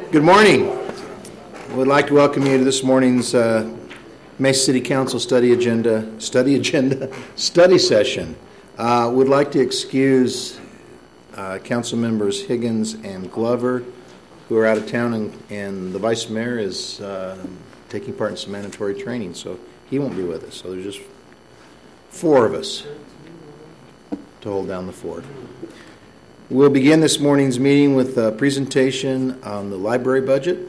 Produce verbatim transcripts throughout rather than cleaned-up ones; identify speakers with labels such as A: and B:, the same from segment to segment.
A: Good morning. We'd like to welcome you to this morning's uh, Mesa City Council study agenda, study agenda, study session. Uh, would like to excuse uh, Council members Higgins and Glover, who are out of town, and, and the Vice Mayor is uh, taking part in some mandatory training, so he won't be with us. So there's just four of us to hold down the fort. We'll begin this morning's meeting with a presentation on the library budget.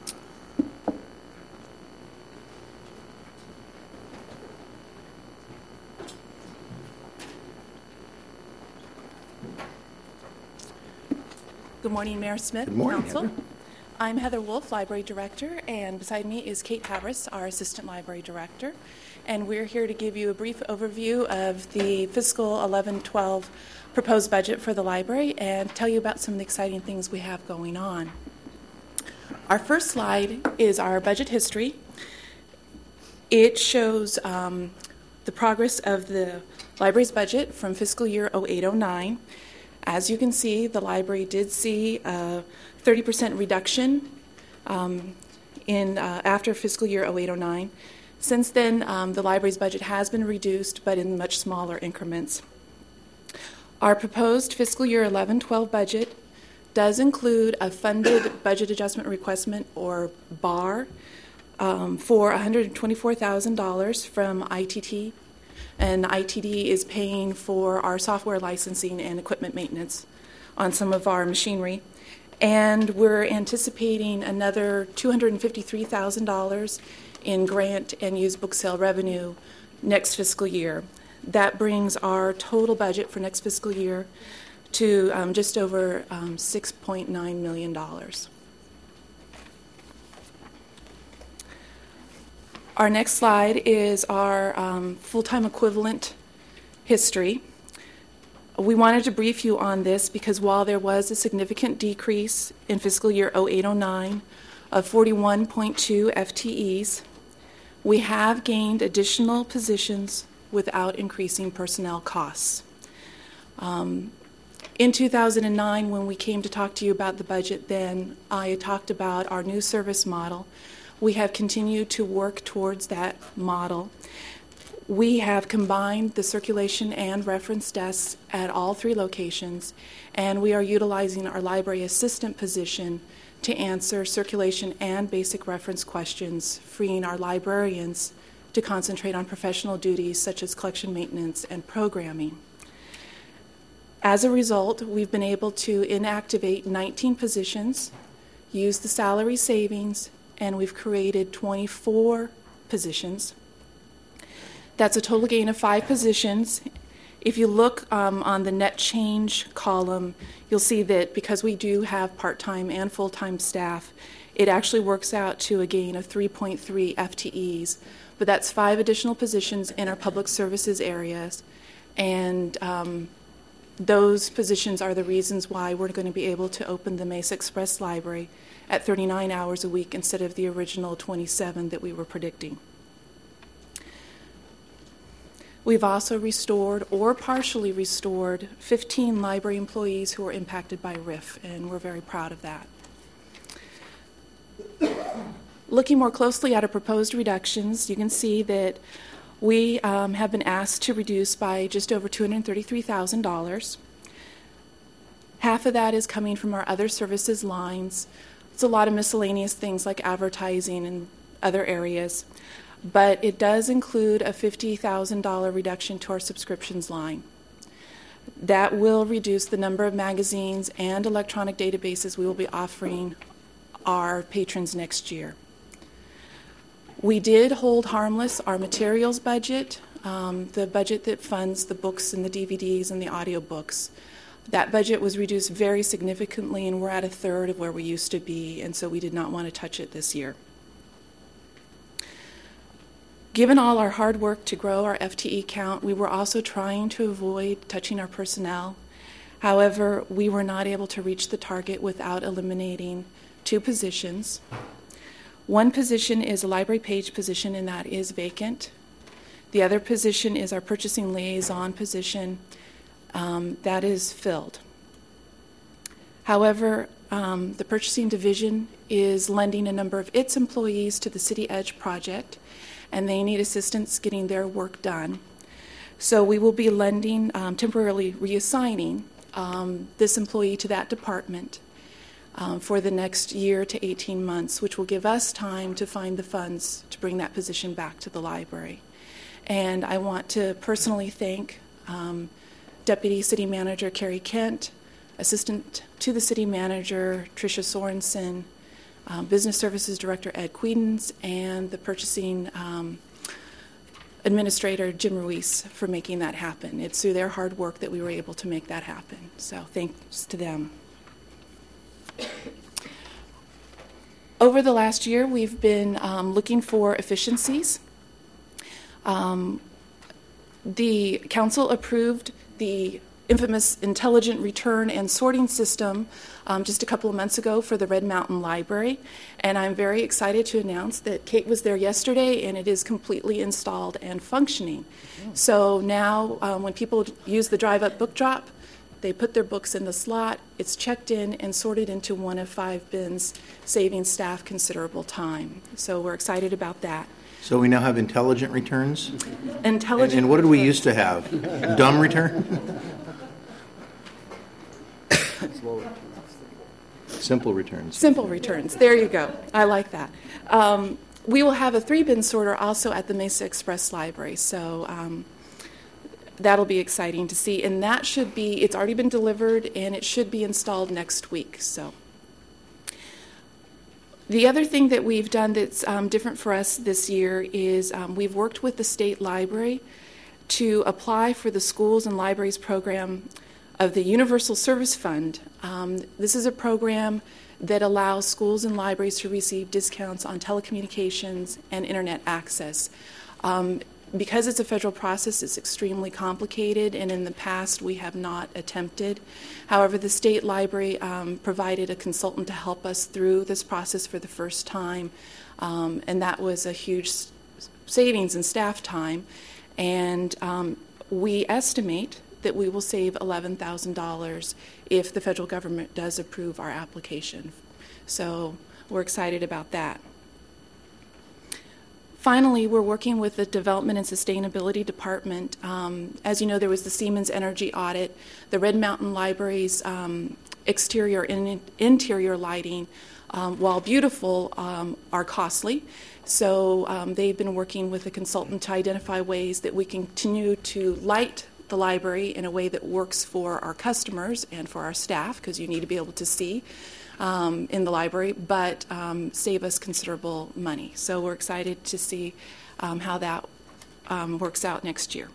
B: Good morning, Mayor Smith.
A: Good morning,
B: Council.
A: Heather.
B: I'm Heather Wolf, Library Director, and beside me is Kate Havris, our Assistant Library Director. And we're here to give you a brief overview of the fiscal eleven twelve proposed budget for the library and tell you about some of the exciting things we have going on. Our first slide is our budget history. It shows um, the progress of the library's budget from fiscal year oh eight oh nine. As you can see, the library did see a thirty percent reduction um, in uh, after fiscal year oh eight oh nine. Since then, um, the library's budget has been reduced, but in much smaller increments. Our proposed fiscal year eleven twelve budget does include a funded budget adjustment requestment, or B A R, um, for one hundred twenty-four thousand dollars from I T T. And I T D is paying for our software licensing and equipment maintenance on some of our machinery. And we're anticipating another two hundred fifty-three thousand dollars in grant and used book sale revenue next fiscal year. That brings our total budget for next fiscal year to um, just over um, six point nine million dollars. Our next slide is our um, full-time equivalent history. We wanted to brief you on this because while there was a significant decrease in fiscal year oh eight oh nine of forty-one point two F T Es, we have gained additional positions without increasing personnel costs. Um, in two thousand nine, when we came to talk to you about the budget then, I talked about our new service model. We have continued to work towards that model. We have combined the circulation and reference desks at all three locations, and we are utilizing our library assistant position to answer circulation and basic reference questions, freeing our librarians to concentrate on professional duties such as collection maintenance and programming. As a result, we've been able to inactivate nineteen positions, use the salary savings, and we've created twenty-four positions. That's a total gain of five positions. If you look um, on the net change column, you'll see that because we do have part-time and full-time staff, it actually works out to a gain of three point three F T Es. But that's five additional positions in our public services areas. And um, those positions are the reasons why we're going to be able to open the Mesa Express Library at thirty-nine hours a week instead of the original twenty-seven that we were predicting. We've also restored or partially restored fifteen library employees who were impacted by R I F, and we're very proud of that. Looking more closely at our proposed reductions, you can see that we um, have been asked to reduce by just over two hundred thirty-three thousand dollars. Half of that is coming from our other services lines. It's a lot of miscellaneous things like advertising and other areas, but it does include a fifty thousand dollars reduction to our subscriptions line. That will reduce the number of magazines and electronic databases we will be offering our patrons next year. We did hold harmless our materials budget, um, the budget that funds the books and the D V Ds and the audiobooks. That budget was reduced very significantly, and we're at a third of where we used to be, and so we did not want to touch it this year. Given all our hard work to grow our F T E count, we were also trying to avoid touching our personnel. However, we were not able to reach the target without eliminating two positions. One position is a library page position, and that is vacant. The other position is our purchasing liaison position. Um, that is filled. However, um, the purchasing division is lending a number of its employees to the City Edge project, and they need assistance getting their work done. So we will be lending, um, temporarily reassigning um, this employee to that department um, for the next year to eighteen months, which will give us time to find the funds to bring that position back to the library. And I want to personally thank um, Deputy City Manager Carrie Kent, Assistant to the City Manager Tricia Sorensen, um, Business Services Director Ed Quedens, and the Purchasing um, Administrator Jim Ruiz for making that happen. It's through their hard work that we were able to make that happen. So thanks to them. Over the last year, we've been um, looking for efficiencies. Um, the council approved the infamous intelligent return and sorting system um, just a couple of months ago for the Red Mountain Library, and I'm very excited to announce that Kate was there yesterday and it is completely installed and functioning. Mm-hmm. So now um, when people use the drive-up book drop, they put their books in the slot, it's checked in and sorted into one of five bins, saving staff considerable time. So we're excited about that.
A: So we now have intelligent returns?
B: Intelligent
A: And, and what did we used to have? Dumb return? Simple returns.
B: Simple returns. There you go. I like that. Um, we will have a three-bin sorter also at the Mesa Express Library, so um, that'll be exciting to see. And that should be, it's already been delivered, and it should be installed next week. So the other thing that we've done that's um, different for us this year is um, we've worked with the state library to apply for the Schools and Libraries program of the Universal Service Fund. Um, this is a program that allows schools and libraries to receive discounts on telecommunications and internet access. Um, because it's a federal process, it's extremely complicated, and in the past we have not attempted. However, the state library um, provided a consultant to help us through this process for the first time, um, and that was a huge savings in staff time. And um, we estimate that we will save eleven thousand dollars if the federal government does approve our application. So we're excited about that. Finally, we're working with the Development and Sustainability Department. Um, as you know, there was the Siemens Energy audit. The Red Mountain Library's um, exterior and interior lighting, um, while beautiful, um, are costly. So um, they've been working with a consultant to identify ways that we can continue to light the library in a way that works for our customers and for our staff, because you need to be able to see um, in the library, but um, save us considerable money. So we're excited to see um, how that um, works out next year.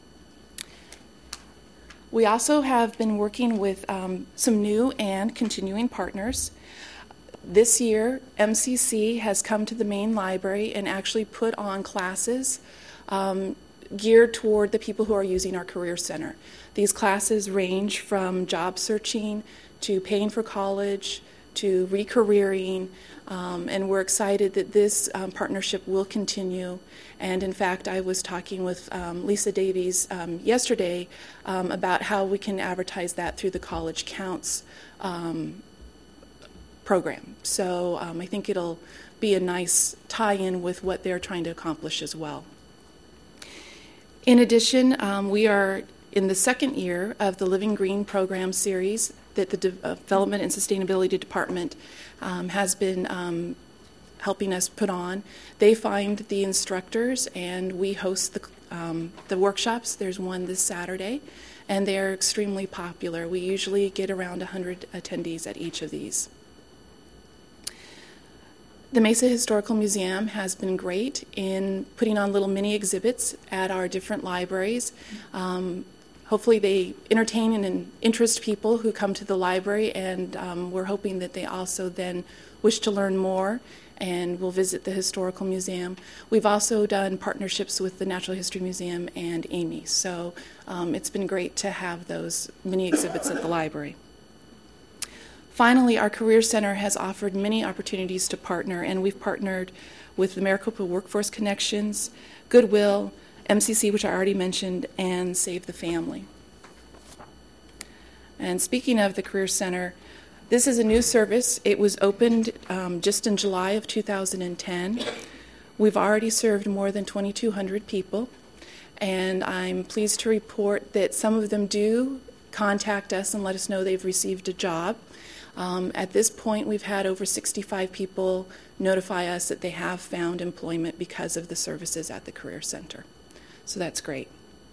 B: We also have been working with um, some new and continuing partners. This year, M C C has come to the main library and actually put on classes um, geared toward the people who are using our Career Center. These classes range from job searching to paying for college to re-careering, um, and we're excited that this um, partnership will continue. And in fact, I was talking with um, Lisa Davies um, yesterday um, about how we can advertise that through the College Counts um, program. So um, I think it'll be a nice tie-in with what they're trying to accomplish as well. In addition, um, we are in the second year of the Living Green program series that the De- Development and Sustainability Department um, has been um, helping us put on. They find the instructors, and we host the, um, the workshops. There's one this Saturday, and they're extremely popular. We usually get around one hundred attendees at each of these. The Mesa Historical Museum has been great in putting on little mini exhibits at our different libraries. Um, hopefully they entertain and interest people who come to the library, and um, we're hoping that they also then wish to learn more and will visit the Historical Museum. We've also done partnerships with the Natural History Museum and A M I, so um, it's been great to have those mini exhibits at the library. Finally, our Career Center has offered many opportunities to partner, and we've partnered with the Maricopa Workforce Connections, Goodwill, M C C, which I already mentioned, and Save the Family. And speaking of the Career Center, This is a new service. It was opened um, just in July of two thousand ten. We've already served more than twenty-two hundred people, and I'm pleased to report that some of them do contact us and let us know they've received a job. Um, at this point, we've had over sixty-five people notify us that they have found employment because of the services at the Career Center. So that's great.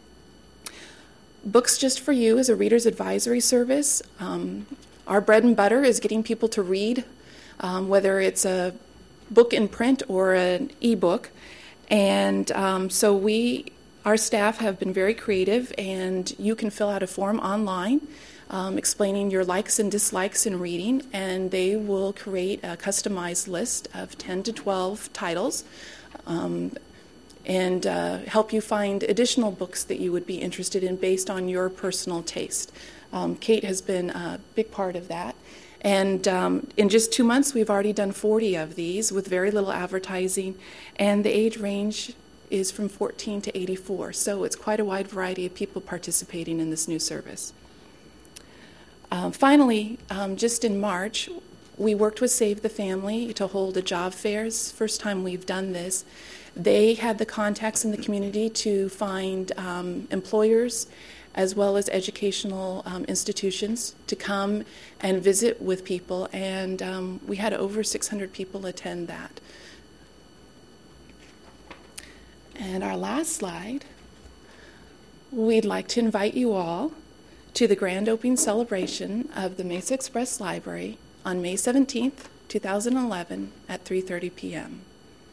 B: Books Just for You is a reader's advisory service. Um, our bread and butter is getting people to read, um, whether it's a book in print or an e-book. And um, so we, our staff have been very creative, and you can fill out a form online um, explaining your likes and dislikes in reading, and they will create a customized list of ten to twelve titles um, and uh, help you find additional books that you would be interested in based on your personal taste. Um, Kate has been a big part of that. And um, in just two months, we've already done forty of these with very little advertising, and the age range is from fourteen to eighty-four. So it's quite a wide variety of people participating in this new service. Uh, finally, um, just in March, we worked with Save the Family to hold a job fairs. First time we've done this. They had the contacts in the community to find um, employers as well as educational um, institutions to come and visit with people, and um, we had over six hundred people attend that. And our last slide, we'd like to invite you all to the grand opening celebration of the Mesa Express Library on May seventeenth, two thousand eleven at three thirty p.m.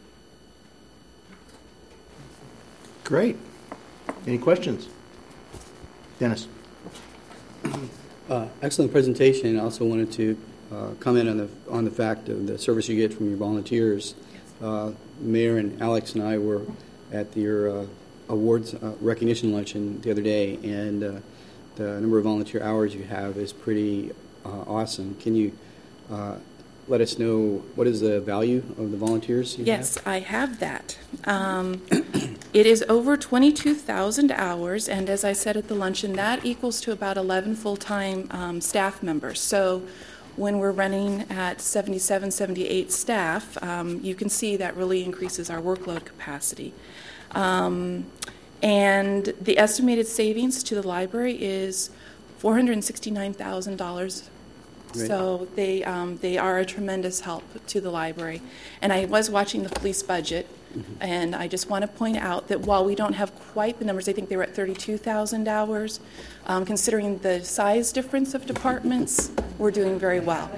A: Great. Any questions? Dennis.
C: Uh, excellent presentation. I also wanted to uh, comment on the on the fact of the service you get from your volunteers. Uh, Mayor and Alex and I were at your uh, awards uh, recognition luncheon the other day, and uh, the number of volunteer hours you have is pretty uh, awesome. Can you uh, let us know what is the value of the volunteers you
B: Yes,
C: have?
B: I have that. Um, it is over twenty-two thousand hours, and as I said at the luncheon, that equals to about eleven full-time um, staff members. So when we're running at seventy-seven, seventy-eight staff, um, you can see that really increases our workload capacity. Um, and the estimated savings to the library is four hundred sixty-nine thousand dollars.
C: Right.
B: So they um, they are a tremendous help to the library. And I was watching the police budget, mm-hmm. and I just want to point out that while we don't have quite the numbers, I think they were at thirty-two thousand hours, um, considering the size difference of departments, we're doing very well.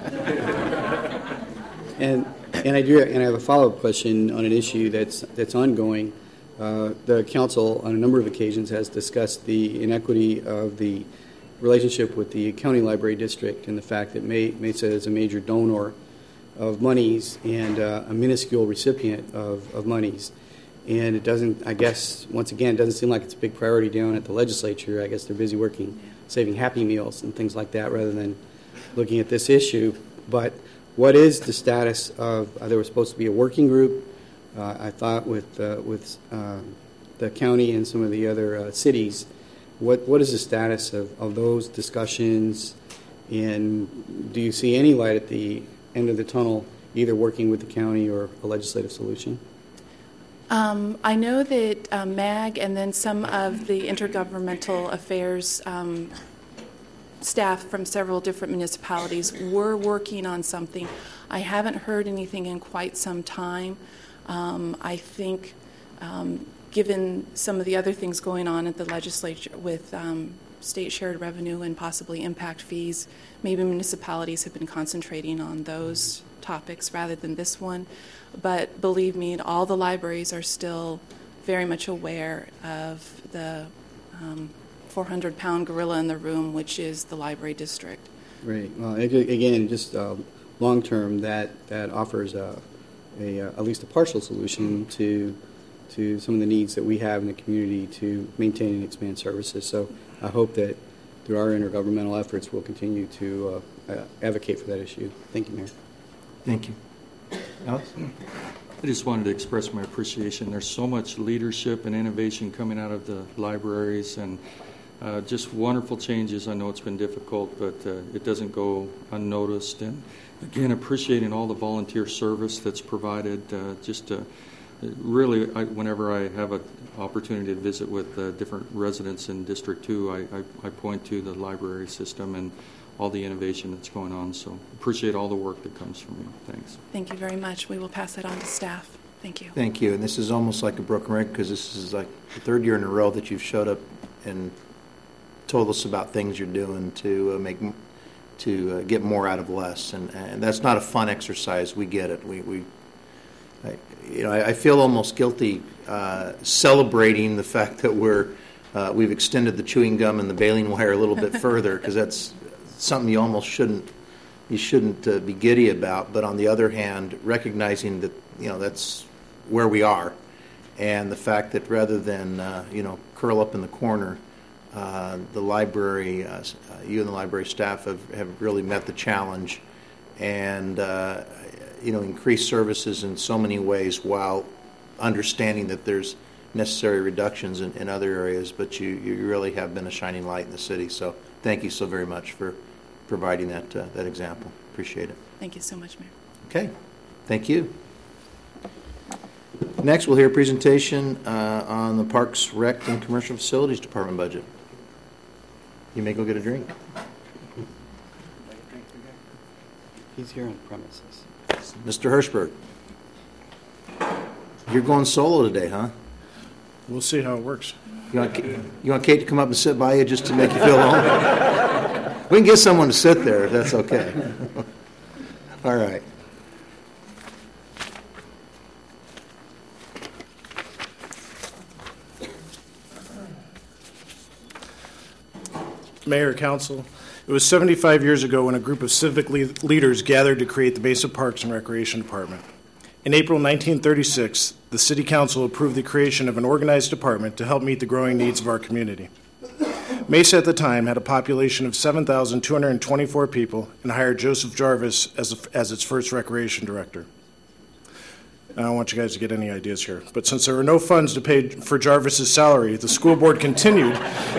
C: And and I do and I have a follow-up question on an issue that's that's ongoing. Uh, the council on a number of occasions has discussed the inequity of the relationship with the county library district and the fact that Mesa is a major donor of monies and uh, a minuscule recipient of, of monies. And it doesn't, I guess, once again, it doesn't seem like it's a big priority down at the legislature. I guess they're busy working, saving Happy Meals and things like that rather than looking at this issue. But what is the status of, uh, there was supposed to be a working group, uh, I thought, with, uh, with uh, the county and some of the other uh, cities. What What is the status of, of those discussions, and do you see any light at the end of the tunnel, either working with the county or a legislative solution?
B: Um, I know that uh, M A G and then some of the intergovernmental affairs um, staff from several different municipalities were working on something. I haven't heard anything in quite some time. Um, I think um, given some of the other things going on at the legislature with um, state shared revenue and possibly impact fees, maybe municipalities have been concentrating on those topics rather than this one. But believe me, all the libraries are still very much aware of the um, four hundred pound gorilla in the room, which is the library district.
C: Right. Well, again, just uh, long term, that that offers a, a, a at least a partial solution to to some of the needs that we have in the community to maintain and expand services. So I hope that through our intergovernmental efforts, we'll continue to uh, uh, advocate for that issue. Thank you, Mayor.
A: Thank you. Alex?
D: I just wanted to express my appreciation. There's so much leadership and innovation coming out of the libraries, and Uh, just wonderful changes. I know it's been difficult, but uh, it doesn't go unnoticed. And again, appreciating all the volunteer service that's provided. Uh, just uh, really, I, whenever I have an opportunity to visit with uh, different residents in District two, I, I, I point to the library system and all the innovation that's going on. So appreciate all the work that comes from you. Thanks.
B: Thank you very much. We will pass that on to staff. Thank you.
A: Thank you. And this is almost like a broken record because this is like the third year in a row that you've showed up and told us about things you're doing to uh, make to uh, get more out of less, and, and that's not a fun exercise. We get it. We, we I, you know, I, I feel almost guilty uh, celebrating the fact that we're uh, we've extended the chewing gum and the baling wire a little bit further because that's something you almost shouldn't you shouldn't uh, be giddy about. But on the other hand, recognizing that you know that's where we are, and the fact that rather than uh, you know curl up in the corner. Uh, the library, uh, you and the library staff have, have really met the challenge and, uh, you know, increased services in so many ways while understanding that there's necessary reductions in, in other areas, but you, you really have been a shining light in the city. So thank you so very much for providing that, uh, that example. Appreciate it.
B: Thank you so much, Mayor.
A: Okay. Thank you. Next, we'll hear a presentation uh, on the Parks, Rec, and Commercial Facilities Department budget. You may go get a drink.
C: He's here on premises.
A: Mister Hirschberg, you're going solo today, huh?
E: We'll see how it works.
A: You want, you want Kate to come up and sit by you just to make you feel home? We can get someone to sit there if that's okay. All right.
E: Mayor, Council, it was seventy-five years ago when a group of civic le- leaders gathered to create the Mesa Parks and Recreation Department. In April nineteen thirty-six, the City Council approved the creation of an organized department to help meet the growing needs of our community. Mesa at the time had a population of seven thousand two hundred twenty-four people and hired Joseph Jarvis as, a, as its first recreation director. I don't want you guys to get any ideas here, but since there were no funds to pay for Jarvis's salary, the school board continued.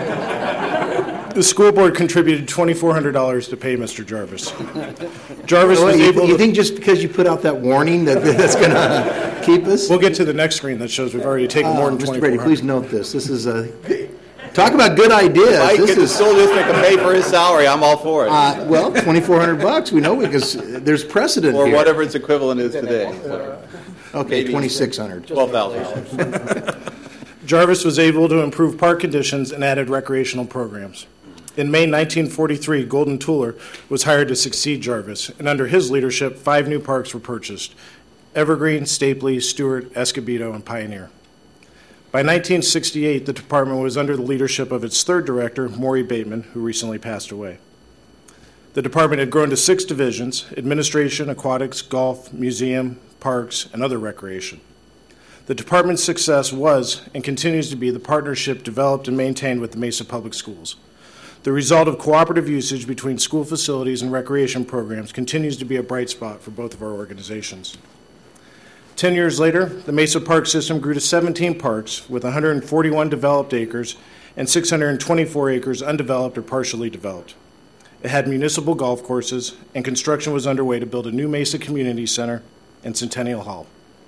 E: The school board contributed twenty-four hundred dollars to pay Mister Jarvis. Jarvis
A: well,
E: was
A: you,
E: able
A: you
E: to...
A: think just because you put out that warning that that's going to keep us?
E: We'll get to the next screen that shows we've already taken uh, more than
A: Mister
E: twenty-four hundred
A: Brady, please note this. This is a... Talk about good ideas.
F: If I
A: this
F: get
A: is,
F: the school district to pay for his salary, I'm all for it.
A: Uh, well, twenty-four hundred bucks. We know because there's precedent
F: or
A: here.
F: whatever its equivalent is today.
A: Okay, twenty-six hundred.
F: twelve thousand dollars.
E: Jarvis was able to improve park conditions and added recreational programs. In May nineteen forty-three, Golden Tuller was hired to succeed Jarvis, and under his leadership, five new parks were purchased: Evergreen, Stapley, Stewart, Escobedo, and Pioneer. By nineteen sixty-eight, the department was under the leadership of its third director, Maury Bateman, who recently passed away. The department had grown to six divisions: administration, aquatics, golf, museum, parks, and other recreation. The department's success was and continues to be the partnership developed and maintained with the Mesa Public Schools. The result of cooperative usage between school facilities and recreation programs continues to be a bright spot for both of our organizations. Ten years later, the Mesa Park System grew to seventeen parks with one hundred forty-one developed acres and six hundred twenty-four acres undeveloped or partially developed. It had municipal golf courses, and construction was underway to build a new Mesa Community Center and Centennial Hall.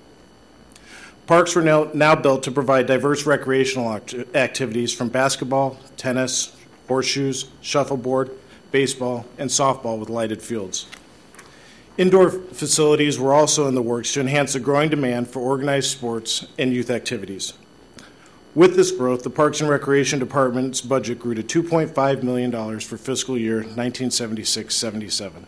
E: Parks were now, now built to provide diverse recreational act- activities from basketball, tennis, horseshoes, shuffleboard, baseball, and softball with lighted fields. Indoor facilities were also in the works to enhance the growing demand for organized sports and youth activities. With this growth, the Parks and Recreation Department's budget grew to two point five million dollars for fiscal year nineteen seventy-six seventy-seven.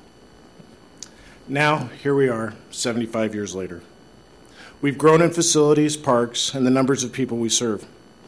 E: Now, here we are, seventy-five years later. We've grown in facilities, parks, and the numbers of people we serve.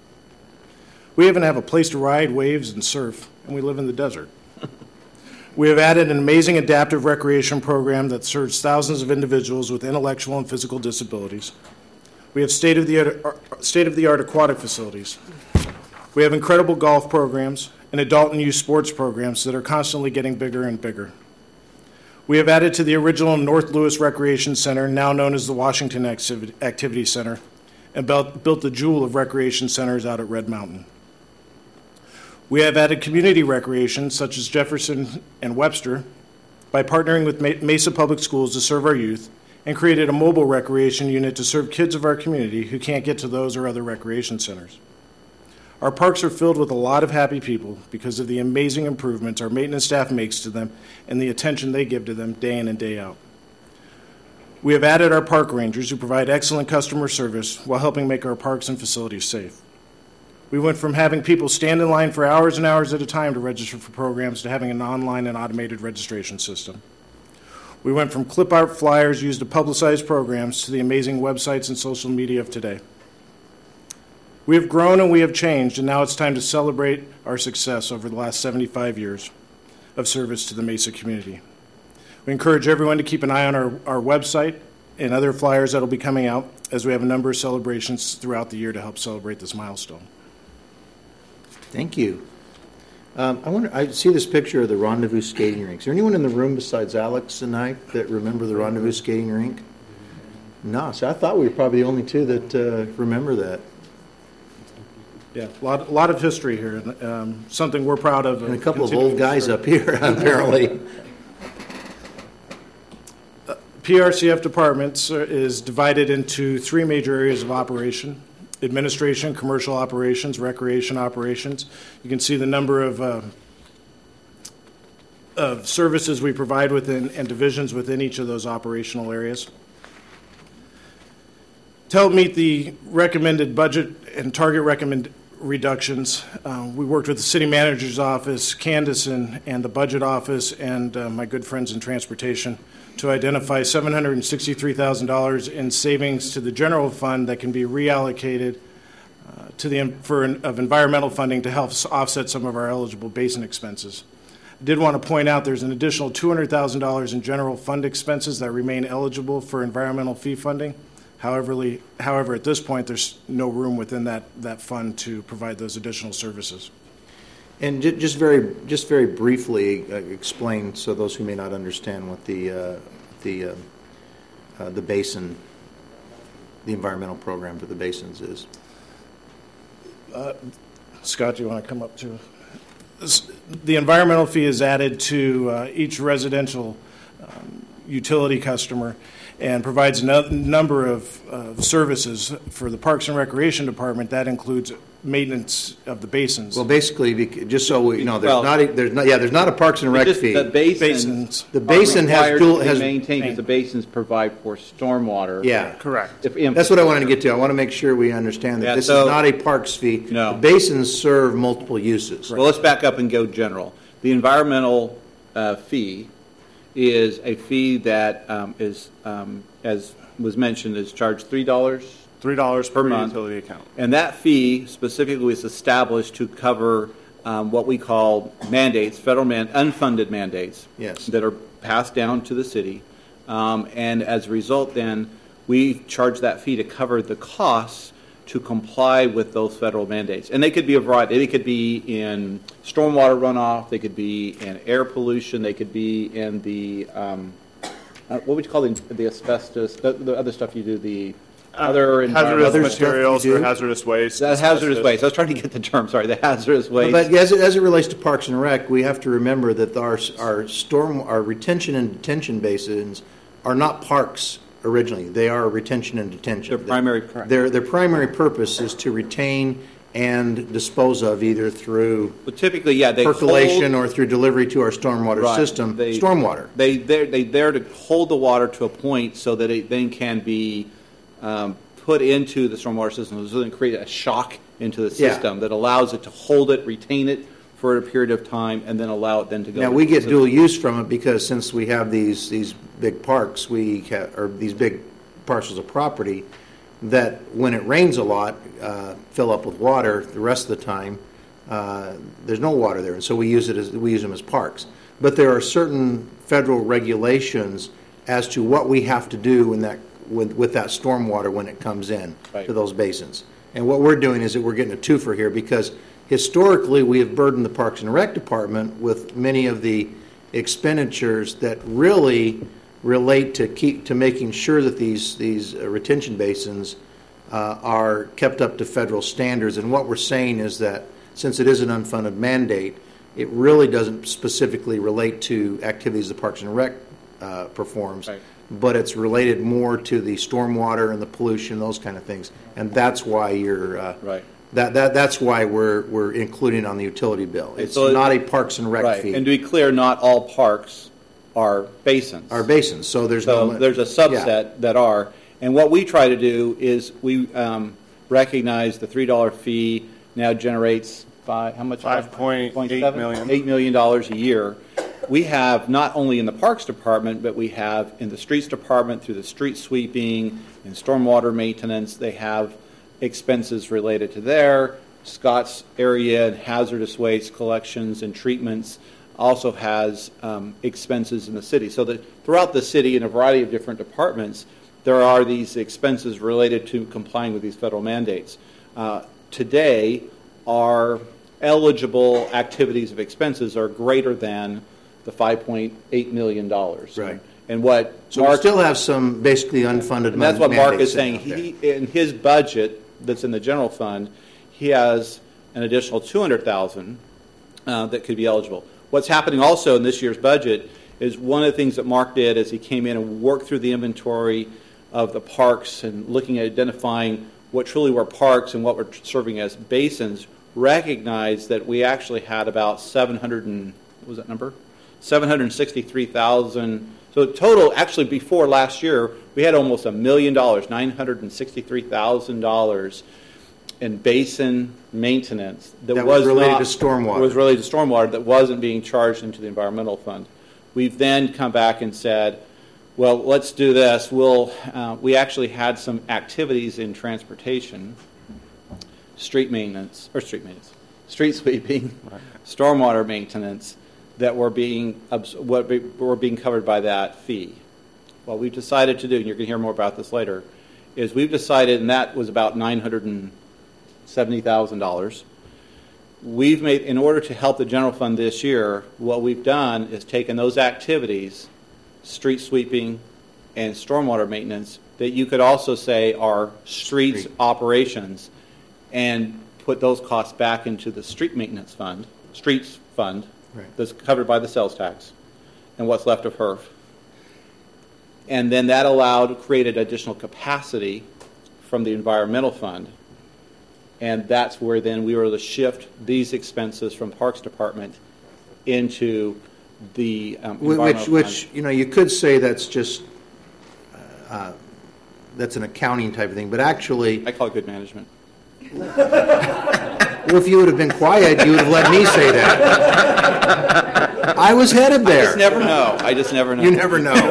E: We even have a place to ride waves and surf, and we live in the desert. We have added an amazing adaptive recreation program that serves thousands of individuals with intellectual and physical disabilities. We have state-of-the-art, state-of-the-art aquatic facilities. We have incredible golf programs and adult and youth sports programs that are constantly getting bigger and bigger. We have added to the original North Lewis Recreation Center, now known as the Washington Activity Center, and built the jewel of recreation centers out at Red Mountain. We have added community recreation, such as Jefferson and Webster, by partnering with Mesa Public Schools to serve our youth, and created a mobile recreation unit to serve kids of our community who can't get to those or other recreation centers. Our parks are filled with a lot of happy people because of the amazing improvements our maintenance staff makes to them and the attention they give to them day in and day out. We have added our park rangers who provide excellent customer service while helping make our parks and facilities safe. We went from having people stand in line for hours and hours at a time to register for programs to having an online and automated registration system. We went from clip art flyers used to publicize programs to the amazing websites and social media of today. We have grown and we have changed, and now it's time to celebrate our success over the last seventy-five years of service to the Mesa community. We encourage everyone to keep an eye on our, our website and other flyers that will be coming out, as we have a number of celebrations throughout the year to help celebrate this milestone.
A: Thank you. Um, I wonder, I see this picture of the Rendezvous Skating Rink. Is there anyone in the room besides Alex and I that remember the Rendezvous Skating Rink? No, so I thought we were probably the only two that uh, remember that.
E: Yeah, a lot, a lot of history here, and um, something we're proud of.
A: And a couple of old guys up here, apparently.
E: uh, P R C F departments is divided into three major areas of operation: administration, commercial operations, recreation operations. You can see the number of uh, of services we provide within and divisions within each of those operational areas. To help meet the recommended budget and target recommend reductions, uh, we worked with the city manager's office, Candace, and, and the budget office, and uh, my good friends in transportation to identify seven hundred sixty-three thousand dollars in savings to the general fund that can be reallocated uh, to the for of environmental funding to help offset some of our eligible basin expenses. I did want to point out there's an additional two hundred thousand dollars in general fund expenses that remain eligible for environmental fee funding. However, however, at this point, there's no room within that, that fund to provide those additional services.
A: And ju- just very, just very briefly uh, explain, so those who may not understand, what the uh, the uh, uh, the basin, the environmental program for the basins is.
E: Uh, Scott, do you want to come up to? The environmental fee is added to uh, each residential um, utility customer, and provides a no- number of uh, services for the Parks and Recreation Department. That includes maintenance of the basins.
A: Well, basically, bec- just so we, you know, there's
F: Well,
A: not, a, there's not, yeah, there's not a Parks and Rec
F: Just
A: fee.
F: the basins,
E: Basins.
A: The basin
F: are
A: has
F: required
A: dual-
F: to be
A: has-
F: maintained because the basins provide for stormwater.
A: Yeah,
E: Correct.
F: If in-
A: that's what I wanted to get to. I want to make sure we understand that
F: Yeah,
A: this
F: so-
A: is not a parks fee.
F: No.
A: The basins serve multiple uses.
F: Well, let's back up and go general. The environmental uh, fee is a fee that um, is, um, as was mentioned, is charged three dollars
G: Three dollars per,
F: Per month.
G: utility account.
F: And that fee specifically was established to cover um, what we call mandates, federal man, unfunded mandates
A: Yes.
F: that are passed down to the city. Um, and as a result, then, we charge that fee to cover the costs to comply with those federal mandates. And they could be a variety. They could be in stormwater runoff. They could be in air pollution. They could be in the, um, uh, what would you call the, the asbestos, the, the other stuff you do, the other
G: hazardous
F: environmental
G: materials
A: you
G: or
A: do?
G: hazardous waste.
F: That hazardous
G: asbestos.
F: waste. I was trying to get the term. Sorry, the hazardous waste.
A: But as it, as it relates to Parks and Rec, we have to remember that our our storm, our retention and detention basins are not parks originally. They are retention and detention.
F: Their primary purpose.
A: Their their primary purpose is to retain and dispose of, either through
F: But typically, yeah, they
A: percolation
F: hold,
A: or through delivery to our stormwater
F: Right.
A: system.
F: They-
A: stormwater.
F: They they're they there to hold the water to a point so that it then can be um, put into the stormwater system. So then create a shock into the
A: Yeah.
F: system that allows it to hold it, retain it for a period of time, and then allow it then to go.
A: Now
F: into
A: we
F: the
A: get
F: system.
A: dual use from it because since we have these these big parks, we have, or these big parcels of property that when it rains a lot, uh, fill up with water. The rest of the time, uh, there's no water there, and so we use it as we use them as parks. But there are certain federal regulations as to what we have to do in that with with that stormwater when it comes in
F: Right.
A: to those basins. And what we're doing is that we're getting a twofer here because historically we have burdened the Parks and Rec Department with many of the expenditures that really relate to keep to making sure that these these uh, retention basins uh, are kept up to federal standards. And what we're saying is that since it is an unfunded mandate, it really doesn't specifically relate to activities the Parks and Rec uh, performs,
F: Right.
A: but it's related more to the stormwater and the pollution, those kind of things. And that's why you're, uh,
F: Right.
A: that, that, that's why we're, we're including on the utility bill. It's
F: So it-
A: not a Parks and Rec
F: Right,
A: fee.
F: and to be clear, not all parks are basins.
A: Our basins, so there's
F: So
A: no.
F: there's a subset that are. And what we try to do is we um, recognize the three dollar fee now generates five, how much?
E: five point eight
F: seven?
E: million.
F: eight million dollars a year. We have not only in the Parks Department, but we have in the Streets Department through the street sweeping and stormwater maintenance. They have expenses related to there. Scott's area and hazardous waste collections and treatments also has um, expenses in the city. So that throughout the city in a variety of different departments, there are these expenses related to complying with these federal mandates. Uh, today, our eligible activities of expenses are greater than the five point eight million dollars.
A: Right.
F: And what
A: So we
F: Mark,
A: still have some basically unfunded
F: and that's what Mark
A: mandates
F: is saying.
A: sitting out there.
F: He, in his budget that's in the general fund, he has an additional two hundred thousand uh, that could be eligible. What's happening also in this year's budget is one of the things that Mark did is he came in and worked through the inventory of the parks and looking at identifying what truly were parks and what were serving as basins, recognized that we actually had about seven hundred and, what was that number? seven hundred sixty-three thousand. So total, actually before last year, we had almost a million dollars, nine hundred sixty-three thousand dollars in basin maintenance that,
A: That was related
F: not-
A: to stormwater.
F: was related to stormwater that wasn't being charged into the environmental fund. We've then come back and said, well, let's do this. We'll, uh, we actually had some activities in transportation, street maintenance, or street maintenance, street sweeping, right. stormwater maintenance that were being abs- what be, were being covered by that fee. What we've decided to do, and you're going to hear more about this later, is we've decided, and that was about nine hundred seventy thousand dollars. We've made, in order to help the general fund this year, what we've done is taken those activities, street sweeping and stormwater maintenance, that you could also say are streets
A: Street.
F: operations, and put those costs back into the street maintenance fund, streets fund,
A: Right.
F: that's covered by the sales tax, and what's left of H E R F. And then that allowed, created additional capacity from the environmental fund. And that's where then we were able to shift these expenses from Parks Department into the um,
A: Wh- Which,
F: environmental
A: which,
F: fund.
A: you know, you could say that's just, uh, that's an accounting type of thing, but actually,
F: I call it good management.
A: well, if you would have been quiet, you would have let me say that. I was headed
F: I
A: there.
F: just never know. I just never know.
A: You never know.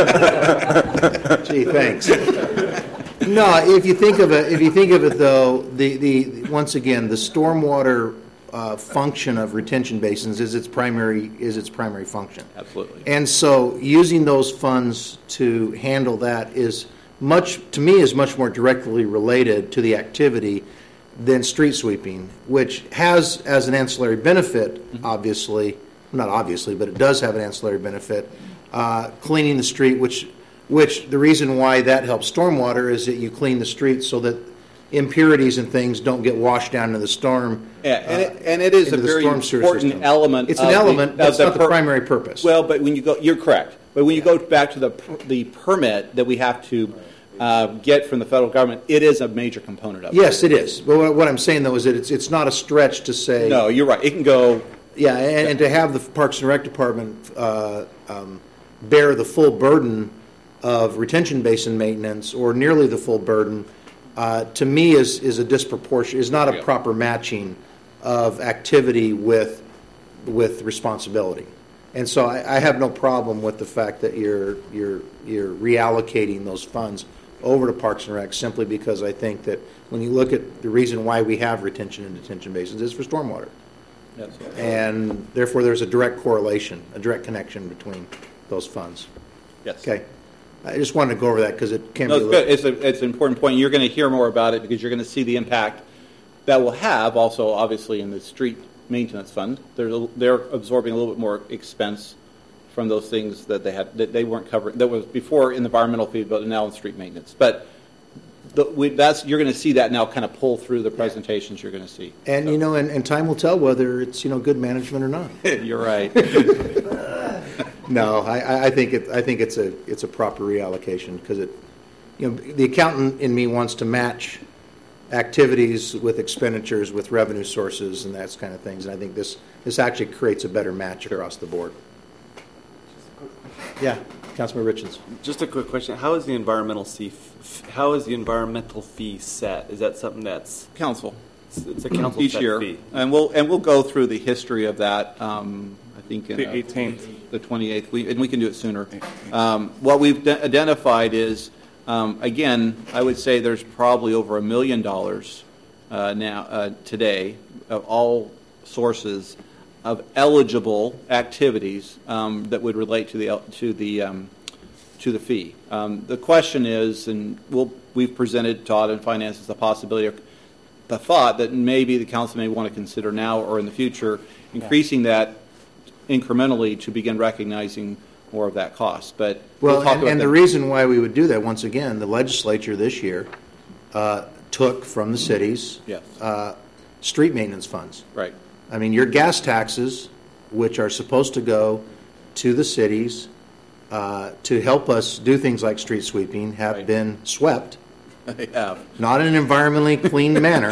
A: Gee, thanks. No, if you think of it, if you think of it though, the, the once again, the stormwater uh, function of retention basins is its primary is its primary function.
F: Absolutely.
A: And so, using those funds to handle that is much, to me, is much more directly related to the activity than street sweeping, which has as an ancillary benefit, obviously, not obviously, but it does have an ancillary benefit, uh, cleaning the street, which, which the reason why that helps stormwater is that you clean the streets so that impurities and things don't get washed down into the storm.
F: Yeah, and,
A: uh,
F: it, and it is a
A: into the
F: very
A: storm sewer
F: important
A: system.
F: element.
A: It's an
F: of the-
A: element,
F: of
A: that's not the
F: per-
A: primary purpose.
F: Well, but when you go, you're correct. But when you go back to the per- the permit that we have to uh, get from the federal government, it is a major component of it.
A: Yes, it is. But what, what I'm saying though is that it's it's not a stretch to say.
F: No, you're right. It can go.
A: Yeah, and, and to have the Parks and Rec Department uh, um, bear the full burden of retention basin maintenance, or nearly the full burden, uh, to me is is a disproportion. Is not a
F: Yeah.
A: proper matching of activity with with responsibility. And so I, I have no problem with the fact that you're you're you're reallocating those funds over to Parks and Rec, simply because I think that when you look at the reason why we have retention and detention basins is for stormwater.
F: Yes.
A: And therefore, there's a direct correlation, a direct connection between those funds.
F: Yes.
A: Okay. I just wanted to go over that because it can
F: No,
A: be a
F: it's
A: little...
F: good. It's, a, it's an important point. You're going to hear more about it because you're going to see the impact that will have also, obviously, in the street maintenance fund. They're, they're absorbing a little bit more expense from those things that they had that they weren't covering, that was before in the environmental fee, but now in street maintenance. But the, we, that's you're going to see that now kind of pull through the presentations you're going to see.
A: And,
F: so.
A: you know, and, and time will tell whether it's, you know, good management or not.
F: You're right.
A: No, I, I think it, I think it's a, it's a proper reallocation because it, you know, the accountant in me wants to match activities with expenditures, with revenue sources, and that kind of things. And I think this, this actually creates a better match across the board. Yeah, Councilman Richards.
G: Just a quick question: How is the environmental fee? How is the environmental fee set? Is that something that's
F: council?
G: It's, it's a council
F: each
G: set
F: year,
G: fee.
F: and we'll and we'll go through the history of that. Um, I think in
G: the eighteenth,
F: the twenty-eighth, we, and we can do it sooner. Um, what we've de- identified is, um, again, I would say there's probably over a million dollars uh, now uh, today of all sources of eligible activities um, that would relate to the to the um, to the fee. Um, the question is, and we'll, we've presented Todd and Finance as the possibility, of the thought that maybe the council may want to consider now or in the future increasing yeah. that incrementally to begin recognizing more of that cost. But
A: well,
F: we'll talk
A: and,
F: about
A: and
F: that.
A: the reason why we would do that, once again, the legislature this year uh, took from the cities
F: yes.
A: uh, street maintenance funds.
F: Right.
A: I mean, your gas taxes, which are supposed to go to the cities uh, to help us do things like street sweeping, have
F: right.
A: been swept.
F: They have.
A: Not in an environmentally clean manner.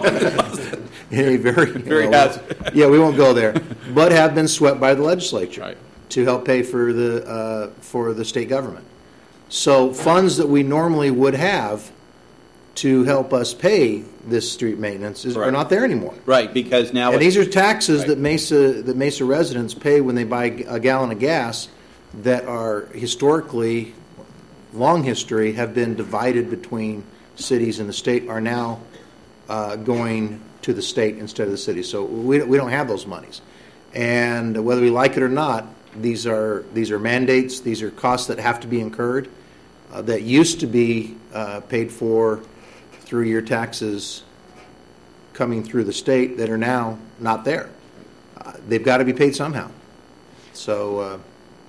A: In a very,
F: very
A: you know, yeah, we won't go there, but have been swept by the legislature
F: right.
A: to help pay for the uh, for the state government. So funds that we normally would have to help us pay this street maintenance is, are not there anymore.
F: Right, because now
A: and these are taxes
F: right.
A: that Mesa that Mesa residents pay when they buy a gallon of gas that are historically, long history, have been divided between cities and the state, are now uh, going to the state instead of the city. So we we don't have those monies, and whether we like it or not, these are these are mandates. These are costs that have to be incurred uh, that used to be uh, paid for through your taxes coming through the state that are now not there. Uh, they've got to be paid somehow. So, uh,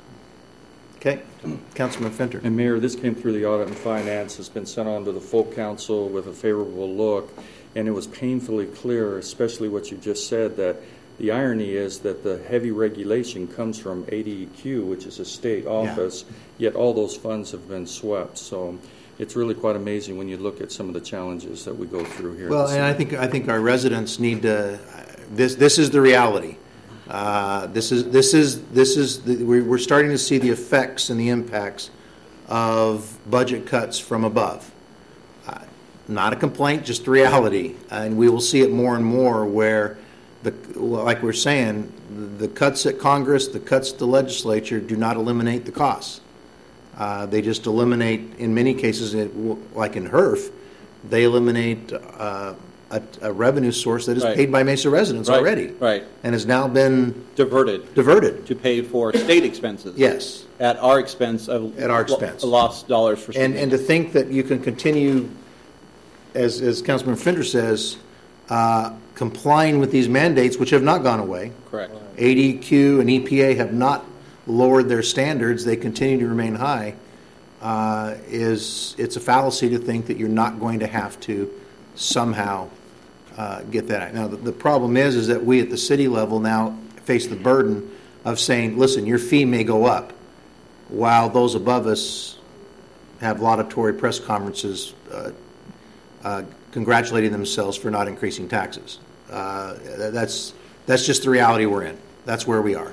A: okay, Councilman Finter.
D: And Mayor, this came through the Audit and Finance, has been sent on to the full council with a favorable look, and it was painfully clear, especially what you just said, that the irony is that the heavy regulation comes from A D E Q, which is a state office, yeah. yet all those funds have been swept. So it's really quite amazing when you look at some of the challenges that we go through here.
A: Well, and I think I think our residents need to. This this is the reality. Uh, this is this is this is the, we're, we're starting to see the effects and the impacts of budget cuts from above. Uh, not a complaint, just the reality, and we will see it more and more where the like we're saying, the cuts at Congress, the cuts at the legislature do not eliminate the costs. Uh, they just eliminate, in many cases, it, like in H E R F, they eliminate uh, a, a revenue source that is
F: right.
A: paid by Mesa residents
F: right.
A: already,
F: right,
A: and has now been
F: diverted,
A: diverted
F: to pay for state expenses.
A: Yes,
F: at our expense of
A: at our expense,
F: lo- lost dollars for.
A: And and to think that you can continue, as as Councilman Finter says, uh, complying with these mandates, which have not gone away.
F: Correct.
A: A D E Q and E P A have not lowered their standards, they continue to remain high, uh, is it's a fallacy to think that you're not going to have to somehow uh, get that. Now, the, the problem is, is that we at the city level now face the burden of saying, listen, your fee may go up, while those above us have laudatory press conferences uh, uh, congratulating themselves for not increasing taxes. Uh, that's, that's just the reality we're in. That's where we are.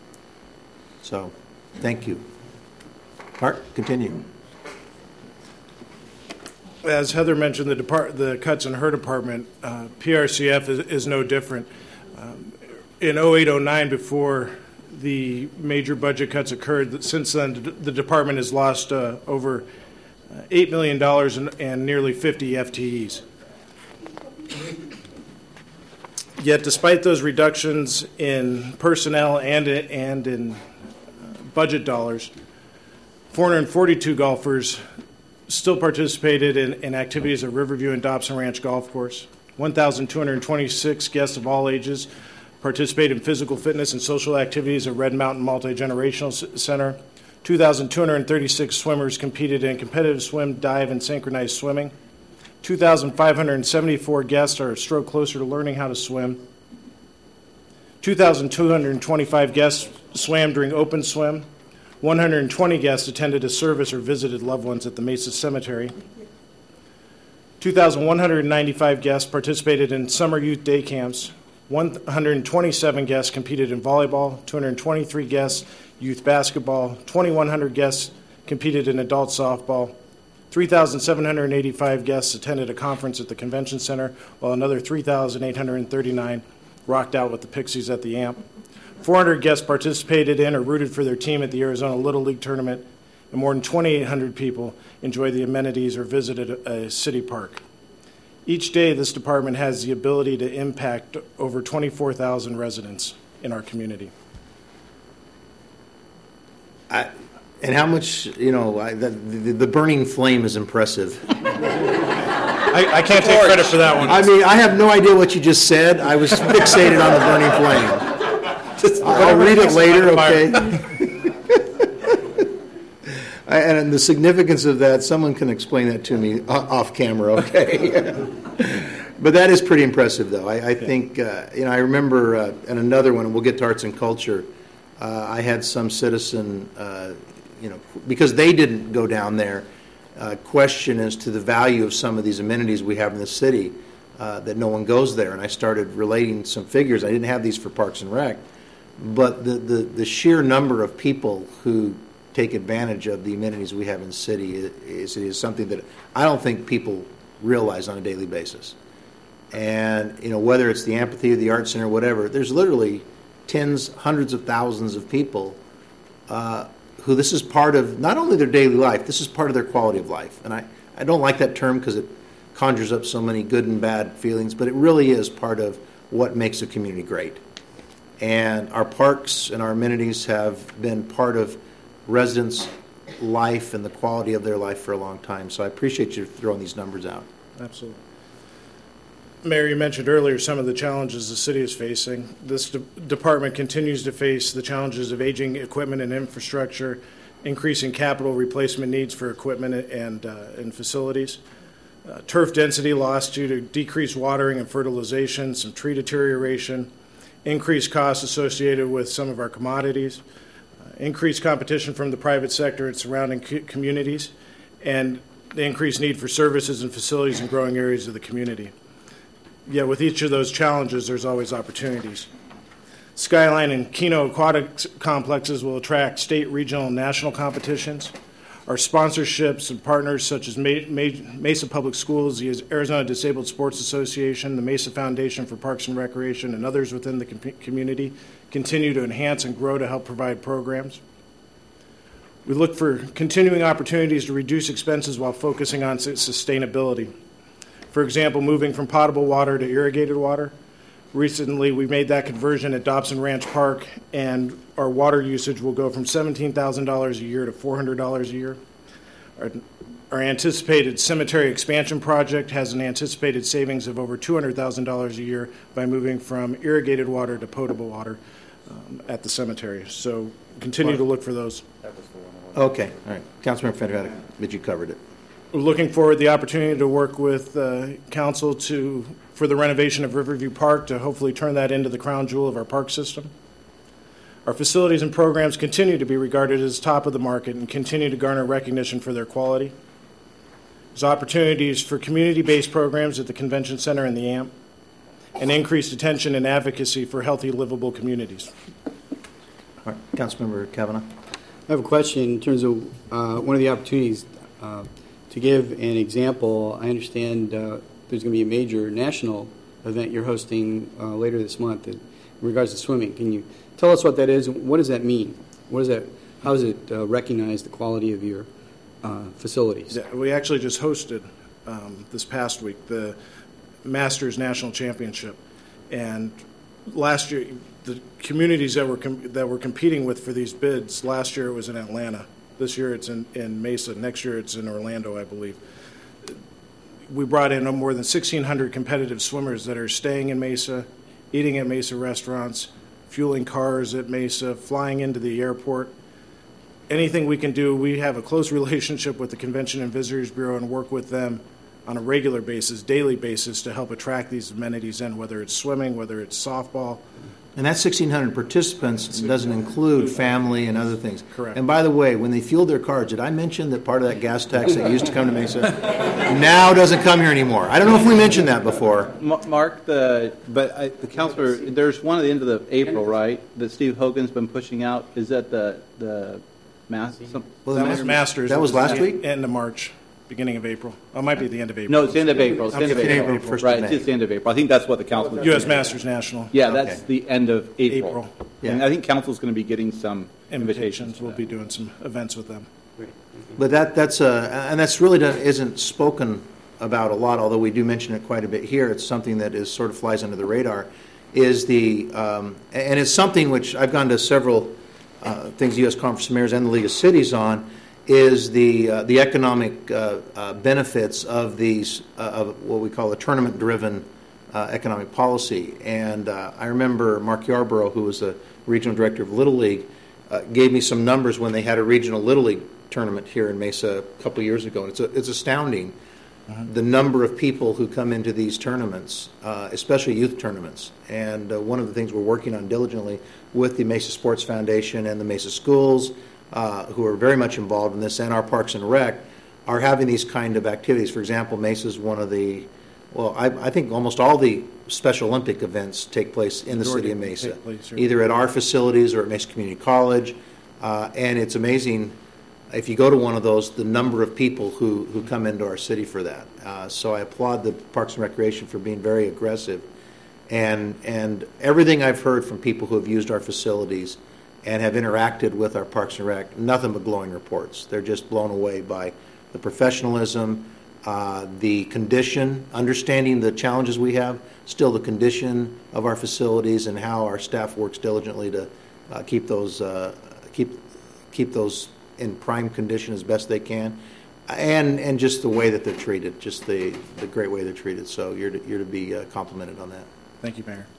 A: So, thank you. Mark, continue.
E: As Heather mentioned, the, depart- the cuts in her department, uh, P R C F is, is no different. Um, in oh eight oh nine, before the major budget cuts occurred, since then the department has lost uh, over eight million dollars and, and nearly fifty F T Es. Yet, despite those reductions in personnel and, and in budget dollars, four hundred forty-two golfers still participated in, in activities at Riverview and Dobson Ranch Golf Course. one thousand two hundred twenty-six guests of all ages participated in physical fitness and social activities at Red Mountain Multi-Generational Center. two thousand two hundred thirty-six swimmers competed in competitive swim, dive, and synchronized swimming. two thousand five hundred seventy-four guests are a stroke closer to learning how to swim. two thousand two hundred twenty-five guests swam during Open Swim. one hundred twenty guests attended a service or visited loved ones at the Mesa Cemetery. two thousand one hundred ninety-five guests participated in summer youth day camps. one hundred twenty-seven guests competed in volleyball. two hundred twenty-three guests youth basketball. twenty-one hundred guests competed in adult softball. three thousand seven hundred eighty-five guests attended a conference at the convention center, while another three thousand eight hundred thirty-nine rocked out with the Pixies at the A M P. four hundred guests participated in or rooted for their team at the Arizona Little League Tournament, and more than twenty-eight hundred people enjoyed the amenities or visited a, a city park. Each day, this department has the ability to impact over twenty-four thousand residents in our community.
A: I, and how much, you know, I, the, the, the burning flame is impressive.
E: I, I can't take credit for that one.
A: I mean, I have no idea what you just said. I was fixated on the burning flame. Just, I'll read it later, okay? I, and the significance of that, someone can explain that to me off camera, okay? But that is pretty impressive, though. I, I think, uh, you know, I remember, uh, and another one, and we'll get to arts and culture, uh, I had some citizen, uh, you know, because they didn't go down there, uh, question as to the value of some of these amenities we have in the city, uh, that no one goes there. And I started relating some figures. I didn't have these for Parks and Rec, but the, the, the sheer number of people who take advantage of the amenities we have in the city is, is something that I don't think people realize on a daily basis. And, you know, whether it's the amphitheater, the art center, whatever, there's literally tens, hundreds of thousands of people uh, who this is part of not only their daily life, this is part of their quality of life. And I, I don't like that term because it conjures up so many good and bad feelings, but it really is part of what makes a community great. And our parks and our amenities have been part of residents' life and the quality of their life for a long time. So I appreciate you throwing these numbers out.
E: Absolutely. Mayor, you mentioned earlier some of the challenges the city is facing. This de- department continues to face the challenges of aging equipment and infrastructure, increasing capital replacement needs for equipment and, uh, and facilities, uh, turf density loss due to decreased watering and fertilization, some tree deterioration, increased costs associated with some of our commodities, uh, increased competition from the private sector and surrounding co- communities, and the increased need for services and facilities in growing areas of the community. Yet with each of those challenges, there's always opportunities. Skyline and Keno Aquatic complexes will attract state, regional, and national competitions. Our sponsorships and partners such as Mesa Public Schools, the Arizona Disabled Sports Association, the Mesa Foundation for Parks and Recreation, and others within the community continue to enhance and grow to help provide programs. We look for continuing opportunities to reduce expenses while focusing on sustainability. For example, moving from potable water to irrigated water. Recently, we made that conversion at Dobson Ranch Park, and our water usage will go from seventeen thousand dollars a year to four hundred dollars a year. Our, our anticipated cemetery expansion project has an anticipated savings of over two hundred thousand dollars a year by moving from irrigated water to potable water um, at the cemetery. So continue to look for those.
A: Okay, all right. Councilmember Fantavetic, but you covered it.
E: We're looking forward to the opportunity to work with uh, council to for the renovation of Riverview Park to hopefully turn that into the crown jewel of our park system. Our facilities and programs continue to be regarded as top of the market and continue to garner recognition for their quality. There's opportunities for community-based programs at the Convention Center and the A M P, and increased attention and advocacy for healthy, livable communities.
A: All right, Councilmember Kavanaugh.
C: I have a question in terms of uh, one of the opportunities uh, to give an example. I understand uh, there's going to be a major national event you're hosting uh, later this month in regards to swimming. Can you tell us what that is? What does that mean? What is that? How does it uh, recognize the quality of your uh, facilities?
E: Yeah, we actually just hosted um, this past week the Masters National Championship, and last year the communities that were com- that were competing with for these bids last year it was in Atlanta. This year it's in, in Mesa. Next year it's in Orlando, I believe. We brought in more than sixteen hundred competitive swimmers that are staying in Mesa, eating at Mesa restaurants, fueling cars at Mesa, flying into the airport. Anything we can do, we have a close relationship with the Convention and Visitors Bureau and work with them on a regular basis, daily basis, to help attract these amenities in, whether it's swimming, whether it's softball.
A: And that sixteen hundred participants doesn't include family and other things.
E: Correct.
A: And by the way, when they fueled their cars, did I mention that part of that gas tax that used to come to Mesa now doesn't come here anymore? I don't know if we mentioned that before.
F: Mark, the but I, the counselor, there's one at the end of the April, right? That Steve Hogan's been pushing out. Is that the the mass? Some,
A: Well,
E: That
A: the
E: was
A: Masters-
E: Masters.
A: That was last
E: the
A: week?
E: End of March, beginning of April. Oh, it might be the end of April.
F: No, it's the end of April. It's the end of
A: Okay,
F: April.
A: April, first of
F: right,
A: May.
F: it's just the end of April. I think that's what the council was
E: U S
F: doing.
E: Masters National.
F: Yeah, that's
A: Okay.
F: the end of April.
E: April.
A: Yeah.
F: And I think council's going to be getting some invitations.
E: Invitations. We'll be doing some events with them.
A: But that that's uh, and that's really done, isn't spoken about a lot, although we do mention it quite a bit here. It's something that is sort of flies under the radar. Is the um, and it's something which I've gone to several uh, things, the U S Conference of Mayors and the League of Cities on. Is the uh, the economic uh, uh, benefits of these uh, of what we call a tournament-driven uh, economic policy. And uh, I remember Mark Yarborough, who was the regional director of Little League, uh, gave me some numbers when they had a regional Little League tournament here in Mesa a couple of years ago. And it's a, it's astounding mm-hmm. the number of people who come into these tournaments, uh, especially youth tournaments. And uh, one of the things we're working on diligently with the Mesa Sports Foundation and the Mesa Schools, Uh, who are very much involved in this, and our Parks and Rec, are having these kind of activities. For example, Mesa is one of the, well, I, I think almost all the Special Olympic events take place in the city of Mesa,
E: place,
A: either at our facilities or at Mesa Community College. Uh, and it's amazing, if you go to one of those, the number of people who, who come into our city for that. Uh, so I applaud the Parks and Recreation for being very aggressive. And, and everything I've heard from people who have used our facilities and have interacted with our Parks and Rec, nothing but glowing reports. They're just blown away by the professionalism, uh, the condition, understanding the challenges we have, still the condition of our facilities and how our staff works diligently to uh, keep those uh, keep keep those in prime condition as best they can, and and just the way that they're treated, just the the great way they're treated. So you're to, you're to be uh, complimented on that.
E: Thank you, Mayor.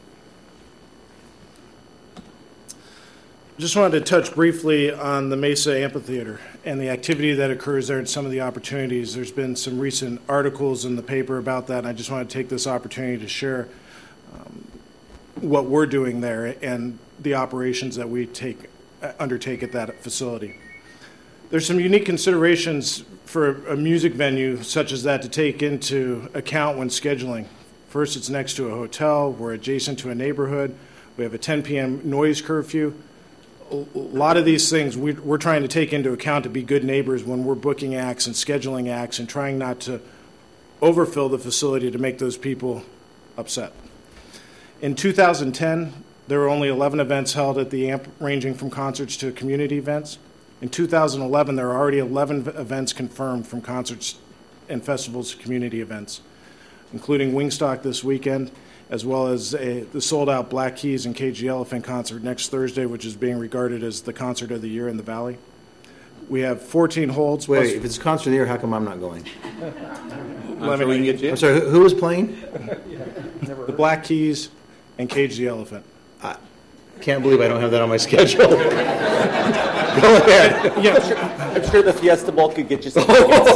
E: Just wanted to touch briefly on the Mesa Amphitheater and the activity that occurs there and some of the opportunities. There's been some recent articles in the paper about that, and I just want to take this opportunity to share um, what we're doing there and the operations that we take undertake at that facility. There's some unique considerations for a music venue such as that to take into account when scheduling. First, it's next to a hotel. We're adjacent to a neighborhood. We have a ten p.m. noise curfew. A lot of these things we, we're trying to take into account to be good neighbors when we're booking acts and scheduling acts and trying not to overfill the facility to make those people upset. In two thousand ten, there were only eleven events held at the A M P, ranging from concerts to community events. In two thousand eleven, there are already eleven events confirmed, from concerts and festivals to community events, including Wingstock this weekend, as well as a, the sold-out Black Keys and Cage the Elephant concert next Thursday, which is being regarded as the concert of the year in the Valley. We have fourteen holds.
A: Wait,
E: plus,
A: if it's concert of the year, how come I'm not going?
F: I'm sure we can get you.
A: I'm sorry, who, who is playing?
E: the Black Keys and Cage the Elephant.
A: I can't believe I don't have that on my schedule. Go ahead.
G: Yeah, I'm sure, I'm sure the Fiesta Bowl could get you some.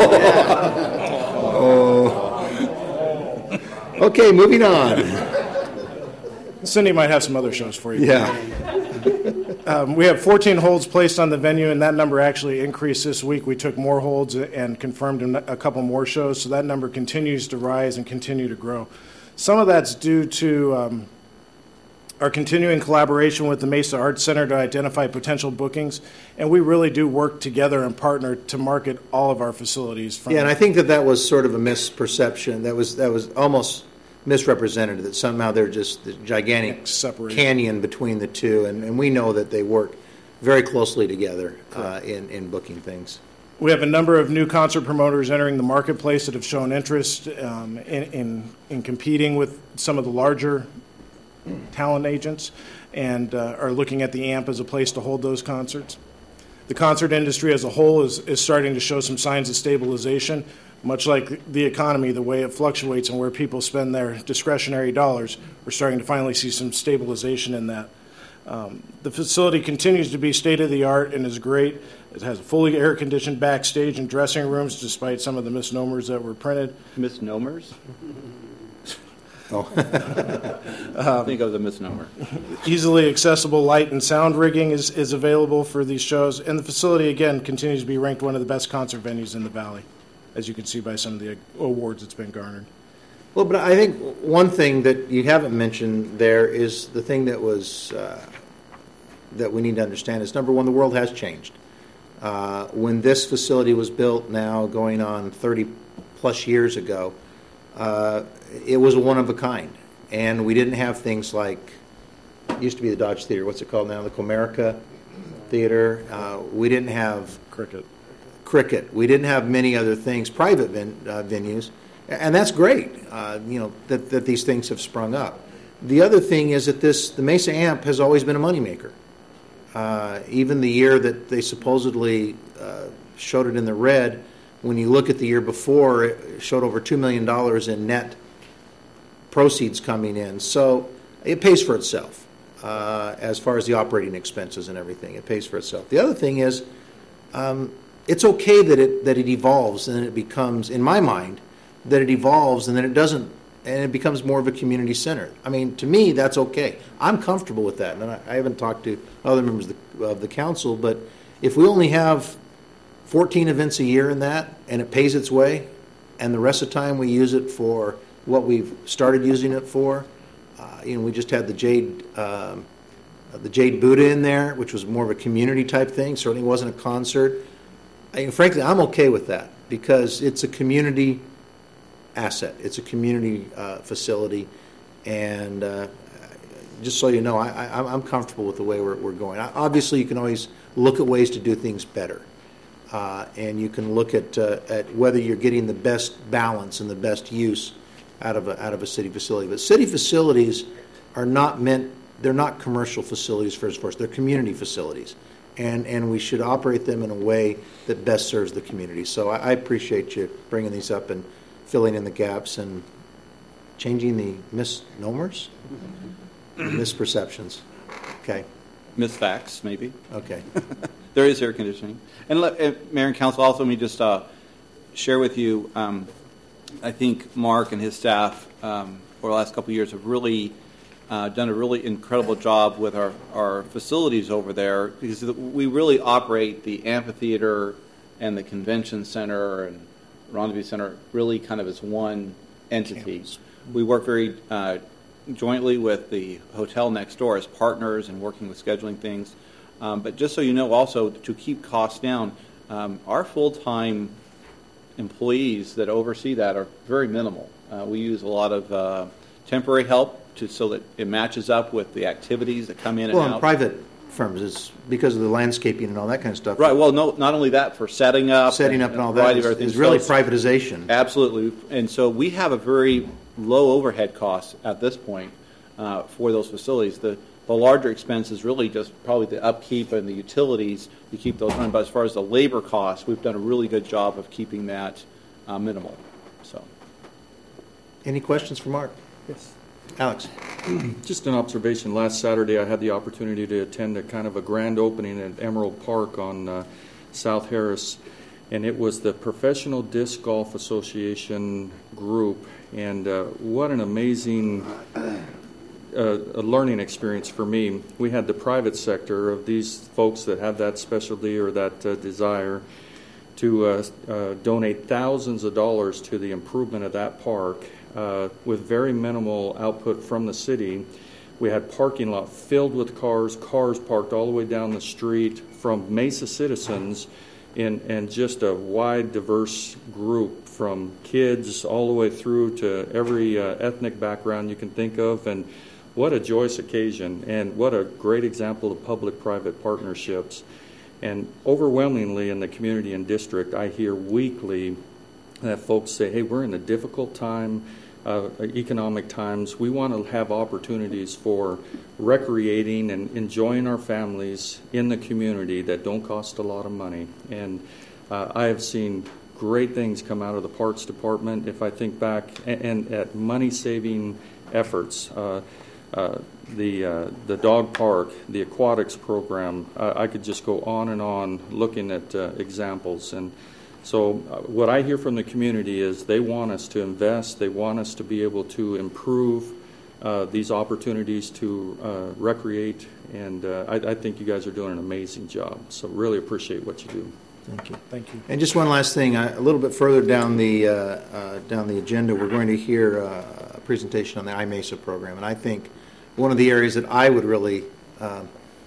A: Okay, moving on.
E: Cindy might have some other shows for you.
A: Yeah.
E: Um, we have fourteen holds placed on the venue, and that number actually increased this week. We took more holds and confirmed a couple more shows, so that number continues to rise and continue to grow. Some of that's due to um, our continuing collaboration with the Mesa Arts Center to identify potential bookings, and we really do work together and partner to market all of our facilities. From
A: Yeah, and I think that that was sort of a misperception. That was that was almost misrepresented, that somehow they're just the gigantic
E: Separation.
A: canyon between the two, and, and we know that they work very closely together uh, in, in booking things.
E: We have a number of new concert promoters entering the marketplace that have shown interest um, in, in, in competing with some of the larger talent agents and uh, are looking at the A M P as a place to hold those concerts. The concert industry as a whole is, is starting to show some signs of stabilization, much like the economy, the way it fluctuates and where people spend their discretionary dollars. We're starting to finally see some stabilization in that. Um, the facility continues to be state-of-the-art and is great. It has a fully air-conditioned backstage and dressing rooms, despite some of the misnomers that were printed.
F: Misnomers?
A: Oh.
F: I think it was a misnomer.
E: Easily accessible light and sound rigging is, is available for these shows, and the facility, again, continues to be ranked one of the best concert venues in the Valley, as you can see by some of the awards it's been garnered.
A: Well, but I think one thing that you haven't mentioned there is the thing that was uh, that we need to understand is, number one, the world has changed. Uh, when this facility was built, now going on thirty plus years ago, uh, it was a one of a kind, and we didn't have things like, it used to be the Dodge Theater. What's it called now? The Comerica Theater. Uh, we didn't have
E: Cricket.
A: Cricket. We didn't have many other things, private ven- uh, venues. And that's great, uh, you know, that, that these things have sprung up. The other thing is that this, the Mesa Amp has always been a moneymaker. Uh, even the year that they supposedly uh, showed it in the red, when you look at the year before, it showed over two million dollars in net proceeds coming in. So it pays for itself uh, as far as the operating expenses and everything. It pays for itself. The other thing is, um, it's okay that it that it evolves and it becomes, in my mind, that it evolves and then it doesn't, and it becomes more of a community center. I mean, to me, that's okay. I'm comfortable with that, and I, I haven't talked to other members of the, of the council, but if we only have fourteen events a year in that, and it pays its way, and the rest of the time we use it for what we've started using it for, uh, you know, we just had the Jade, um, the Jade Buddha in there, which was more of a community type thing. Certainly wasn't a concert. I mean, frankly, I'm okay with that because it's a community asset. It's a community uh, facility, and uh, just so you know, I, I, I'm comfortable with the way we're, we're going. Obviously, you can always look at ways to do things better, uh, and you can look at uh, at whether you're getting the best balance and the best use out of a, out of a city facility. But city facilities are not meant; they're not commercial facilities first. First, they're community facilities, and and we should operate them in a way that best serves the community. So I, I appreciate you bringing these up and filling in the gaps and changing the misnomers, misperceptions. Okay.
F: Misfacts, maybe.
A: Okay.
F: There is air conditioning. And let, uh, Mayor and Council, also let me just uh, share with you, um, I think Mark and his staff um, for the last couple of years have really uh, done a really incredible job with our, our facilities over there, because we really operate the amphitheater and the convention center and Rendezvous Center really kind of as one entity. Campus. We work very uh, jointly with the hotel next door as partners and working with scheduling things. Um, but just so you know, also to keep costs down, um, our full-time employees that oversee that are very minimal. Uh, we use a lot of uh, temporary help to so that it matches up with the activities that come in
A: well,
F: and out.
A: Well, in private firms, is because of the landscaping and all that kind of stuff.
F: Right. Well, no, not only that, for setting up,
A: setting up and, and all that is, is really so privatization.
F: Absolutely. And so we have a very low overhead cost at this point uh, for those facilities. The the larger expense is really just probably the upkeep and the utilities to keep those running. But as far as the labor costs, we've done a really good job of keeping that uh, minimal. So,
A: any questions for Mark?
F: Yes.
A: Alex.
D: Just an observation. Last Saturday, I had the opportunity to attend a kind of a grand opening at Emerald Park on uh, South Harris, and it was the Professional Disc Golf Association group, and uh, what an amazing uh, a learning experience for me. We had the private sector of these folks that have that specialty or that uh, desire to uh, uh, donate thousands of dollars to the improvement of that park. Uh, with very minimal output from the city. We had parking lot filled with cars, cars parked all the way down the street from Mesa citizens, in, and just a wide, diverse group from kids all the way through to every uh, ethnic background you can think of. And what a joyous occasion, and what a great example of public-private partnerships. And overwhelmingly in the community and district, I hear weekly that folks say, hey, we're in a difficult time. Uh, economic times. We want to have opportunities for recreating and enjoying our families in the community that don't cost a lot of money. And uh, I have seen great things come out of the Parks Department. If I think back and, and at money-saving efforts, uh, uh, the uh, the dog park, the aquatics program. Uh, I could just go on and on looking at uh, examples. And so uh, what I hear from the community is they want us to invest. They want us to be able to improve uh, these opportunities to uh, recreate. And uh, I, I think you guys are doing an amazing job. So really appreciate what you do.
A: Thank you.
E: Thank you.
A: And just one last thing, uh, a little bit further down the uh, uh, down the agenda, we're going to hear uh, a presentation on the I MESA program, and I think one of the areas that I would really, uh,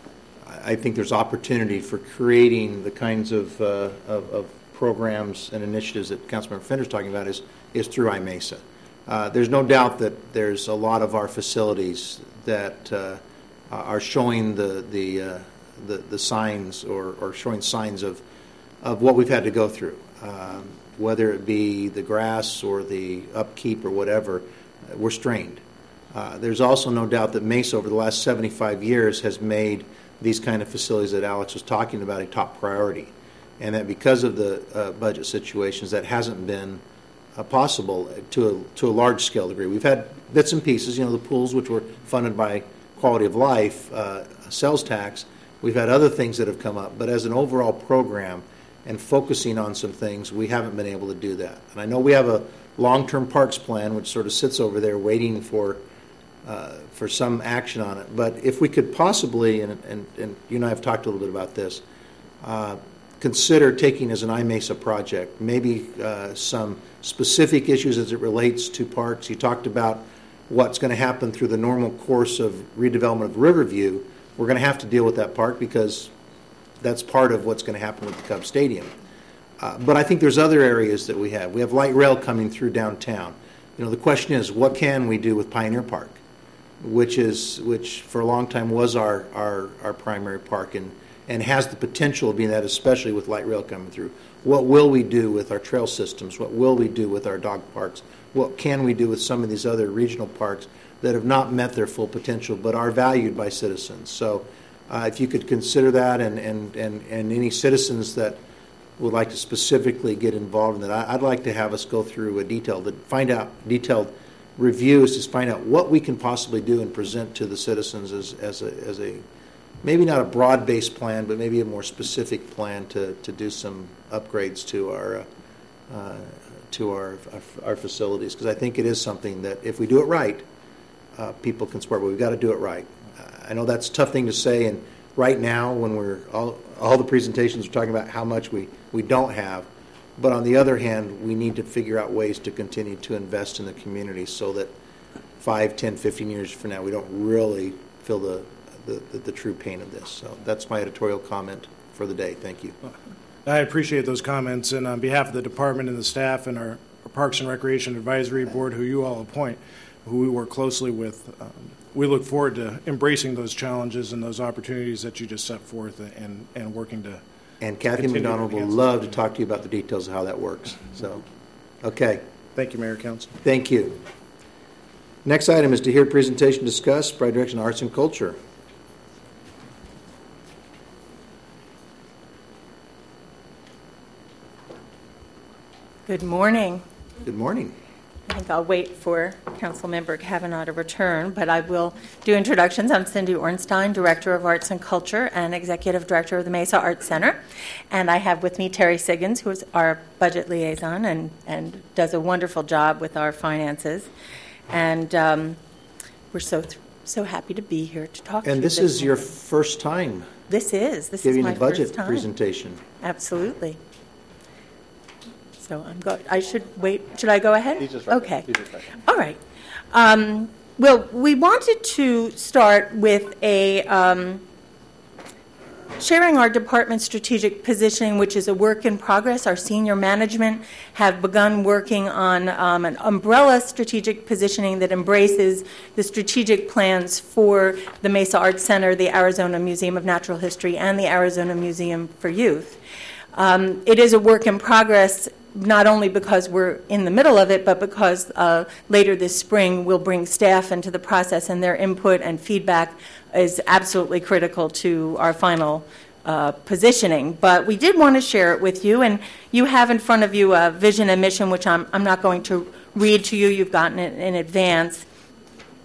A: I think there's opportunity for creating the kinds of, uh, of, of programs and initiatives that Councilmember Fender's talking about is is through I MESA. Uh, there's no doubt that there's a lot of our facilities that uh, are showing the the, uh, the the signs or, or showing signs of of what we've had to go through, um, whether it be the grass or the upkeep or whatever, we're strained. Uh, there's also no doubt that MESA over the last seventy-five years has made these kind of facilities that Alex was talking about a top priority, and that because of the uh, budget situations, that hasn't been uh, possible to a, to a large scale degree. We've had bits and pieces, you know, the pools which were funded by quality of life, uh, sales tax. We've had other things that have come up, but as an overall program, and focusing on some things, we haven't been able to do that. And I know we have a long-term parks plan, which sort of sits over there waiting for uh, for some action on it. But if we could possibly, and, and, and you and I have talked a little bit about this, uh, consider taking as an I MESA project maybe uh, some specific issues as it relates to parks. You talked about what's going to happen through the normal course of redevelopment of Riverview. We're going to have to deal with that park because that's part of what's going to happen with the Cub Stadium. Uh, but I think there's other areas that we have. We have light rail coming through downtown. You know, the question is, what can we do with Pioneer Park, which is which for a long time was our our, our primary park and, and has the potential of being that, especially with light rail coming through. What will we do with our trail systems? What will we do with our dog parks? What can we do with some of these other regional parks that have not met their full potential but are valued by citizens? So Uh, if you could consider that, and, and, and, and any citizens that would like to specifically get involved in that, I, I'd like to have us go through a detailed, find out detailed reviews to find out what we can possibly do and present to the citizens as, as a, as a maybe not a broad-based plan, but maybe a more specific plan to, to do some upgrades to our uh, uh, to our our, our facilities, because I think it is something that if we do it right, uh, people can support. But we've got to do it right. I know that's a tough thing to say, and right now when we're all, all the presentations are talking about how much we, we don't have, but on the other hand, we need to figure out ways to continue to invest in the community so that five, ten, fifteen years from now we don't really feel the, the, the, the true pain of this. So that's my editorial comment for the day. Thank you.
E: I appreciate those comments, and on behalf of the department and the staff and our, our Parks and Recreation Advisory Board, who you all appoint, who we work closely with, um, we look forward to embracing those challenges and those opportunities that you just set forth and, and working to.
A: And Kathy McDonald will love to talk to you about the details of how that works. So, okay.
E: Thank you, Mayor, Council.
A: Thank you. Next item is to hear presentation discussed by Direction of Arts and Culture.
H: Good morning.
A: Good morning.
H: I think I'll wait for Councilmember Kavanaugh to return, but I will do introductions. I'm Cindy Ornstein, Director of Arts and Culture and Executive Director of the Mesa Arts Center. And I have with me Terry Siggins, who is our budget liaison and, and does a wonderful job with our finances. And um, we're so th- so happy to be here to talk to you.
A: And this is your first time
H: This is. This is
A: giving
H: my
A: a budget
H: first time.
A: presentation.
H: Absolutely. So I'm go. I should wait. Should I go ahead?
F: He's just right
H: okay.
F: He's just right.
H: All right. Um, well, we wanted to start with a um, sharing our department's strategic positioning, which is a work in progress. Our senior management have begun working on um, an umbrella strategic positioning that embraces the strategic plans for the Mesa Arts Center, the Arizona Museum of Natural History, and the Arizona Museum for Youth. Um, it is a work in progress, not only because we're in the middle of it, but because uh, later this spring we'll bring staff into the process, and their input and feedback is absolutely critical to our final uh, positioning. But we did want to share it with you, and you have in front of you a vision and mission, which I'm, I'm not going to read to you. You've gotten it in advance.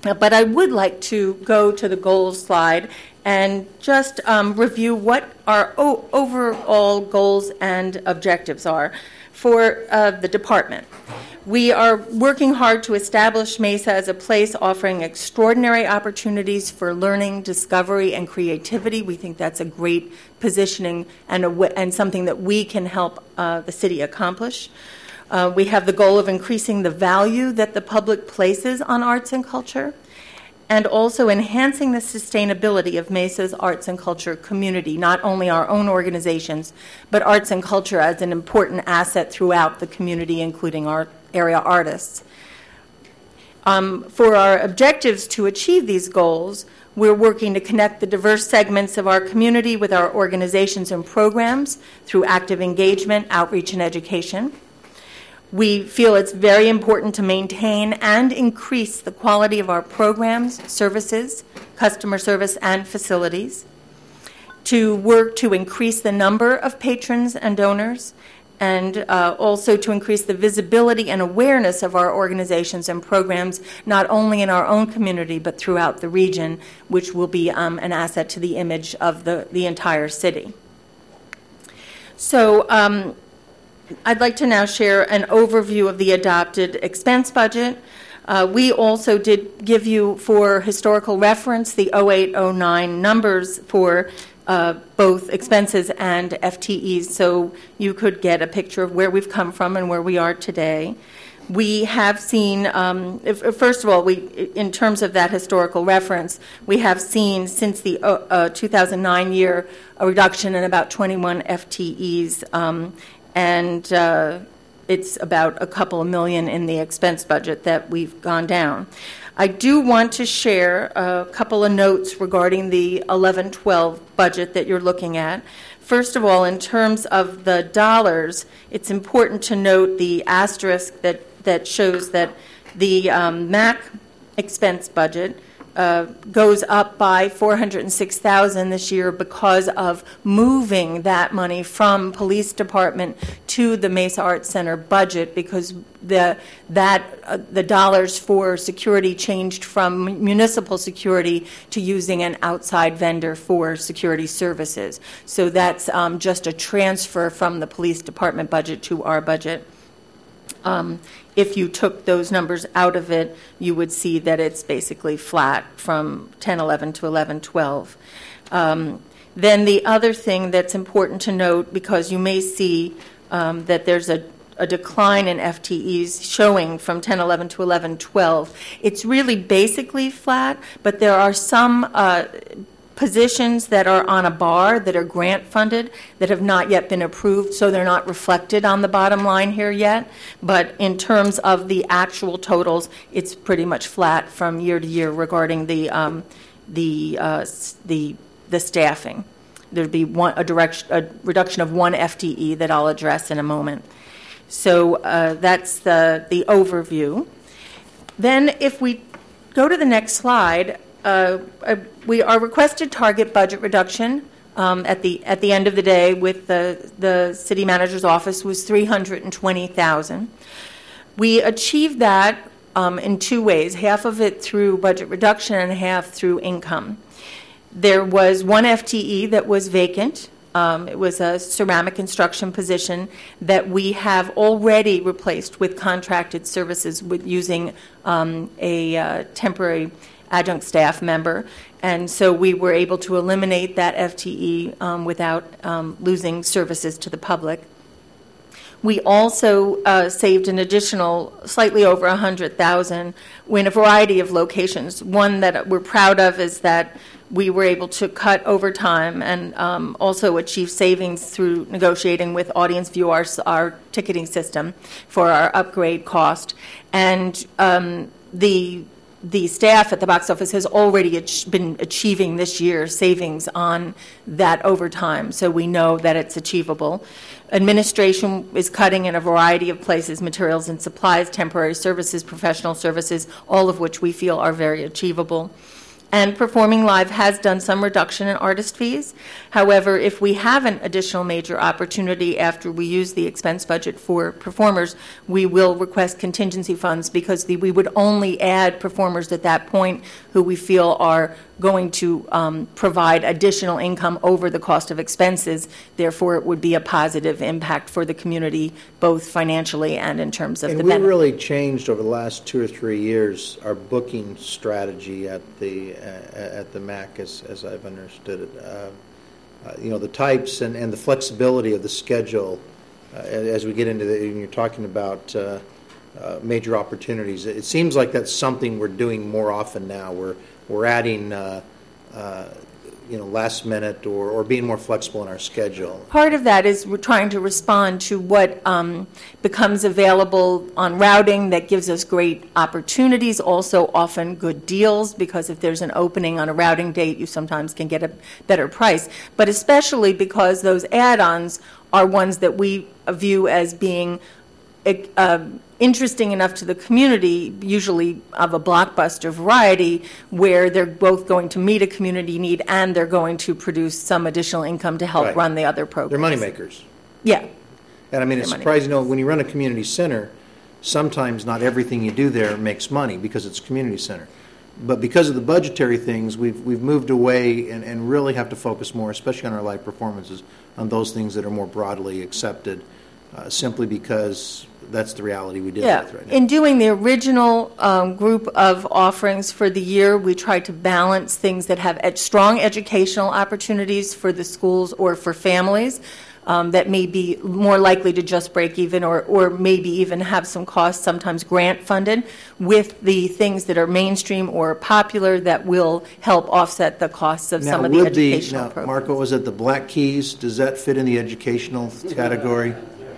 H: Uh, But I would like to go to the goals slide and just um, review what our o- overall goals and objectives are for uh, the department. We are working hard to establish Mesa as a place offering extraordinary opportunities for learning, discovery, and creativity. We think that's a great positioning and, a w- and something that we can help uh, the city accomplish. Uh, we have the goal of increasing the value that the public places on arts and culture, and also enhancing the sustainability of Mesa's arts and culture community, not only our own organizations, but arts and culture as an important asset throughout the community, including our area artists. Um, for our objectives to achieve these goals, we're working to connect the diverse segments of our community with our organizations and programs through active engagement, outreach, and education. We feel it's very important to maintain and increase the quality of our programs, services, customer service, and facilities, to work to increase the number of patrons and donors, and uh, also to increase the visibility and awareness of our organizations and programs, not only in our own community, but throughout the region, which will be um, an asset to the image of the, the entire city. So, um, I'd like to now share an overview of the adopted expense budget. Uh, we also did give you, for historical reference, the oh eight oh nine numbers for uh, both expenses and F T Es, so you could get a picture of where we've come from and where we are today. We have seen, um, if, first of all, we, in terms of that historical reference, we have seen since the uh, uh, two thousand nine year a reduction in about twenty-one F T Es. Um, and uh, it's about a couple of million in the expense budget that we've gone down. I do want to share a couple of notes regarding the eleven twelve budget that you're looking at. First of all, in terms of the dollars, it's important to note the asterisk that, that shows that the um, M A C expense budget Uh, goes up by four hundred six thousand dollars this year because of moving that money from police department to the Mesa Arts Center budget, because the that uh, the dollars for security changed from municipal security to using an outside vendor for security services. So that's um, just a transfer from the police department budget to our budget. Um, if you took those numbers out of it, you would see that it's basically flat from ten eleven to eleven twelve. Um, then the other thing that's important to note, because you may see um, that there's a, a decline in F T Es showing from ten eleven to eleven twelve. It's really basically flat, but there are some uh, positions that are on a bar that are grant funded that have not yet been approved, so they're not reflected on the bottom line here yet. But in terms of the actual totals, it's pretty much flat from year to year regarding the um, the uh, the the staffing. There'd be one a direction a reduction of one F T E that I'll address in a moment. So uh, that's the the overview. Then, if we go to the next slide. Uh, uh, we our requested target budget reduction um, at the at the end of the day with the the city manager's office was three hundred twenty thousand. We achieved that um, in two ways: half of it through budget reduction and half through income. There was one F T E that was vacant. Um, it was a ceramic instruction position that we have already replaced with contracted services with using um, a uh, temporary adjunct staff member, and so we were able to eliminate that F T E um, without um, losing services to the public. We also uh, saved an additional slightly over one hundred thousand dollars in a variety of locations. One that we're proud of is that we were able to cut overtime and um, also achieve savings through negotiating with Audience View, our, our ticketing system, for our upgrade cost. And um, the The staff at the box office has already ach- been achieving this year savings on that overtime, so we know that it's achievable. Administration is cutting in a variety of places: materials and supplies, temporary services, professional services, all of which we feel are very achievable. And Performing Live has done some reduction in artist fees. However, if we have an additional major opportunity after we use the expense budget for performers, we will request contingency funds because the, we would only add performers at that point who we feel are going to um, provide additional income over the cost of expenses. Therefore, it would be a positive impact for the community, both financially and in terms of
A: and
H: the
A: we
H: benefit.
A: really changed over the last two or three years our booking strategy at the uh, at the M A C, as, as I've understood it. Uh, uh, you know, the types and, and the flexibility of the schedule uh, as we get into the, and you're talking about uh, uh, major opportunities. It seems like that's something we're doing more often now. We're we're adding uh, uh, you know, last minute or, or being more flexible in our schedule.
H: Part of that is we're trying to respond to what um, becomes available on routing that gives us great opportunities, also often good deals, because if there's an opening on a routing date, you sometimes can get a better price. But especially because those add-ons are ones that we view as being uh, interesting enough to the community, usually of a blockbuster variety, where they're both going to meet a community need and they're going to produce some additional income to help
A: Right.
H: run the other programs.
A: They're money makers.
H: Yeah.
A: And I mean, it's
H: They're money
A: surprising, you know, when you run a community center, sometimes not everything you do there makes money because it's a community center. But because of the budgetary things, we've we've moved away and, and really have to focus more, especially on our live performances, on those things that are more broadly accepted, uh, simply because that's the reality we deal
H: Yeah.
A: with right now.
H: In doing the original um, group of offerings for the year, we tried to balance things that have ed- strong educational opportunities for the schools or for families um, that may be more likely to just break even or, or maybe even have some costs, sometimes grant funded, with the things that are mainstream or popular that will help offset the costs of
A: Now,
H: some of the
A: would
H: educational
A: now,
H: programs.
A: Marco, was it the Black Keys? Does that fit in the educational category?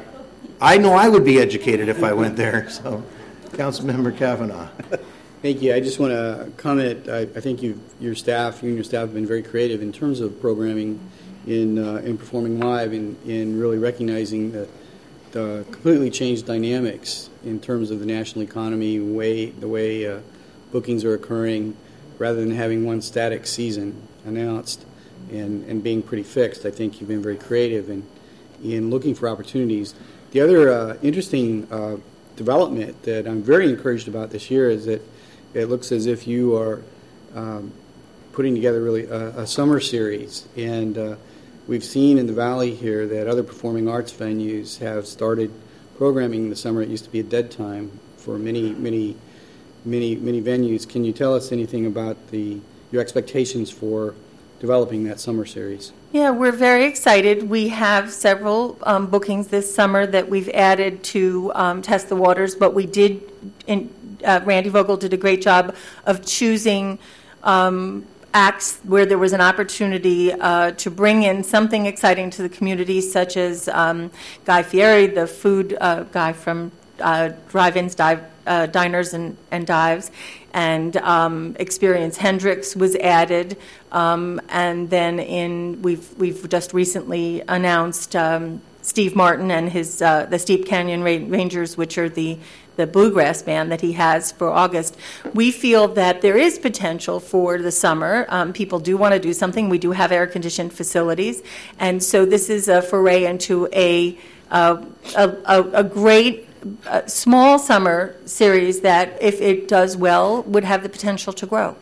A: I know I would be educated if I went there. So, Councilmember Kavanaugh.
C: Thank you. I just want to comment. I, I think you, your staff, you and your staff have been very creative in terms of programming in uh, in Performing Live, in, in really recognizing the, the completely changed dynamics in terms of the national economy, way the way uh, bookings are occurring, rather than having one static season announced and, and being pretty fixed. I think you've been very creative in, in looking for opportunities. The other uh, interesting uh, development that I'm very encouraged about this year is that it looks as if you are um, putting together really a, a summer series. And uh, we've seen in the Valley here that other performing arts venues have started programming in the summer. It used to be a dead time for many, many, many, many venues. Can you tell us anything about the your expectations for developing that summer series?
H: Yeah, we're very excited. We have several um, bookings this summer that we've added to um, test the waters, but we did, in, uh, Randy Vogel did a great job of choosing um, acts where there was an opportunity uh, to bring in something exciting to the community, such as um, Guy Fieri, the food uh, guy from uh, Drive-Ins, Dive, uh, Diners and, and Dives, and um, Experience Hendrix was added. Um, and then in we've we've just recently announced um, Steve Martin and his uh, the Steep Canyon Rangers, which are the the bluegrass band that he has for August. We feel that there is potential for the summer. Um, people do want to do something. We do have air-conditioned facilities, and so this is a foray into a uh, a, a, a great uh, small summer series that, if it does well, would have the potential to grow.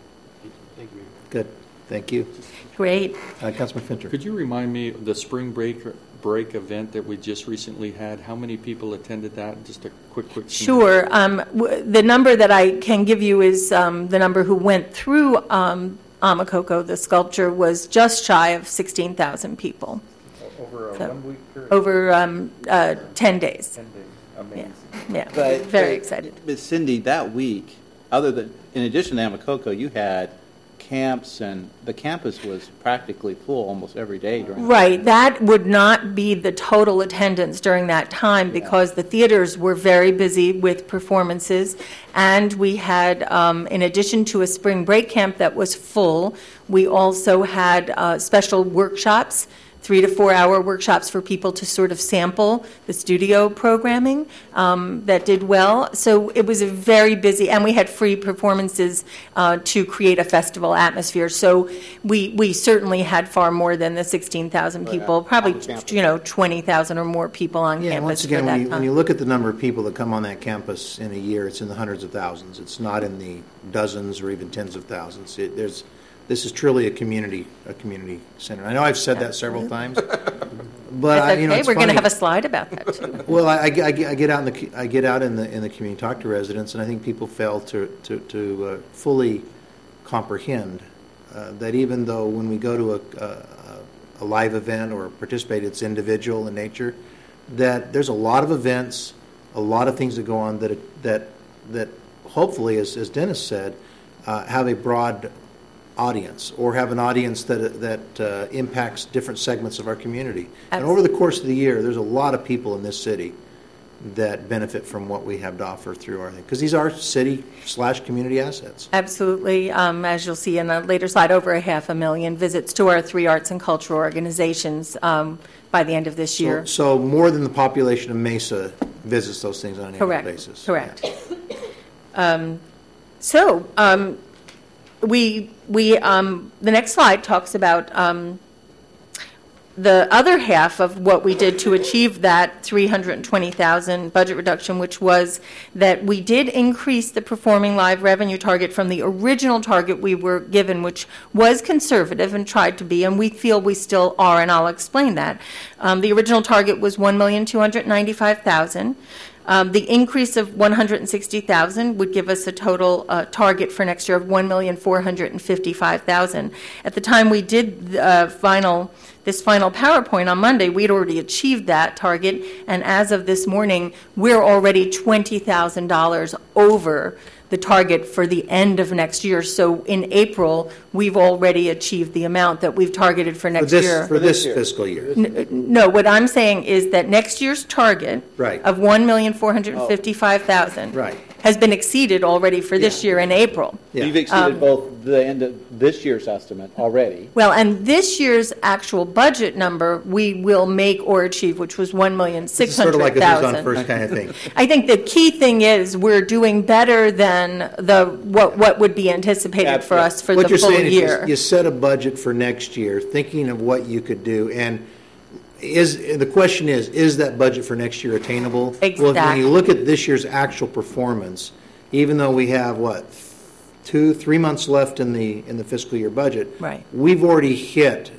C: Thank you.
A: Good. Thank you.
H: Great.
A: Uh, Councilman Finter.
D: Could you remind me of the spring break break event that we just recently had? How many people attended that? Just a quick, quick.
H: Sure. Um, w- the number that I can give you is um, the number who went through um, Amakoko, the sculpture, was just shy of sixteen thousand people.
G: Over a
H: So,
G: one-week period?
H: Over um, uh, ten days.
G: ten days. Amazing.
H: Yeah, yeah.
F: But,
H: Very
F: but,
H: excited.
F: But Cindy, that week, other than in addition to Amakoko, you had camps, and the campus was practically full almost every day during.
H: Right. That would not be the total attendance during that time because the theaters were very busy with performances, and we had, um, in addition to a spring break camp that was full, we also had uh, special workshops three to four hour workshops for people to sort of sample the studio programming um, that did well. So it was a very busy, and we had free performances uh, to create a festival atmosphere. So we we certainly had far more than the sixteen thousand people, probably you know twenty thousand or more people on
A: Yeah,
H: campus
A: once again,
H: for that
A: when you,
H: time.
A: when you look at the number of people that come on that campus in a year, it's in the hundreds of thousands. It's not in the dozens or even tens of thousands. It, there's, this is truly a community, a community center. I know I've said that several times, but
H: That's
A: I,
H: okay.
A: you know, it's
H: We're going to
A: funny.
H: have a slide about that too.
A: Well, I, I, get- I get I get out in the I get out in the in the community, talk to residents, and I think people fail to to, to uh, fully comprehend uh, that even though when we go to a, a a live event or participate, it's individual in nature, that there's a lot of events, a lot of things that go on that that that hopefully, as, as Dennis said, uh, have a broad audience or have an audience that that uh, impacts different segments of our community. And over the course of the year, there's a lot of people in this city that benefit from what we have to offer through our thing, because these are city slash community assets.
H: Absolutely. Um, as you'll see in a later slide, over a half a million visits to our three arts and cultural organizations um, by the end of this year.
A: So, so more than the population of Mesa visits those things on an annual
H: Correct.
A: basis.
H: Correct. Um, so um, we we um, the next slide talks about um, the other half of what we did to achieve that three hundred twenty thousand budget reduction, which was that we did increase the performing live revenue target from the original target we were given, which was conservative and tried to be, and we feel we still are, and I'll explain that. Um, the original target was one million two hundred ninety-five thousand dollars. Um, the increase of one hundred sixty thousand dollars would give us a total uh, target for next year of one million four hundred fifty-five thousand dollars. At the time we did the uh, final, this final PowerPoint on Monday, we'd already achieved that target, and as of this morning, we're already twenty thousand dollars over the target for the end of next year. So in April, we've already achieved the amount that we've targeted for
A: For
H: next
A: this,
H: year.
A: for this fiscal year.
H: N- No, what I'm saying is that next year's target
A: Right.
H: of one million four hundred fifty-five thousand
A: Right.
H: has been exceeded already for this year in April.
A: Yeah.
F: You've exceeded both the end of this year's estimate already.
H: Well, and this year's actual budget number, we will make or achieve, which was one million
A: It's
H: six
A: sort of like
H: hundred
A: a who's on
H: thousand.
A: first kind of thing.
H: I think the key thing is we're doing better than the, what, what would be anticipated for
F: Yeah.
H: us for
A: What
H: the
A: you're
H: full
A: saying is
H: year.
A: you- you set a budget for next year, thinking of what you could do, and is, the question is, is that budget for next year attainable? Well, when
H: Exactly.
A: you look at this year's actual performance, even though we have, what, two, three months left in the, in the fiscal year budget.
H: Right.
A: We've already hit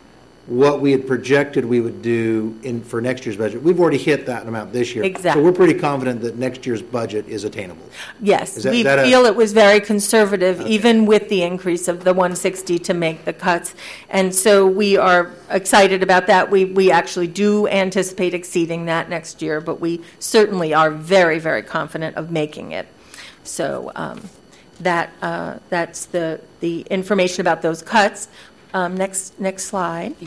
A: what we had projected we would do in, for next year's budget. We've already hit that amount this year.
H: Exactly.
A: So we're pretty confident that next year's budget is attainable.
H: Yes,
A: Is that-
H: we
A: that a-
H: feel it was very conservative, even with the increase of the one sixty to make the cuts. And so we are excited about that. We, we actually do anticipate exceeding that next year, but we certainly are very, very confident of making it. So um, that, uh, that's the, the information about those cuts. Um, Next, next slide.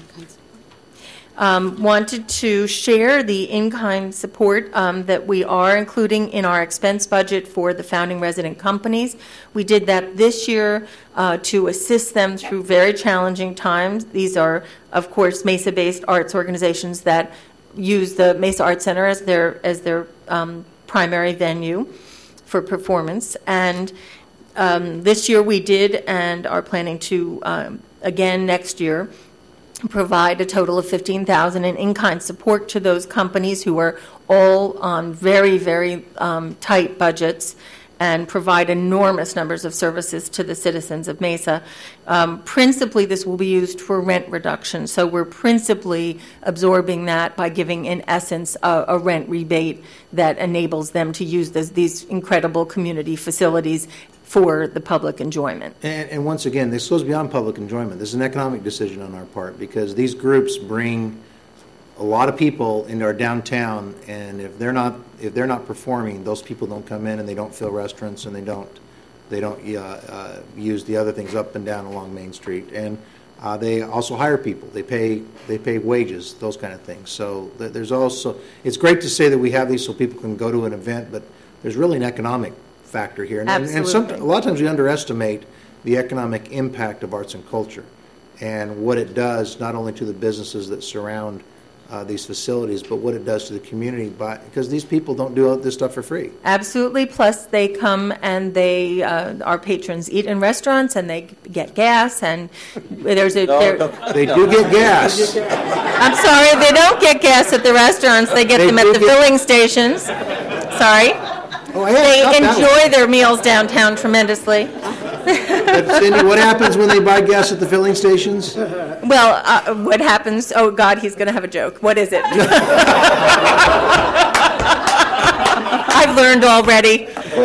H: Um, wanted to share the in-kind support um, that we are including in our expense budget for the founding resident companies. We did that this year uh, to assist them through very challenging times. These are, of course, Mesa-based arts organizations that use the Mesa Arts Center as their as their um, primary venue for performance. And um, this year we did and are planning to um, again next year provide a total of fifteen thousand dollars in in-kind support to those companies who are all on very, very um, tight budgets and provide enormous numbers of services to the citizens of Mesa. Um, principally, this will be used for rent reduction. So we're principally absorbing that by giving, in essence, a, a rent rebate that enables them to use this, these incredible community facilities for the public enjoyment.
A: And, and once again, this goes beyond public enjoyment. This is an economic decision on our part, because these groups bring a lot of people into our downtown, and if they're not if they're not performing, those people don't come in, and they don't fill restaurants, and they don't they don't uh, uh, use the other things up and down along Main Street, and uh, they also hire people. They pay they pay wages, those kind of things. So th- there's also, it's great to say that we have these so people can go to an event, but there's really an economic factor here, and, and some,
H: Absolutely.
A: a lot of times we underestimate the economic impact of arts and culture. and what it does not only to the businesses that surround uh, these facilities, but what it does to the community, by, because these people don't do all this stuff for free.
H: Absolutely. Plus, they come and they, uh, our patrons eat in restaurants and they get gas, and there's a.
F: No,
H: there,
F: no.
A: They do get gas.
H: I'm sorry, they don't get gas at the restaurants. They get
A: They
H: them at
A: do
H: the
A: get-
H: filling stations. Sorry.
A: Oh, hey,
H: They
A: not that
H: enjoy
A: one.
H: their meals downtown tremendously.
A: But Cindy, what happens when they buy gas at the filling stations?
H: Well, uh, what happens? Oh, God, he's going to have a joke. What is it? I've learned already.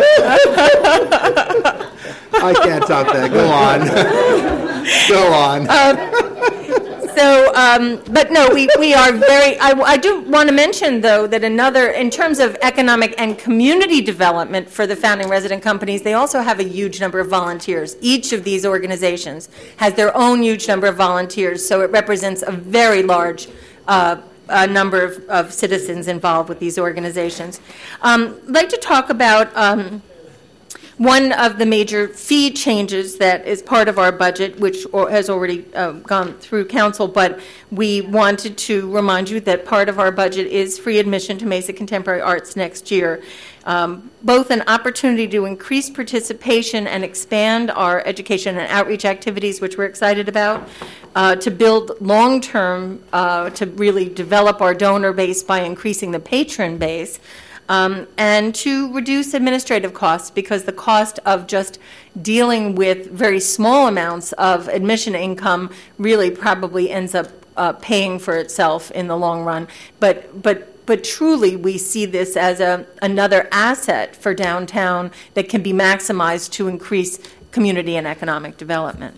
A: I can't top that. Go on. Go on.
H: So, um, but no, we, we are very, I, I do want to mention, though, that another, in terms of economic and community development for the founding resident companies, they also have a huge number of volunteers. Each of these organizations has their own huge number of volunteers, so it represents a very large uh, a number of, of citizens involved with these organizations. Um, I'd like to talk about um, one of the major fee changes that is part of our budget, which or has already uh, gone through council, but we wanted to remind you that part of our budget is free admission to Mesa Contemporary Arts next year. Um, both an opportunity to increase participation and expand our education and outreach activities, which we're excited about, uh, to build long-term, uh, to really develop our donor base by increasing the patron base, Um, and to reduce administrative costs, because the cost of just dealing with very small amounts of admission income really probably ends up uh, paying for itself in the long run. But but but truly, we see this as a another asset for downtown that can be maximized to increase community and economic development.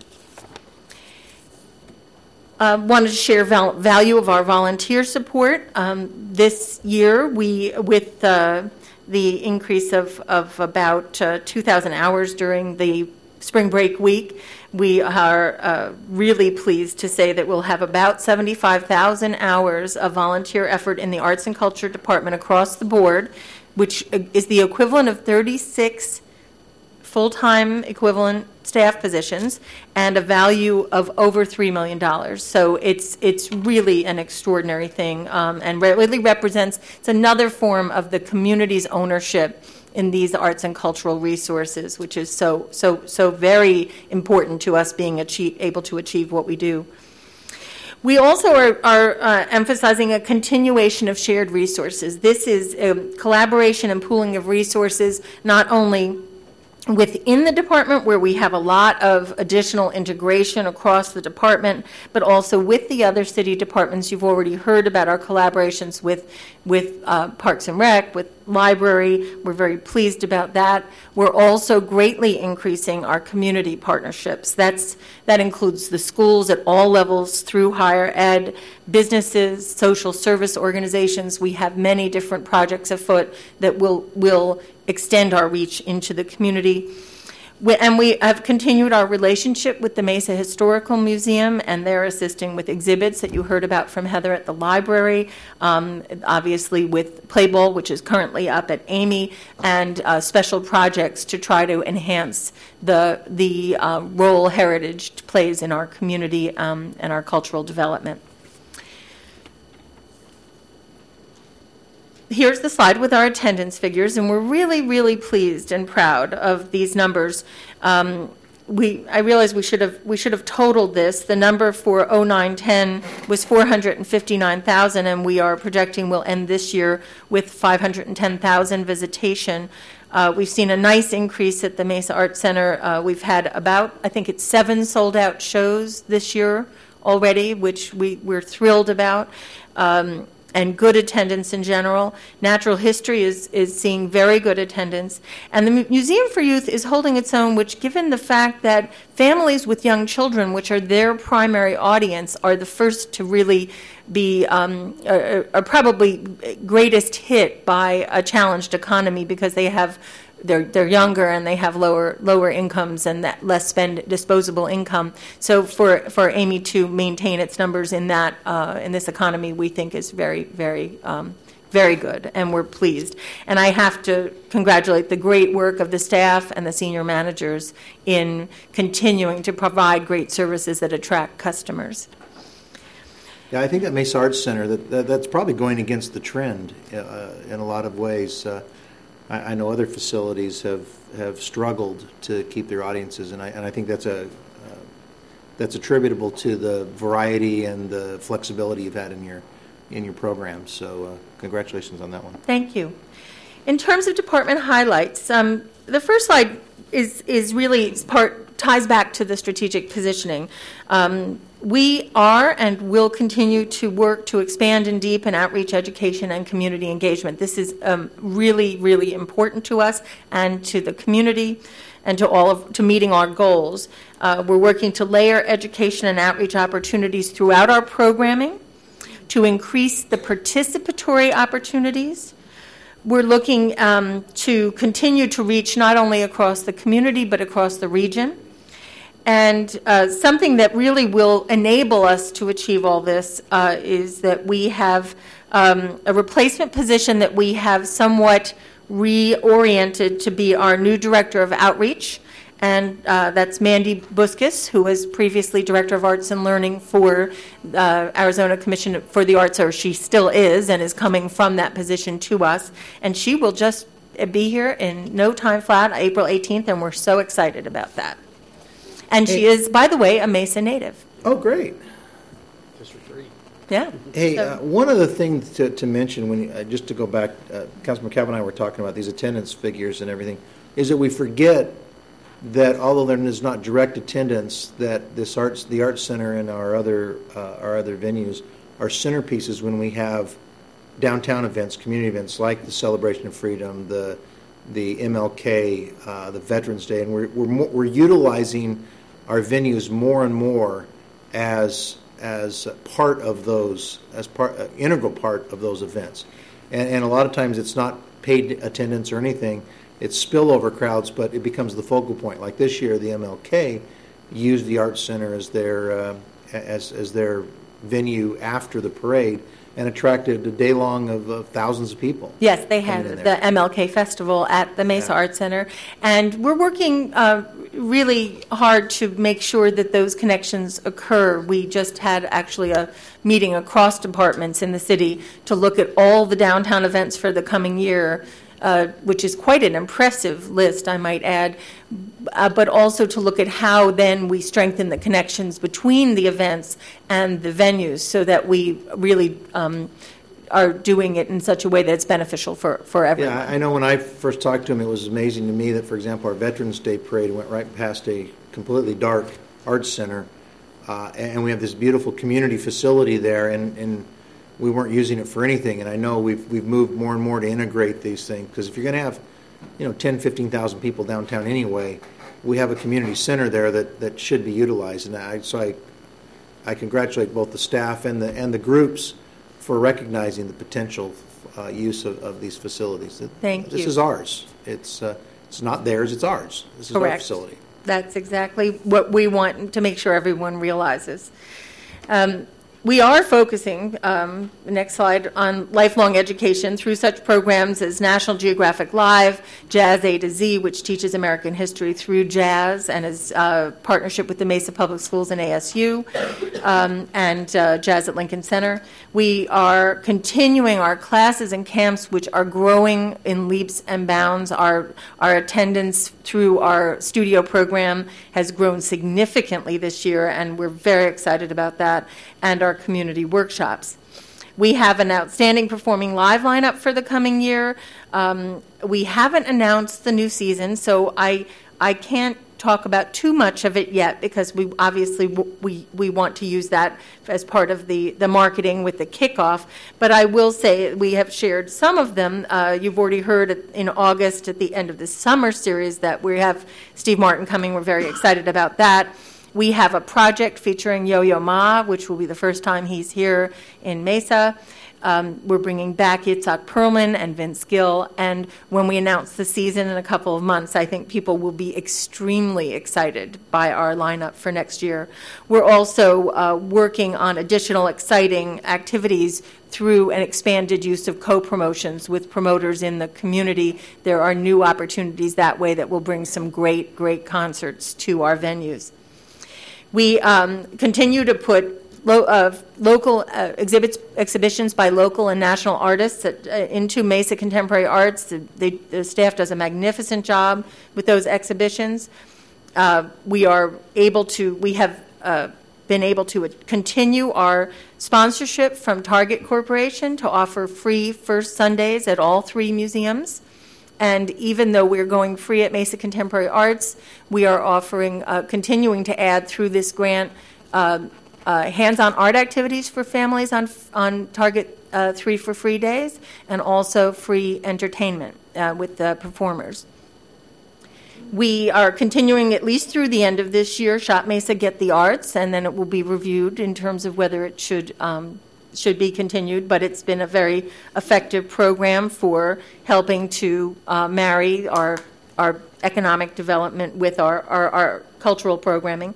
H: Uh, wanted to share val- value of our volunteer support. Um, this year, we, with uh, the increase of, of about uh, two thousand hours during the spring break week, we are uh, really pleased to say that we'll have about seventy-five thousand hours of volunteer effort in the Arts and Culture Department across the board, which is the equivalent of thirty-six full-time equivalent staff positions and a value of over three million dollars. So it's it's really an extraordinary thing, um, and really represents, it's another form of the community's ownership in these arts and cultural resources, which is so so so very important to us being achieve, able to achieve what we do. We also are, are uh, emphasizing a continuation of shared resources. This is um, collaboration and pooling of resources, not only within the department, where we have a lot of additional integration across the department, but also with the other city departments. You've already heard about our collaborations with, with uh, Parks and Rec, with Library. We're very pleased about that. We're also greatly increasing our community partnerships. That's, that includes the schools at all levels through higher ed, businesses, social service organizations. We have many different projects afoot that will, will extend our reach into the community. We, and we have continued our relationship with the Mesa Historical Museum, and they're assisting with exhibits that you heard about from Heather at the library, um, obviously with Play Bowl, which is currently up at Amy, and uh, special projects to try to enhance the, the uh, role heritage plays in our community um, and our cultural development. Here's the slide with our attendance figures, and we're really, really pleased and proud of these numbers. Um, we, I realize we should have we should have totaled this. The number for oh nine ten was four hundred fifty-nine thousand, and we are projecting we'll end this year with five hundred ten thousand visitation. Uh, we've seen a nice increase at the Mesa Art Center. Uh, we've had about, I think it's seven sold-out shows this year already, which we, we're thrilled about. Um, and good attendance in general. Natural History is, is seeing very good attendance. And the Museum for Youth is holding its own, which, given the fact that families with young children, which are their primary audience, are the first to really be um, are, are probably greatest hit by a challenged economy, because they have They're they're younger and they have lower lower incomes and that less spend disposable income. So for, for Amy to maintain its numbers in that uh, in this economy, we think is very very um, very good, and we're pleased. And I have to congratulate the great work of the staff and the senior managers in continuing to provide great services that attract customers.
A: Yeah, I think that Mesa Arts Center, that, that that's probably going against the trend uh, in a lot of ways. Uh, I, I know other facilities have, have struggled to keep their audiences, and I and I think that's a uh, that's attributable to the variety and the flexibility you've had in your in your programs. So uh, congratulations on that one.
H: Thank you. In terms of department highlights, um, the first slide is is really part ties back to the strategic positioning. Um, we are and will continue to work to expand and deepen outreach, education, and community engagement. This is um, really, really important to us and to the community and to all of to meeting our goals. Uh, we're working to layer education and outreach opportunities throughout our programming to increase the participatory opportunities. We're looking um, to continue to reach not only across the community but across the region. And uh, something that really will enable us to achieve all this uh, is that we have um, a replacement position that we have somewhat reoriented to be our new Director of Outreach. And uh, that's Mandy Busquis, who was previously Director of Arts and Learning for uh, Arizona Commission for the Arts, or she still is, and is coming from that position to us. And she will just be here in no time flat, April eighteenth, and we're so excited about that. And she is, by the way, a Mesa native.
A: Oh, great.
C: District three.
H: Yeah.
A: Hey,
H: So-
A: uh, one other thing to, to mention, when you, uh, just to go back, uh, Councilman Cab and I were talking about these attendance figures and everything, is that we forget that although there is not direct attendance, that this arts, the Arts Center and our other uh, our other venues are centerpieces when we have downtown events, community events like the Celebration of Freedom, the the M L K, uh, the Veterans Day, and we're we're mo- we're utilizing our venues more and more as as part of those, as part uh, integral part of those events, and and a lot of times it's not paid attendance or anything. It's spillover crowds, but it becomes the focal point. Like this year, the M L K used the Arts Center as their uh, as as their venue after the parade, and attracted a day long of uh, thousands of people.
H: Yes, they
A: coming
H: had
A: in
H: the
A: there.
H: M L K Festival at the Mesa
A: Yeah.
H: Arts Center, and we're working uh, really hard to make sure that those connections occur. We just had actually a meeting across departments in the city to look at all the downtown events for the coming year, uh, which is quite an impressive list, I might add, uh, but also to look at how then we strengthen the connections between the events and the venues so that we really um, are doing it in such a way that it's beneficial for, for everyone.
A: Yeah, I I know when I first talked to him, it was amazing to me that, for example, our Veterans Day parade went right past a completely dark arts center, uh, and we have this beautiful community facility there, and, and we weren't using it for anything. And I know we've we've moved more and more to integrate these things, because if you're going to have, you know, ten, fifteen thousand people downtown anyway, we have a community center there that, that should be utilized. And I, so I, I congratulate both the staff and the and the groups for recognizing the potential uh, use of, of these facilities.
H: Thank
A: this
H: you.
A: is ours. It's uh, it's not theirs. It's ours. This is our
H: Correct.
A: facility.
H: That's exactly what we want to make sure everyone realizes. Um, we are focusing, um, next slide, on lifelong education through such programs as National Geographic Live, Jazz A to Z, which teaches American history through jazz and is uh, partnership with the Mesa Public Schools and A S U, um, and uh, Jazz at Lincoln Center. We are continuing our classes and camps, which are growing in leaps and bounds. Our, our attendance through our studio program has grown significantly this year, and we're very excited about that, and our community workshops. We have an outstanding performing live lineup for the coming year. Um, we haven't announced the new season, so I I can't talk about too much of it yet, because we obviously w- we we want to use that as part of the the marketing with the kickoff. But I will say we have shared some of them. Uh, you've already heard it in August at the end of the summer series that we have Steve Martin coming. We're very excited about that. We have a project featuring Yo-Yo Ma, which will be the first time he's here in Mesa. Um, we're bringing back Yitzhak Perlman and Vince Gill, and when we announce the season in a couple of months, I think people will be extremely excited by our lineup for next year. We're also uh, working on additional exciting activities through an expanded use of co-promotions with promoters in the community. There are new opportunities that way that will bring some great, great concerts to our venues. We um, continue to put Lo, uh, local uh, exhibits, exhibitions by local and national artists at, uh, into Mesa Contemporary Arts. The, they, the staff does a magnificent job with those exhibitions. Uh, we are able to, we have uh, been able to continue our sponsorship from Target Corporation to offer free First Sundays at all three museums. And even though we're going free at Mesa Contemporary Arts, we are offering, uh, continuing to add through this grant, uh, Uh, hands-on art activities for families on on Target uh, three for free days, and also free entertainment uh, with the performers. We are continuing at least through the end of this year, Shop Mesa Get the Arts, and then it will be reviewed in terms of whether it should um, should be continued, but it's been a very effective program for helping to uh, marry our, our economic development with our, our, our cultural programming.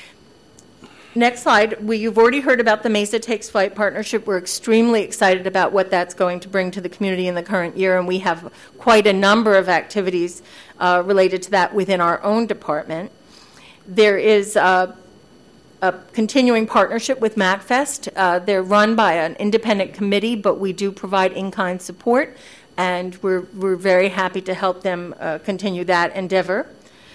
H: Next slide. We, you've already heard about the Mesa Takes Flight partnership. We're extremely excited about what that's going to bring to the community in the current year, and we have quite a number of activities uh, related to that within our own department. There is uh, a continuing partnership with MacFest. Uh, they're run by an independent committee, but we do provide in-kind support, and we're, we're very happy to help them uh, continue that endeavor.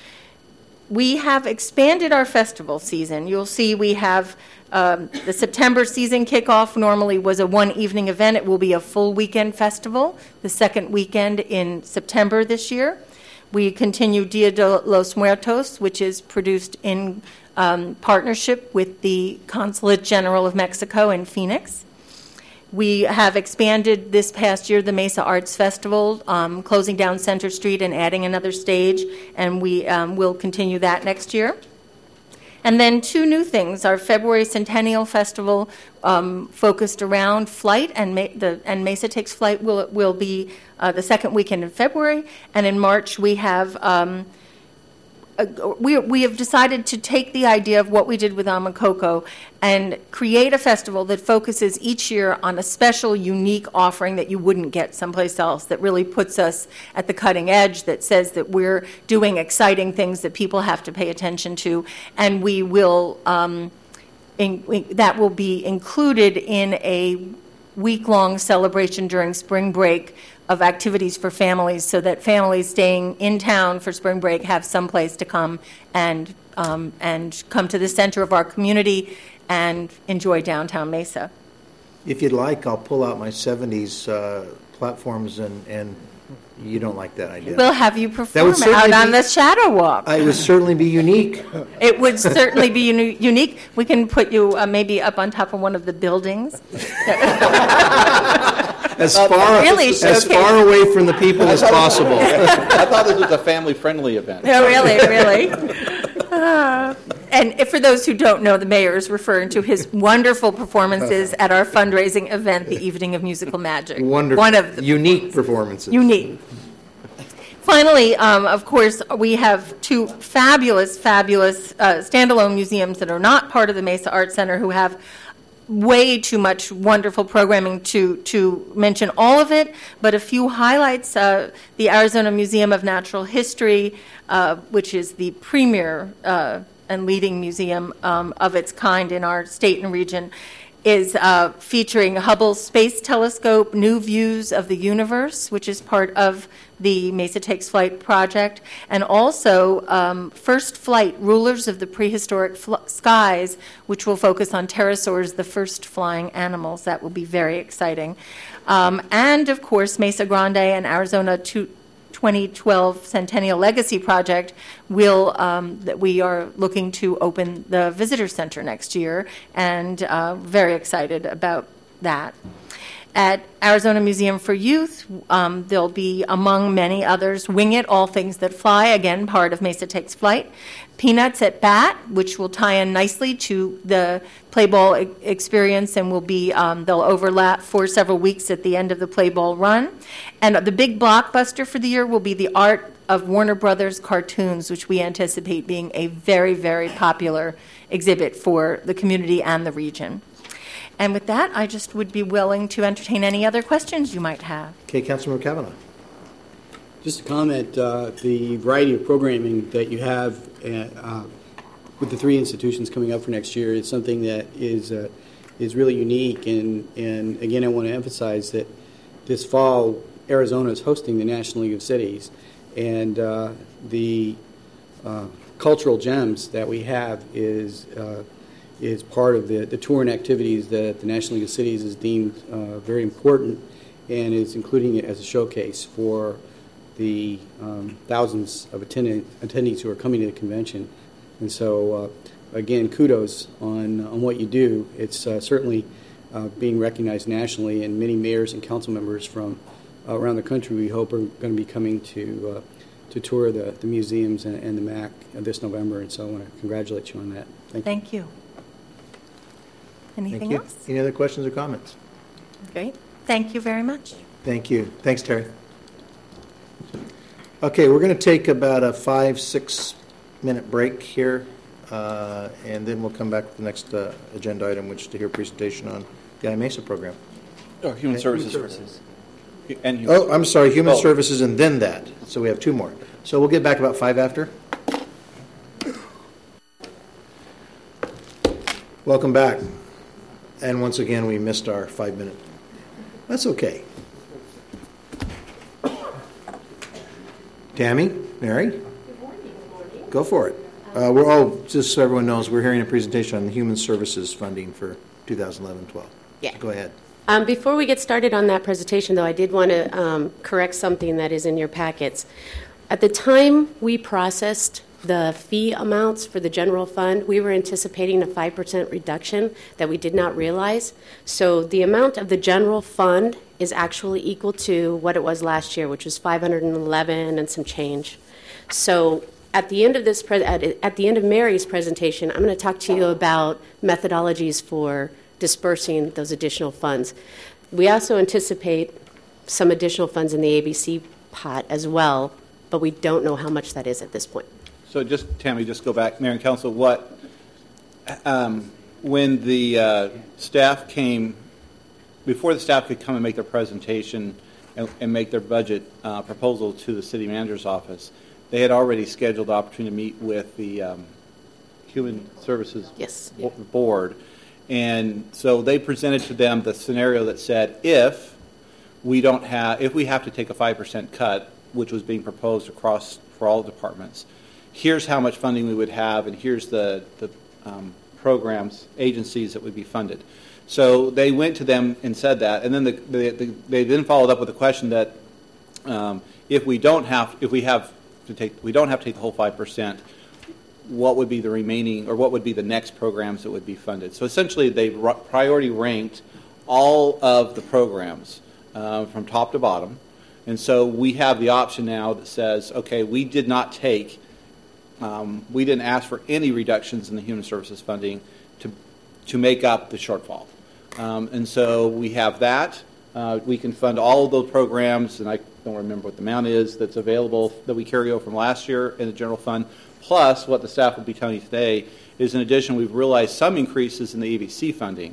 H: We have expanded our festival season. You'll see we have um, the September season kickoff normally was a one-evening event. It will be a full weekend festival, the second weekend in September this year. We continue Dia de los Muertos, which is produced in um, partnership with the Consulate General of Mexico in Phoenix. We have expanded this past year the Mesa Arts Festival, um, closing down Center Street and adding another stage, and we um, will continue that next year. And then two new things. Our February Centennial Festival um, focused around flight, and, Ma- the, and Mesa Takes Flight will, will be uh, the second weekend in February. And in March, we have... Um, Uh, we, we have decided to take the idea of what we did with Amakoko and create a festival that focuses each year on a special, unique offering that you wouldn't get someplace else, that really puts us at the cutting edge, that says that we're doing exciting things that people have to pay attention to, and we will um, in, we, that will be included in a week-long celebration during spring break of activities for families, so that families staying in town for spring break have some place to come and um, and come to the center of our community and enjoy downtown Mesa.
A: If you'd like, I'll pull out my seventies uh, platforms, and, and you don't like that idea.
H: We'll have you perform out on
A: be,
H: the Shadow Walk.
A: It would certainly be unique.
H: It would certainly be uni- unique. We can put you uh, maybe up on top of one of the buildings.
A: As far,
H: really
A: as far away from the people as possible.
F: I thought this was a family-friendly event.
H: No, really, really. Uh, and if, for those who don't know, the mayor is referring to his wonderful performances at our fundraising event, the Evening of Musical Magic.
A: Wonderful.
H: One of the
A: unique performances.
H: Unique. Finally, um, of course, we have two fabulous, fabulous uh, standalone museums that are not part of the Mesa Arts Center who have way too much wonderful programming to, to mention all of it, but a few highlights. Uh, the Arizona Museum of Natural History, uh, which is the premier uh, and leading museum um, of its kind in our state and region, is uh, featuring Hubble Space Telescope, New Views of the Universe, which is part of the Mesa Takes Flight project, and also um, First Flight, Rulers of the Prehistoric Fl- Skies, which will focus on pterosaurs, the first flying animals. That will be very exciting. Um, and, of course, Mesa Grande and Arizona twenty twelve Centennial Legacy Project will, um, that we are looking to open the visitor center next year, and uh, very excited about that. At Arizona Museum for Youth, um, there'll be, among many others, Wing It, All Things That Fly, again, part of Mesa Takes Flight. Peanuts at Bat, which will tie in nicely to the Play Ball e- experience and will be, um, they'll overlap for several weeks at the end of the Play Ball run. And the big blockbuster for the year will be the Art of Warner Brothers cartoons, which we anticipate being a very, very popular exhibit for the community and the region. And with that, I just would be willing to entertain any other questions you might have.
A: Okay, Councilmember Kavanaugh.
C: Just a comment, uh, the variety of programming that you have uh, uh, with the three institutions coming up for next year is something that is uh, is really unique. And, and again, I want to emphasize that this fall, Arizona is hosting the National League of Cities. And uh, the uh, cultural gems that we have is uh, is part of the, the tour and activities that the National League of Cities is deemed uh, very important, and is including it as a showcase for the um, thousands of attendant, attendees who are coming to the convention. And so, uh, again, kudos on, on what you do. It's uh, certainly uh, being recognized nationally, and many mayors and council members from uh, around the country, we hope, are going to be coming to uh, to tour the, the museums and, and the M A C this November. And so I want to congratulate you on that. Thank,
H: Thank you. you. Anything
A: Thank you.
H: else?
A: Any other questions or comments?
H: Great. Thank you very much.
A: Thank you. Thanks, Terry. Okay, we're going to take about a five, six minute break here, uh, and then we'll come back with the next uh, agenda item, which is to hear a presentation on the I-MESA program.
F: Oh, Human
A: Okay.
F: Services.
A: Human Services.
F: And human
A: Oh, I'm sorry, Human
F: Oh.
A: Services and then that. So we have two more. So we'll get back about five after. Welcome back. And once again, we missed our five minute. That's okay. Tammy, Mary?
I: Good morning. Good morning.
A: Go for it. Uh, we're all, just so everyone knows, we're hearing a presentation on the Human Services funding for two thousand eleven twelve.
I: Yeah.
A: Go ahead.
I: Um, before we get started on that presentation, though, I did want to um, correct something that is in your packets. At the time we processed the fee amounts for the general fund, we were anticipating a five percent reduction that we did not realize. So the amount of the general fund is actually equal to what it was last year, which was five hundred eleven and some change. So at the end of this, pre- at, at the end of Mary's presentation, I'm going to talk to you about methodologies for dispersing those additional funds. We also anticipate some additional funds in the A B C pot as well, but we don't know how much that is at this point.
F: So just, Tammy, just go back, Mayor and Council, what, um, when the uh, staff came, before the staff could come and make their presentation and, and make their budget uh, proposal to the city manager's office, they had already scheduled the opportunity to meet with the um, Human Services
I: Yes.
F: bo- Board. And so they presented to them the scenario that said, if we don't have, if we have to take a five percent cut, which was being proposed across for all departments, here's how much funding we would have, and here's the, the um, programs, agencies that would be funded. So they went to them and said that, and then the, the, the, they then followed up with a question that um, if we don't have, if we have to take, we don't have to take the whole five percent, what would be the remaining, or what would be the next programs that would be funded? So essentially, they r- priority ranked all of the programs uh, from top to bottom, and so we have the option now that says, okay, we did not take. Um, we didn't ask for any reductions in the human services funding to to make up the shortfall. Um, and so we have that. Uh, we can fund all of those programs, and I don't remember what the amount is that's available that we carry over from last year in the general fund, plus what the staff will be telling you today is, in addition, we've realized some increases in the A B C funding,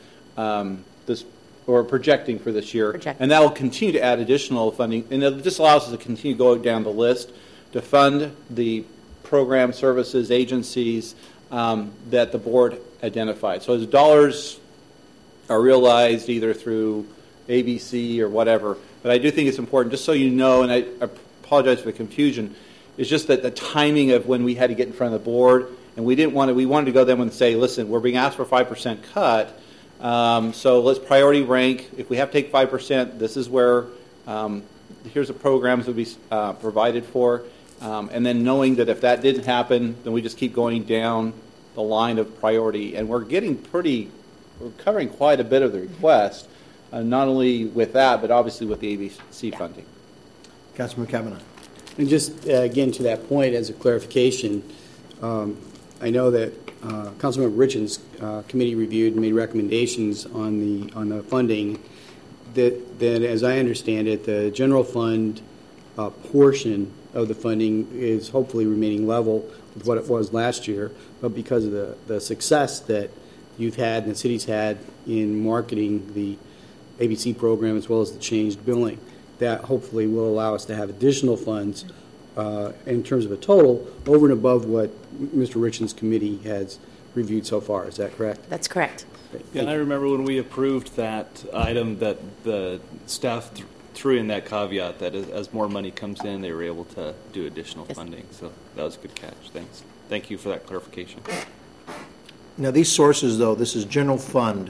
F: um, this or projecting for this year,
I: Project.
F: and that will continue to add additional funding, and it just allows us to continue going down the list to fund the program services, agencies um, that the board identified. So as dollars are realized either through A B C or whatever, but I do think it's important, just so you know, and I apologize for the confusion, it's just that the timing of when we had to get in front of the board, and we didn't want to, we wanted to go to them and say, listen, we're being asked for a five percent cut, um, so let's priority rank. If we have to take five percent, this is where, um, here's the programs that will be uh, provided for. Um, and then knowing that if that didn't happen, then we just keep going down the line of priority. And we're getting pretty, we're covering quite a bit of the request, uh, not only with that, but obviously with the A B C yeah. funding.
A: Councilman Kavanaugh.
C: And just, uh, again, to that point, as a clarification, um, I know that uh, Councilmember Richard's uh, committee reviewed and made recommendations on the on the funding that, that as I understand it, the general fund uh, portion of the funding is hopefully remaining level with what it was last year, but because of the, the success that you've had and the city's had in marketing the A B C program as well as the changed billing. That hopefully will allow us to have additional funds uh, in terms of a total over and above what Mister Richens' committee has reviewed so far. Is that correct?
I: That's correct.
G: Yeah, and I remember when we approved that item that the staff th- threw in that caveat that as, as more money comes in, they were able to do additional
I: Yes.
G: funding. So that was a good catch. Thanks. Thank you for that clarification.
A: Now, these sources, though, this is general fund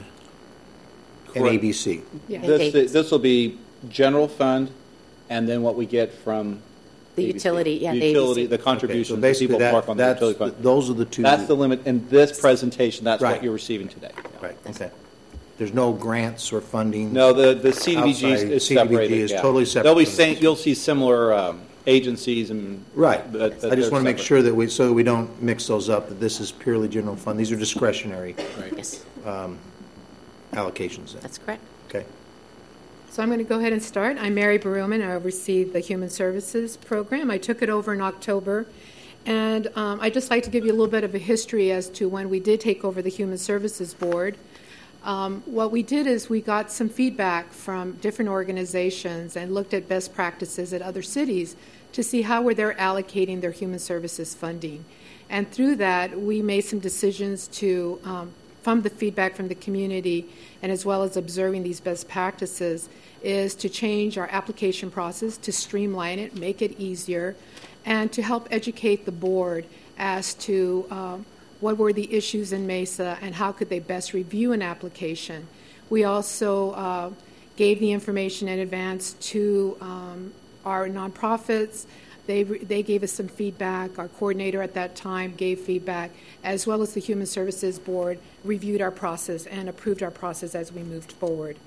A: and
F: Correct.
A: A B C.
I: Yeah.
F: This, this will be general fund, and then what we get from
I: The
F: A B C.
I: utility, yeah,
F: The
I: the
F: utility,
I: A B C.
F: the contribution
A: So
F: that
A: basically,
F: people
A: that,
F: park on the
A: that's,
F: utility fund.
A: those are the two.
F: That's the limit. In this presentation, that's
A: Right.
F: what you're receiving today.
A: Right, okay. There's no grants or funding?
F: No, the, the C D B G is,
A: Outside
F: is
A: C D B G
F: separated.
A: is
F: yeah.
A: totally separate
F: They'll be
A: from
F: saying,
A: this.
F: you'll see similar um, agencies and.
A: Right.
F: but- but
A: I just
F: they're
A: want to make
F: separate.
A: sure that we, so that we don't mix those up, that this is purely general fund. These are discretionary
I: Yes,
A: allocations then.
I: that's correct.
A: Okay.
J: So I'm going to go ahead and start. I'm Mary Baruman. I oversee the Human Services Program. I took it over in October. And um, I'd just like to give you a little bit of a history as to when we did take over the Human Services Board. Um, what we did is we got some feedback from different organizations and looked at best practices at other cities to see how were they allocating their human services funding. And through that, we made some decisions to, um, from the feedback from the community and as well as observing these best practices, is to change our application process, to streamline it, make it easier, and to help educate the board as to um, what were the issues in Mesa and how could they best review an application. We also uh, gave the information in advance to um, our nonprofits. They, they gave us some feedback. Our coordinator at that time gave feedback, as well as the Human Services Board reviewed our process and approved our process as we moved forward.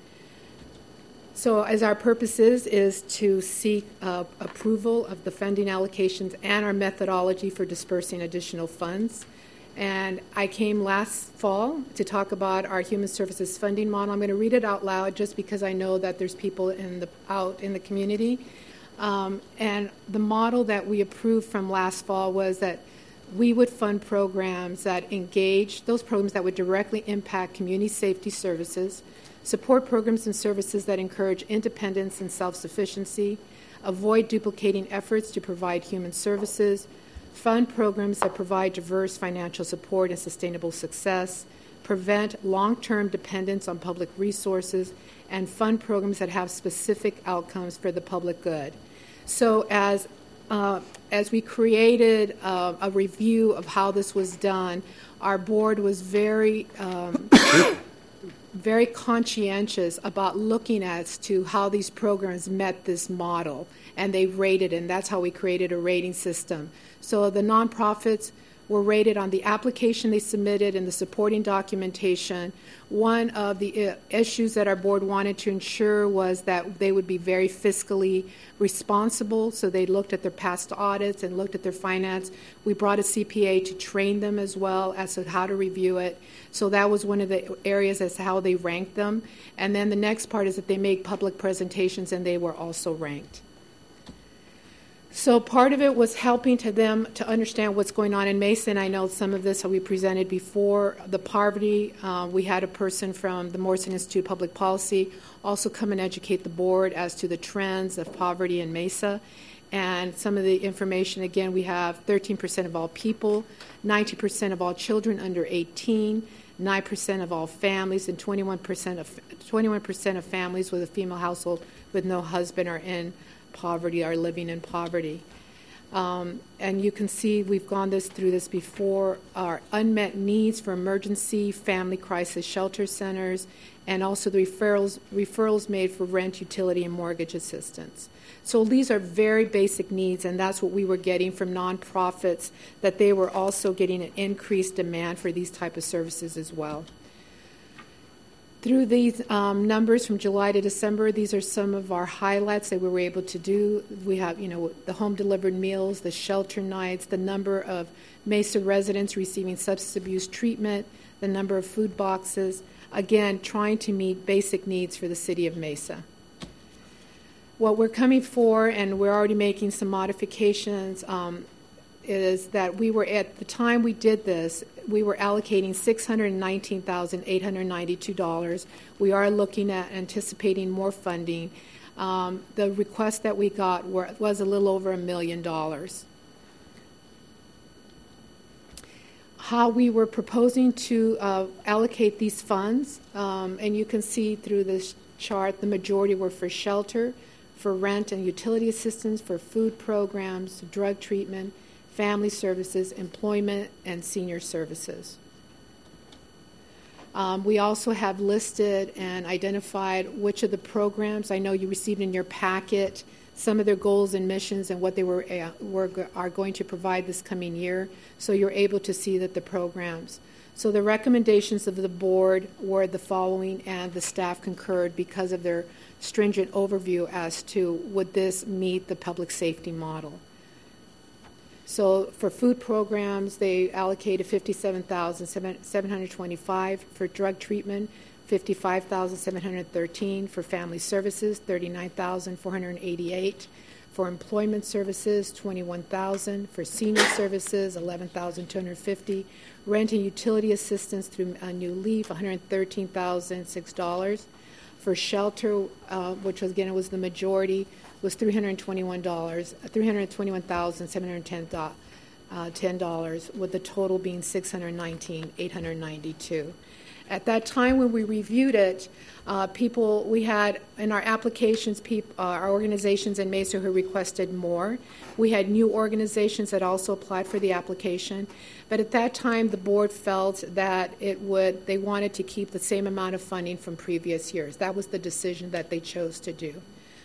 J: So as our purpose is, is to seek uh, approval of the funding allocations and our methodology for dispersing additional funds. And I came last fall to talk about our human services funding model. I'm going to read it out loud just because I know that there's people in the, out in the community. Um, and the model that we approved from last fall was that we would fund programs that engage, those programs that would directly impact community safety services, support programs and services that encourage independence and self-sufficiency, avoid duplicating efforts to provide human services, fund programs that provide diverse financial support and sustainable success, prevent long-term dependence on public resources, and fund programs that have specific outcomes for the public good. So as uh, as we created uh, a review of how this was done, our board was very um, very conscientious about looking as to how these programs met this model, and they rated, and that's how we created a rating system. So the nonprofits were rated on the application they submitted and the supporting documentation. One of the issues that our board wanted to ensure was that they would be very fiscally responsible, so they looked at their past audits and looked at their finance. We brought a C P A to train them as well as to how to review it. So that was one of the areas as to how they ranked them. And then the next part is that they made public presentations, and they were also ranked. So part of it was helping to them to understand what's going on in Mesa. And I know some of this we presented before. The poverty, uh, we had a person from the Morrison Institute of Public Policy also come and educate the board as to the trends of poverty in Mesa. And some of the information, again, we have thirteen percent of all people, ninety percent of all children under eighteen, nine percent of all families, and twenty-one percent of twenty-one percent of families with a female household with no husband are in poverty, are living in poverty. Um, and you can see we've gone this through this before, our unmet needs for emergency family crisis shelter centers, and also the referrals referrals made for rent, utility, and mortgage assistance. So these are very basic needs, and that's what we were getting from nonprofits, that they were also getting an increased demand for these type of services as well. Through these um, numbers from July to December, these are some of our highlights that we were able to do. We have, you know, the home-delivered meals, the shelter nights, the number of Mesa residents receiving substance abuse treatment, the number of food boxes, again, trying to meet basic needs for the city of Mesa. What we're coming for, and we're already making some modifications, um, is that we were, at the time we did this, we were allocating six hundred nineteen thousand eight hundred ninety-two dollars. We are looking at anticipating more funding. Um, the request that we got were, was a little over a million dollars. How we were proposing to uh, allocate these funds, um, and you can see through this chart, the majority were for shelter, for rent and utility assistance, for food programs, drug treatment, family services, employment, and senior services. Um, we also have listed and identified which of the programs, I know you received in your packet, some of their goals and missions and what they were, uh, were are going to provide this coming year, so you're able to see that the programs. So the recommendations of the board were the following, and the staff concurred because of their stringent overview as to would this meet the public safety model. So for food programs, they allocated fifty-seven thousand seven hundred twenty-five dollars. For drug treatment, fifty-five thousand seven hundred thirteen dollars. For family services, thirty-nine thousand four hundred eighty-eight dollars. For employment services, twenty-one thousand dollars. For senior services, eleven thousand two hundred fifty dollars. Rent and utility assistance through a new leaf, one hundred thirteen thousand six dollars. For shelter, uh, which was, again, was the majority, was three hundred twenty-one dollars, three hundred twenty-one thousand seven hundred ten dollars, with the total being six hundred nineteen thousand eight hundred ninety-two dollars. At that time when we reviewed it, uh, people, we had in our applications, peop, uh, our organizations in Mesa who requested more. We had new organizations that also applied for the application. But at that time, the board felt that it would, they wanted to keep the same amount of funding from previous years. That was the decision that they chose to do.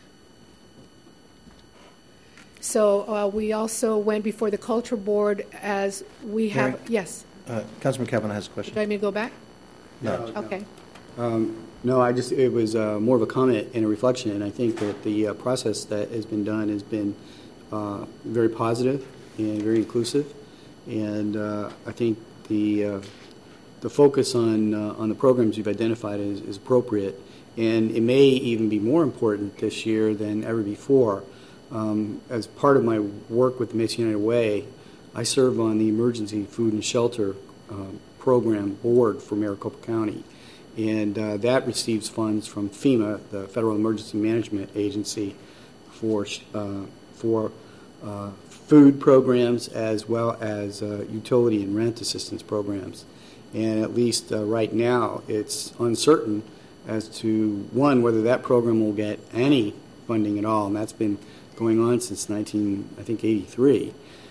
J: So uh, we also went before the culture board as we have,
A: Mary?
J: yes.
A: Uh, Councilman Kavanaugh has a question.
J: Do you want me to go back?
A: No.
J: Okay.
C: Um, no, I just, it was uh, more of a comment and a reflection, and I think that the uh, process that has been done has been uh, very positive and very inclusive, and uh, I think the uh, the focus on uh, on the programs you've identified is, is appropriate, and it may even be more important this year than ever before. Um, as part of my work with the Mesa United Way, I serve on the Emergency Food and Shelter uh, Program Board for Maricopa County, and uh, that receives funds from FEMA, the Federal Emergency Management Agency, for uh, for uh, food programs as well as uh, utility and rent assistance programs. And at least uh, right now, it's uncertain as to, one, whether that program will get any funding at all, and that's been going on since nineteen, I think, eighty-three,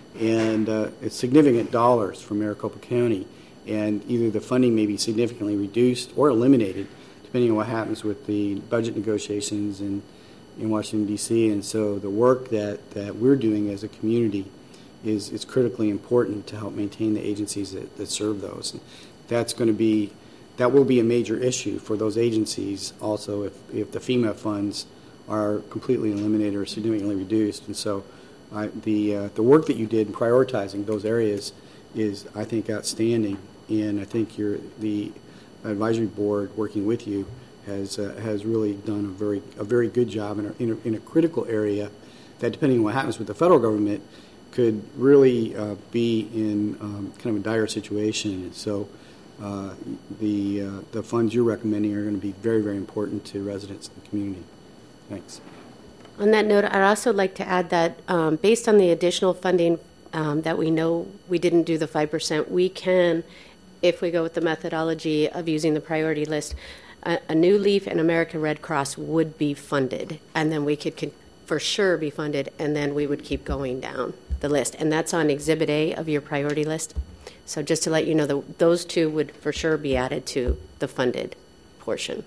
C: and uh, it's significant dollars for Maricopa County. And either the funding may be significantly reduced or eliminated, depending on what happens with the budget negotiations in, in Washington, D C And so the work that, that we're doing as a community is, is critically important to help maintain the agencies that, that serve those. And that's going to be, that will be a major issue for those agencies also if, if the FEMA funds are completely eliminated or significantly reduced. And so I, the, uh, the work that you did in prioritizing those areas is, I think, outstanding. And I think your the advisory board working with you has uh, has really done a very a very good job in a, in a, in a critical area that, depending on what happens with the federal government, could really uh, be in um, kind of a dire situation. And so uh, the uh, the funds you're recommending are going to be very, very important to residents in the community. Thanks.
I: On that note, I'd also like to add that um, based on the additional funding um, that we know we didn't do the five percent, we can, if we go with the methodology of using the priority list, a, a New Leaf and American Red Cross would be funded, and then we could con- for sure be funded, and then we would keep going down the list. And that's on Exhibit A of your priority list. So just to let you know, that those two would for sure be added to the funded portion.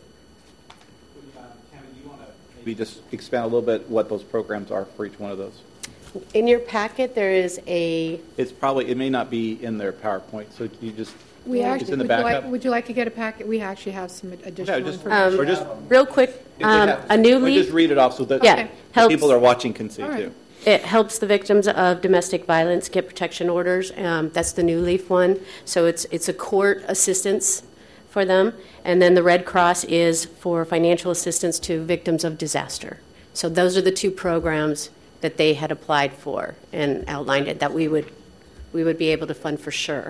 F: Maybe just expand a little bit what those programs are for each one of those.
I: In your packet, there is a...
F: It's probably, it may not be in their PowerPoint, so you just,
J: We
F: it's
J: actually,
F: in the
J: would, you
F: backup.
J: like, would you like to get a packet? We actually have some additional
F: Yeah, just-
J: information.
I: Um,
F: Or just,
I: real quick,
F: if they
I: um,
F: have-
I: a New
F: or
I: Leaf...
F: just read it off so that
I: Yeah,
F: the
I: helps.
F: people that are watching can see
J: All right.
F: too.
I: It helps the victims of domestic violence get protection orders. Um, that's the New Leaf one. So it's it's a court assistance for them. And then the Red Cross is for financial assistance to victims of disaster. So those are the two programs that they had applied for and outlined it, that we would we would be able to fund for sure.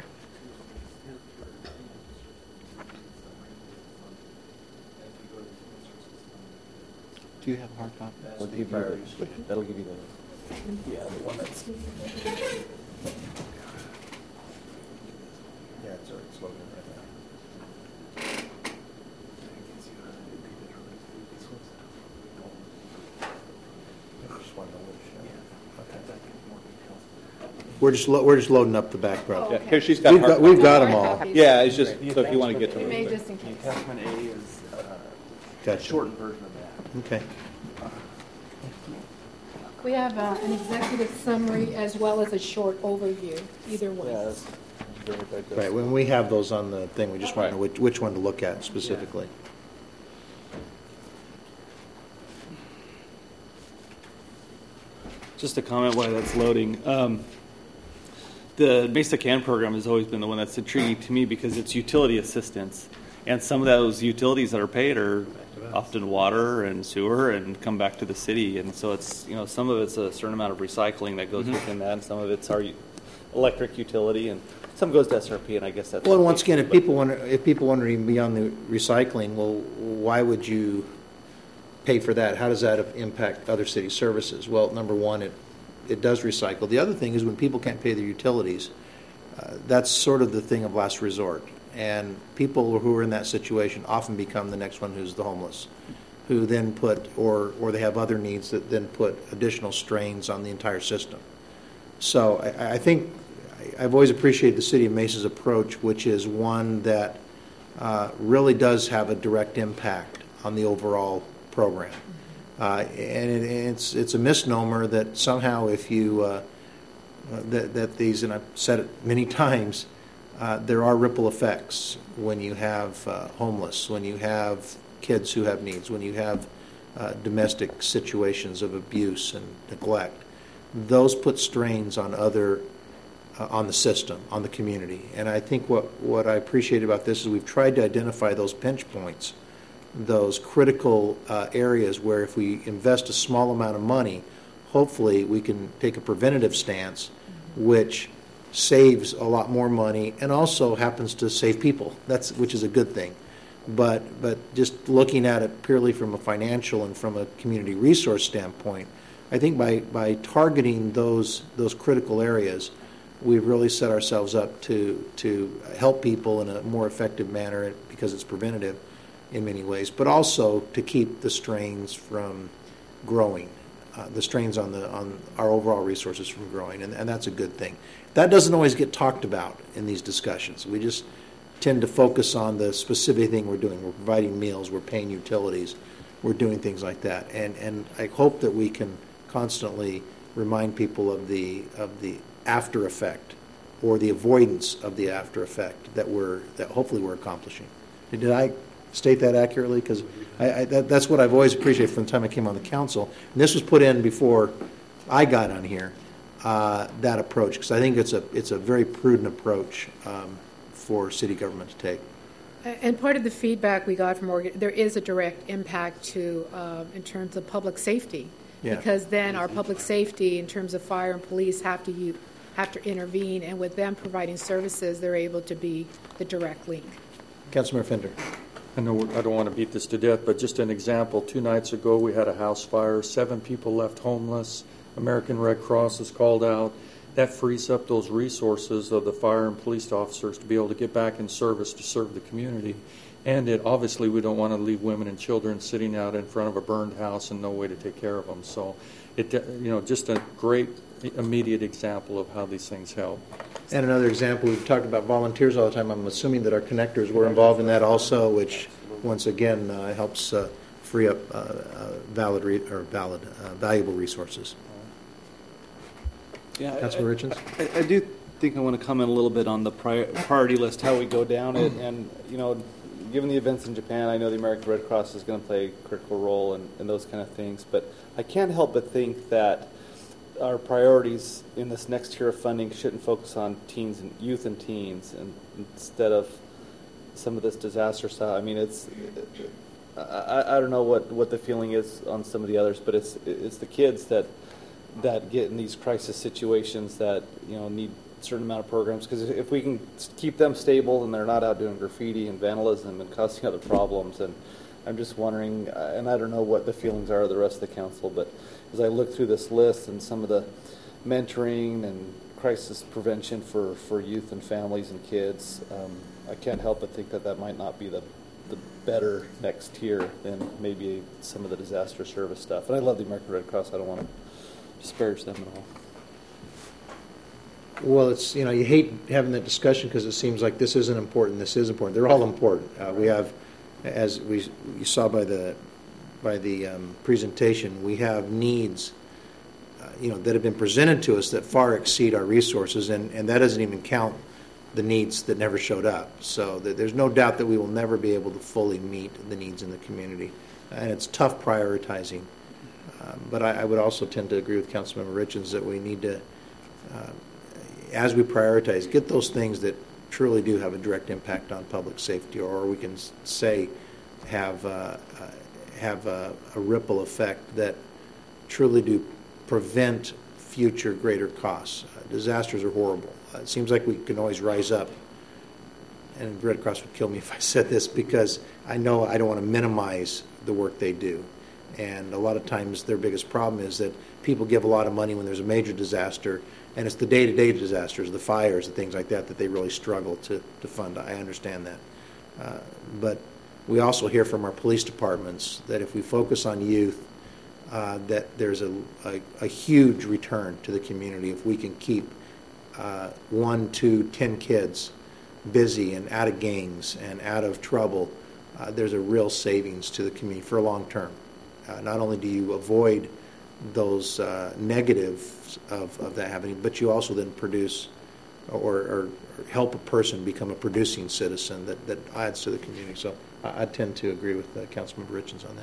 F: Do you have a hard copy? That'll give you the, that'll give you the, yeah, the one that's.
A: Yeah, it's already slogan right now. We're just lo- we're just loading up the back row.
F: Yeah, here she's got.
A: We've
F: hard
A: got, we've
F: copy.
A: got them all.
F: Yeah, it's just so if you want to get to
J: We may
F: them.
J: just in case.
K: Attachment A is uh,
A: Gotcha.
K: a shortened version of that.
A: Okay.
J: We have uh, an executive summary as well as a short overview, either one.
K: Yeah, that's very digestible.
A: Right. When we have those on the thing, we just want to know which, which one to look at specifically.
G: Just a comment while that's loading. Um, the Mesa CAN program has always been the one that's intriguing to me because it's utility assistance. And some of those utilities that are paid are often water and sewer and come back to the city. And so it's, you know, some of it's a certain amount of recycling that goes mm-hmm. within that, and some of it's our electric utility, and some goes to S R P, and I guess that's...
A: Well, and once again, if people wonder, if people wondering beyond the recycling, well, why would you pay for that? How does that impact other city services? Well, number one, it it does recycle. The other thing is when people can't pay their utilities, uh, that's sort of the thing of last resort. And people who are in that situation often become the next one who's the homeless, who then put, or or they have other needs that then put additional strains on the entire system. So I, I think I've always appreciated the City of Mesa's approach, which is one that uh, really does have a direct impact on the overall program. Uh, and it, it's it's a misnomer that somehow if you uh, that that these, and I've said it many times, uh, there are ripple effects when you have uh, homeless, when you have kids who have needs, when you have uh, domestic situations of abuse and neglect. Those put strains on other uh, on the system, on the community. And I think what what I appreciate about this is we've tried to identify those pinch points, those critical uh, areas where if we invest a small amount of money, hopefully we can take a preventative stance, which saves a lot more money and also happens to save people. That's which is a good thing. But but just looking at it purely from a financial and from a community resource standpoint, I think by, by targeting those those critical areas, we've really set ourselves up to to help people in a more effective manner because it's preventative in many ways, but also to keep the strains from growing, uh, the strains on the on our overall resources from growing, and, and that's a good thing. That doesn't always get talked about in these discussions. We just tend to focus on the specific thing we're doing. We're providing meals, we're paying utilities, we're doing things like that, and and I hope that we can constantly remind people of the of the after effect or the avoidance of the after effect that we're that hopefully we're accomplishing. Did I state that accurately? Because I, I, that, that's what I've always appreciated from the time I came on the council. And this was put in before I got on here. Uh, that approach, because I think it's a it's a very prudent approach um, for city government to take.
J: And part of the feedback we got from Oregon, there is a direct impact to uh, in terms of public safety.
A: Yeah.
J: Because then our public safety, in terms of fire and police, have to you have to intervene, and with them providing services, they're able to be the direct link.
A: Councilmember Fender.
D: I know I don't want to beat this to death, but just an example. Two nights ago, we had a house fire. Seven people left homeless. American Red Cross is called out. That frees up those resources of the fire and police officers to be able to get back in service to serve the community. And it obviously we don't want to leave women and children sitting out in front of a burned house and no way to take care of them. So, it you know, just a great immediate example of how these things help.
A: And another example, we've talked about volunteers all the time. I'm assuming that our connectors were involved in that also, which once again uh, helps uh, free up uh, uh, valid re- or valid uh, valuable resources.
G: Yeah,
A: Councilor Richards?
G: I, I do think I want to comment a little bit on the prior, priority list, how we go down it, and you know, given the events in Japan, I know the American Red Cross is going to play a critical role in, in those kind of things, but I can't help but think that our priorities in this next tier of funding shouldn't focus on teens and youth and teens, and instead of some of this disaster stuff. I mean, it's I, I don't know what, what the feeling is on some of the others, but it's it's the kids that that get in these crisis situations that, you know, need a certain amount of programs. Because if we can keep them stable and they're not out doing graffiti and vandalism and causing other problems, and I'm just wondering, and I don't know what the feelings are of the rest of the council, but as I look through this list and some of the mentoring and crisis prevention for, for youth and families and kids, um, I can't help but think that that might not be the the better next tier than maybe some of the disaster service stuff. And I love the American Red Cross. I don't want to disparage them at all.
A: Well, it's, you know, you hate having that discussion because it seems like this isn't important, this is important. They're all important. Uh, we have, as we you saw by the by the um, presentation, we have needs, uh, you know, that have been presented to us that far exceed our resources, and, and that doesn't even count the needs that never showed up. So th- there's no doubt that we will never be able to fully meet the needs in the community, and it's tough prioritizing. Um, but I, I would also tend to agree with Councilmember Richens that we need to, uh, as we prioritize, get those things that truly do have a direct impact on public safety, or we can s- say have uh, uh, have a, a ripple effect that truly do prevent future greater costs. Uh, disasters are horrible. Uh, it seems like we can always rise up, and Red Cross would kill me if I said this, because I know I don't want to minimize the work they do. And a lot of times their biggest problem is that people give a lot of money when there's a major disaster, and it's the day-to-day disasters, the fires, and things like that, that they really struggle to, to fund. I understand that. Uh, but we also hear from our police departments that if we focus on youth, uh, that there's a, a, a huge return to the community if we can keep uh, one, two, ten kids busy and out of gangs and out of trouble. Uh, there's a real savings to the community for a long term. Uh, not only do you avoid those uh, negatives of, of that happening, but you also then produce or, or help a person become a producing citizen that, that adds to the community. So I, I tend to agree with uh, Councilmember Richens on that.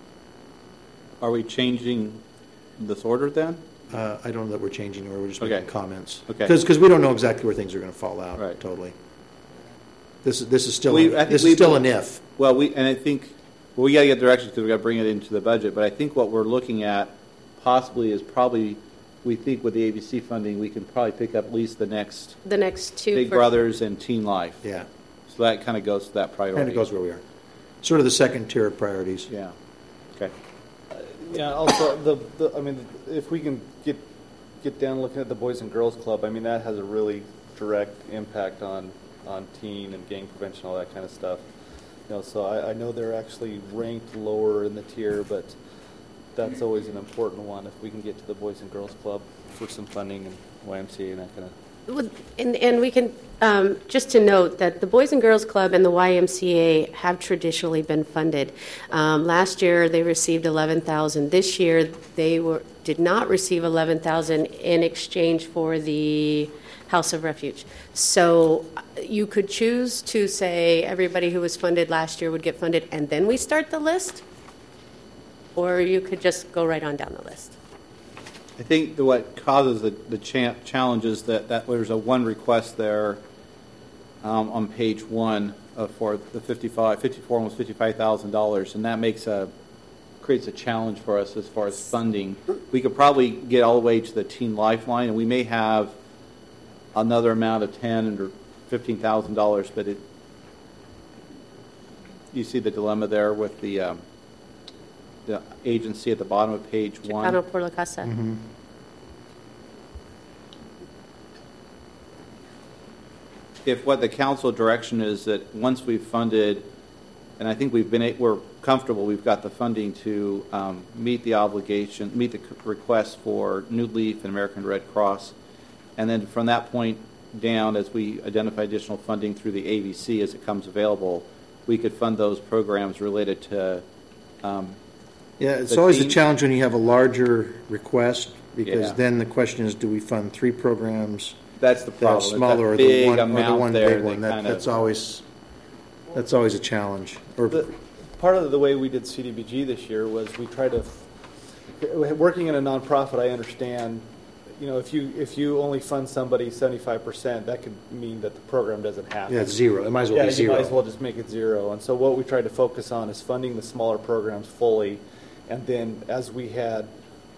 F: Are we changing this order then?
A: Uh, I don't know that we're changing or we're just
F: Okay.
A: making comments.
F: Okay.
A: Because we don't know exactly where things are going to fall out.
F: Right.
A: Totally. This is this is still
F: We- I
A: a,
F: think
A: this
F: we-
A: is still an if.
F: Well, we and I think well, we got to get directions because we got to bring it into the budget. But I think what we're looking at possibly is probably we think with the A B C funding we can probably pick up at least the next
I: The next two.
F: Big
I: for-
F: Brothers and Teen Life.
A: Yeah.
F: So that kind of goes to that priority.
A: Kind of goes where we are. Sort of the second tier of priorities.
F: Yeah. Okay.
G: Yeah. Also, the, the I mean, if we can get get down looking at the Boys and Girls Club, I mean, that has a really direct impact on on teen and gang prevention, all that kind of stuff. You know, so I, I know they're actually ranked lower in the tier, but that's always an important one. If we can get to the Boys and Girls Club for some funding and Y M C A and that kind of.
I: Well, And, and we can, um, just to note that the Boys and Girls Club and the Y M C A have traditionally been funded. Um, last year, they received eleven thousand dollars. This year, they were did not receive eleven thousand dollars in exchange for the House of Refuge. So uh, you could choose to say everybody who was funded last year would get funded, and then we start the list, or you could just go right on down the list.
F: I think that what causes the, the cha- challenge is that, that there's a one request there um, on page one uh, for the fifty-five, fifty-four, almost fifty-five thousand dollars, and that makes a creates a challenge for us as far as funding. We could probably get all the way to the Teen Lifeline, and we may have another amount of ten or fifteen thousand dollars, but it. You see the dilemma there with the. Um, the agency at the bottom of page one.
I: Chicano por la Casa.
A: Mm-hmm.
F: If what the council direction is that once we've funded, and I think we've been, a- we're comfortable, we've got the funding to um, meet the obligation, meet the c- request for New Leaf and American Red Cross, and then from that point down, as we identify additional funding through the A B C as it comes available, we could fund those programs related to um,
A: Yeah, it's
F: the
A: always a
F: team-
A: challenge when you have a larger request, because
F: Yeah.
A: then the question is, do we fund three programs?
F: That's the
A: that are
F: problem. It's
A: smaller,
F: that
A: or the
F: big
A: one, or the
F: amount
A: one
F: there
A: big
F: that
A: one. That,
F: kind of-
A: that's always that's always a challenge. Or
G: The, part of the way we did C D B G this year was we tried to, working in a nonprofit, I understand, you know, if you if you only fund somebody seventy-five percent, that could mean that the program doesn't happen.
A: yeah, it's zero. It might as well
G: Yeah,
A: be
G: you
A: zero.
G: might as well just make it zero. And so what we tried to focus on is funding the smaller programs fully, and then as we had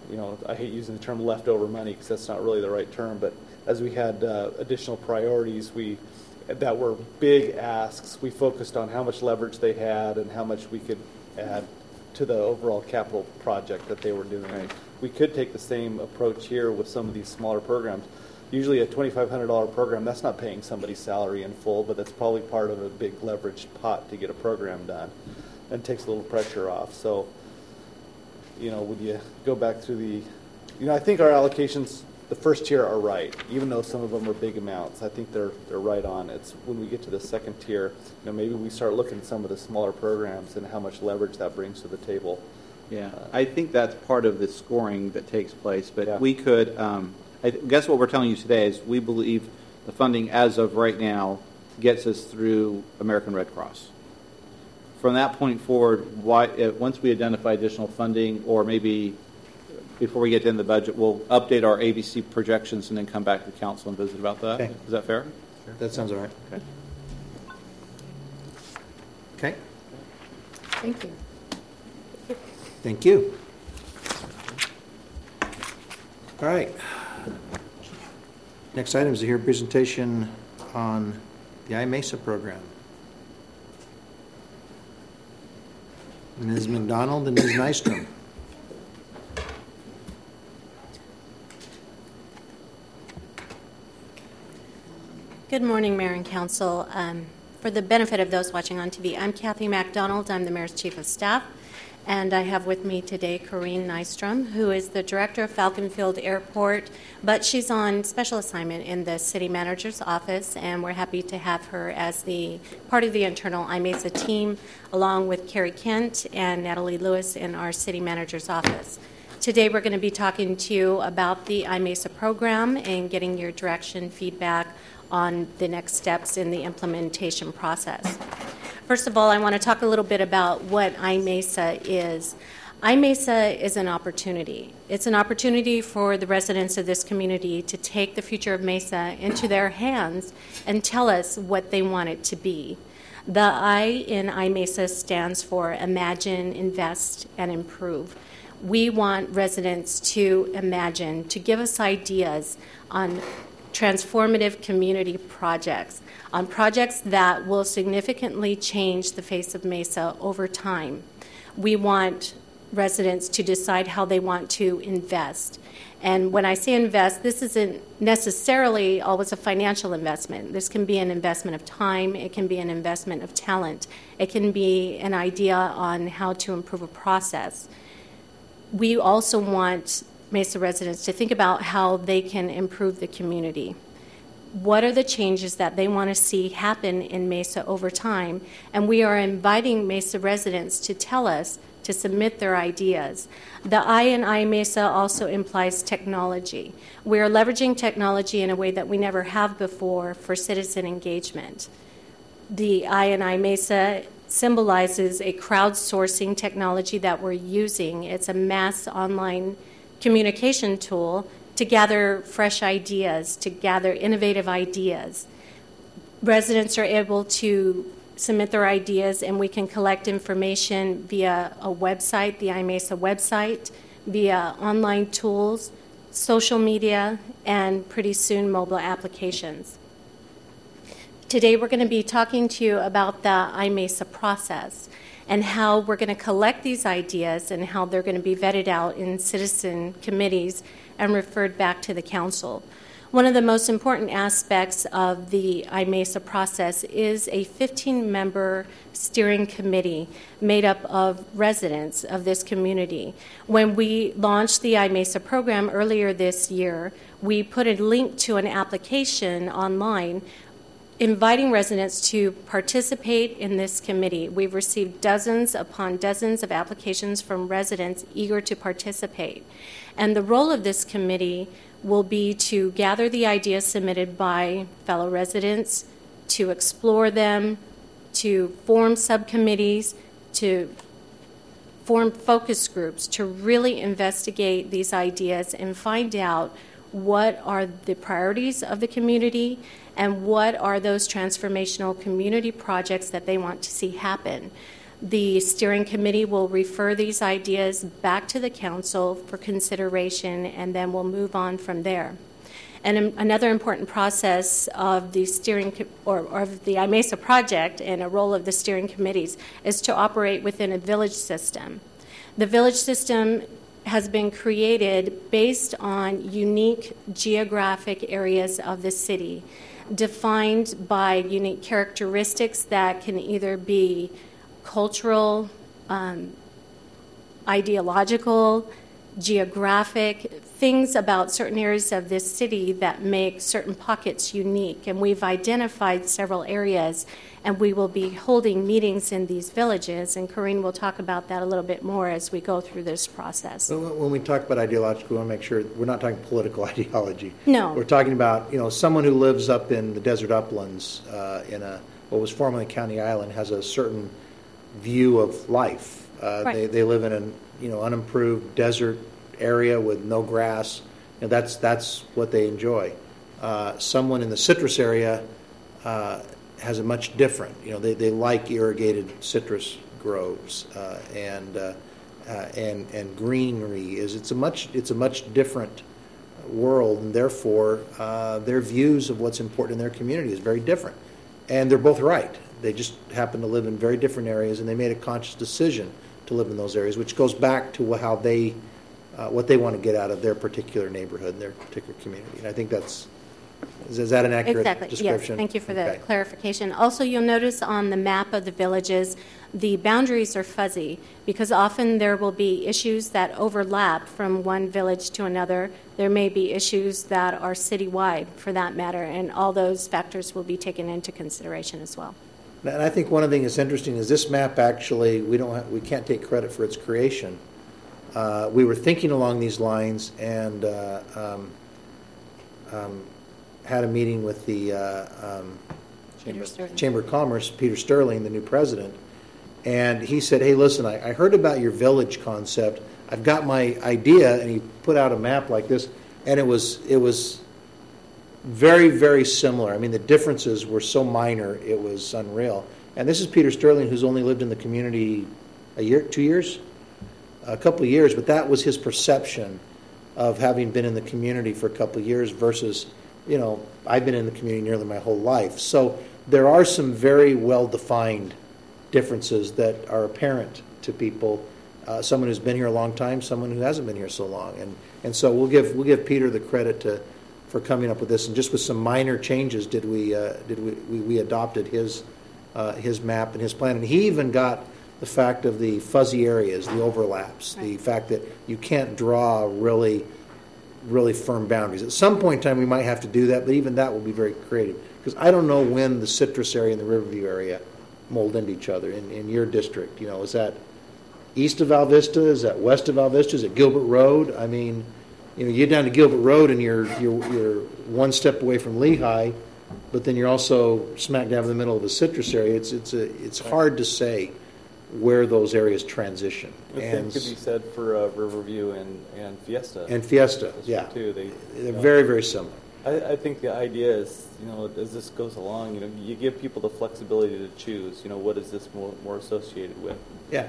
G: you know, I hate using the term leftover money because that's not really the right term, but as we had uh, additional priorities we that were big asks, we focused on how much leverage they had and how much we could add to the overall capital project that they were doing. Right. We could take the same approach here with some of these smaller programs. Usually a twenty-five hundred dollars program, that's not paying somebody's salary in full, but that's probably part of a big leveraged pot to get a program done and takes a little pressure off. So, you know, when you go back through the, you know, I think our allocations, the first tier are right, even though some of them are big amounts. I think they're they're right on. It's when we get to the second tier, you know, maybe we start looking at some of the smaller programs and how much leverage that brings to the table.
F: Yeah, I think that's part of the scoring that takes place, but yeah. we could, um, I guess what we're telling you today is we believe the funding as of right now gets us through American Red Cross. From that point forward, why, uh, once we identify additional funding, or maybe before we get into the budget, we'll update our A B C projections and then come back to the council and visit about that. Okay. Is that fair?
A: That sounds all right.
F: Okay.
A: Okay.
J: Thank you.
A: Thank you. All right. Next item is to hear a presentation on the I MESA program. Miz McDonald and Miz Nystrom.
L: Good morning, Mayor and Council. Um, for the benefit of those watching on T V, I'm Kathy MacDonald. I'm the Mayor's Chief of Staff, and I have with me today Corrine Nystrom, who is the Director of Falcon Field Airport, but she's on special assignment in the City Manager's office, and we're happy to have her as the part of the internal I MESA team, along with Carrie Kent and Natalie Lewis in our City Manager's office. Today we're going to be talking to you about the I MESA program and getting your direction, feedback on the next steps in the implementation process. First of all, I want to talk a little bit about what I MESA is. I MESA is an opportunity. It's an opportunity for the residents of this community to take the future of Mesa into their hands and tell us what they want it to be. The I in I MESA stands for Imagine, Invest, and Improve. We want residents to imagine, to give us ideas on transformative community projects, on projects that will significantly change the face of Mesa over time. We want residents to decide how they want to invest. And when I say invest, this isn't necessarily always a financial investment. This can be an investment of time. It can be an investment of talent. It can be an idea on how to improve a process. We also want Mesa residents to think about how they can improve the community. What are the changes that they want to see happen in Mesa over time? And we are inviting Mesa residents to tell us, to submit their ideas. The I in I MESA also implies technology. We are leveraging technology in a way that we never have before for citizen engagement. The I in I MESA symbolizes a crowdsourcing technology that we're using. It's a mass online communication tool to gather fresh ideas, to gather innovative ideas. Residents are able to submit their ideas, and we can collect information via a website, the I MESA website, via online tools, social media, and pretty soon mobile applications. Today we're going to be talking to you about the I MESA process and how we're going to collect these ideas and how they're going to be vetted out in citizen committees and referred back to the council. One of the most important aspects of the I MESA process is a fifteen-member steering committee made up of residents of this community. When we launched the I MESA program earlier this year, we put a link to an application online inviting residents to participate in this committee. We've received dozens upon dozens of applications from residents eager to participate. And the role of this committee will be to gather the ideas submitted by fellow residents, to explore them, to form subcommittees, to form focus groups, to really investigate these ideas and find out what are the priorities of the community and what are those transformational community projects that they want to see happen. The steering committee will refer these ideas back to the council for consideration, and then we'll move on from there. And another important process of the steering or, or of the I MESA project and a role of the steering committees is to operate within a village system. The village system has been created based on unique geographic areas of the city, defined by unique characteristics that can either be cultural, um, ideological, geographic, things about certain areas of this city that make certain pockets unique. And we've identified several areas, and we will be holding meetings in these villages, and Corinne will talk about that a little bit more as we go through this process.
A: When we talk about ideological, we want to make sure we're not talking political ideology.
L: No.
A: We're talking about, you know, someone who lives up in the desert uplands uh, in a what was formerly County Island has a certain view of life. Uh,
L: right.
A: They they live in an you know unimproved desert area with no grass. You know, that's that's what they enjoy. Uh, someone in the citrus area uh, has a much different. You know, they, they like irrigated citrus groves uh, and uh, uh, and and greenery. Is it's a much it's a much different world, and therefore uh, their views of what's important in their community is very different. And they're both right. They just happen to live in very different areas, and they made a conscious decision to live in those areas, which goes back to how they, uh, what they want to get out of their particular neighborhood, their particular community. And I think that's, is, is that an accurate
L: exactly.
A: description?
L: Yes, thank you for the
A: okay.
L: clarification. Also, you'll notice on the map of the villages, the boundaries are fuzzy because often there will be issues that overlap from one village to another. There may be issues that are citywide for that matter, and all those factors will be taken into consideration as well.
A: And I think one of the things that's interesting is this map actually, we don't have, we can't take credit for its creation. Uh, we were thinking along these lines and uh, um, um, had a meeting with the uh, um, Chamber, Chamber of Commerce, Peter Sterling, the new president, and he said, hey, listen, I, I heard about your village concept. I've got my idea, and he put out a map like this, and it was it was very, very similar. I mean, the differences were so minor, it was unreal. And this is Peter Sterling, who's only lived in the community a year, two years, a couple of years, but that was his perception of having been in the community for a couple of years versus, you know, I've been in the community nearly my whole life. So there are some very well-defined differences that are apparent to people. Uh, someone who's been here a long time, someone who hasn't been here so long, and and so we'll give we'll give Peter the credit to for coming up with this. And just with some minor changes, did we uh, did we, we we adopted his uh, his map and his plan, and he even got the fact of the fuzzy areas, the overlaps, right. The fact that you can't draw really really firm boundaries. At some point in time, we might have to do that, but even that will be very creative because I don't know when the citrus area and the Riverview area mold into each other in, in your district. You know, is that east of Val Vista? Is that west of Val Vista? Is it Gilbert Road? I mean, you know, you get down to Gilbert Road and you're you're you're one step away from Lehigh, but then you're also smack dab in the middle of the citrus area. It's it's a it's hard to say where those areas transition.
G: The
A: and
G: same could be said for uh, Riverview and, and Fiesta.
A: And Fiesta, yeah,
G: too. They,
A: they're
G: know,
A: very very similar.
G: I, I think the idea is, you know, as this goes along, you know, you give people the flexibility to choose. You know, what is this more more associated with?
A: Yeah.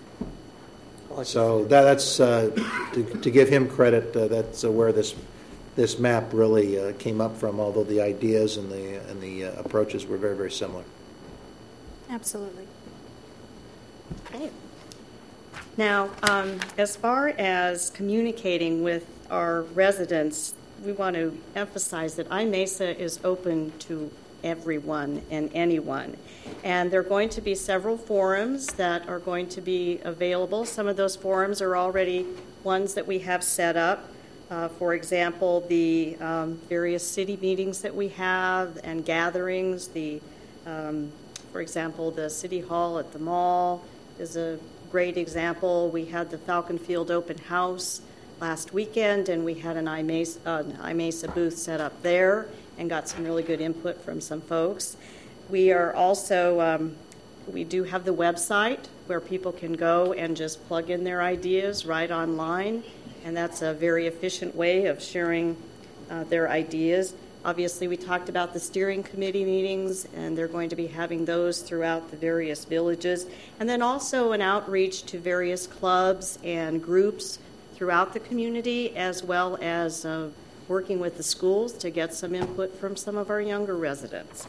A: So that, that's uh, to, to give him credit. Uh, that's uh, where this this map really uh, came up from. Although the ideas and the and the uh, approaches were very very similar.
L: Absolutely.
M: Okay. Now, um, as far as communicating with our residents, we want to emphasize that I MESA is open to everyone and anyone. And there are going to be several forums that are going to be available. Some of those forums are already ones that we have set up. Uh, for example, the um, various city meetings that we have and gatherings. The, um, for example, the City Hall at the mall is a great example. We had the Falcon Field Open House last weekend, and we had an I MESA, uh, I MESA booth set up there and got some really good input from some folks. We are also, um, we do have the website where people can go and just plug in their ideas right online, and that's a very efficient way of sharing uh, their ideas. Obviously, we talked about the steering committee meetings, and they're going to be having those throughout the various villages. And then also an outreach to various clubs and groups throughout the community, as well as uh, working with the schools to get some input from some of our younger residents.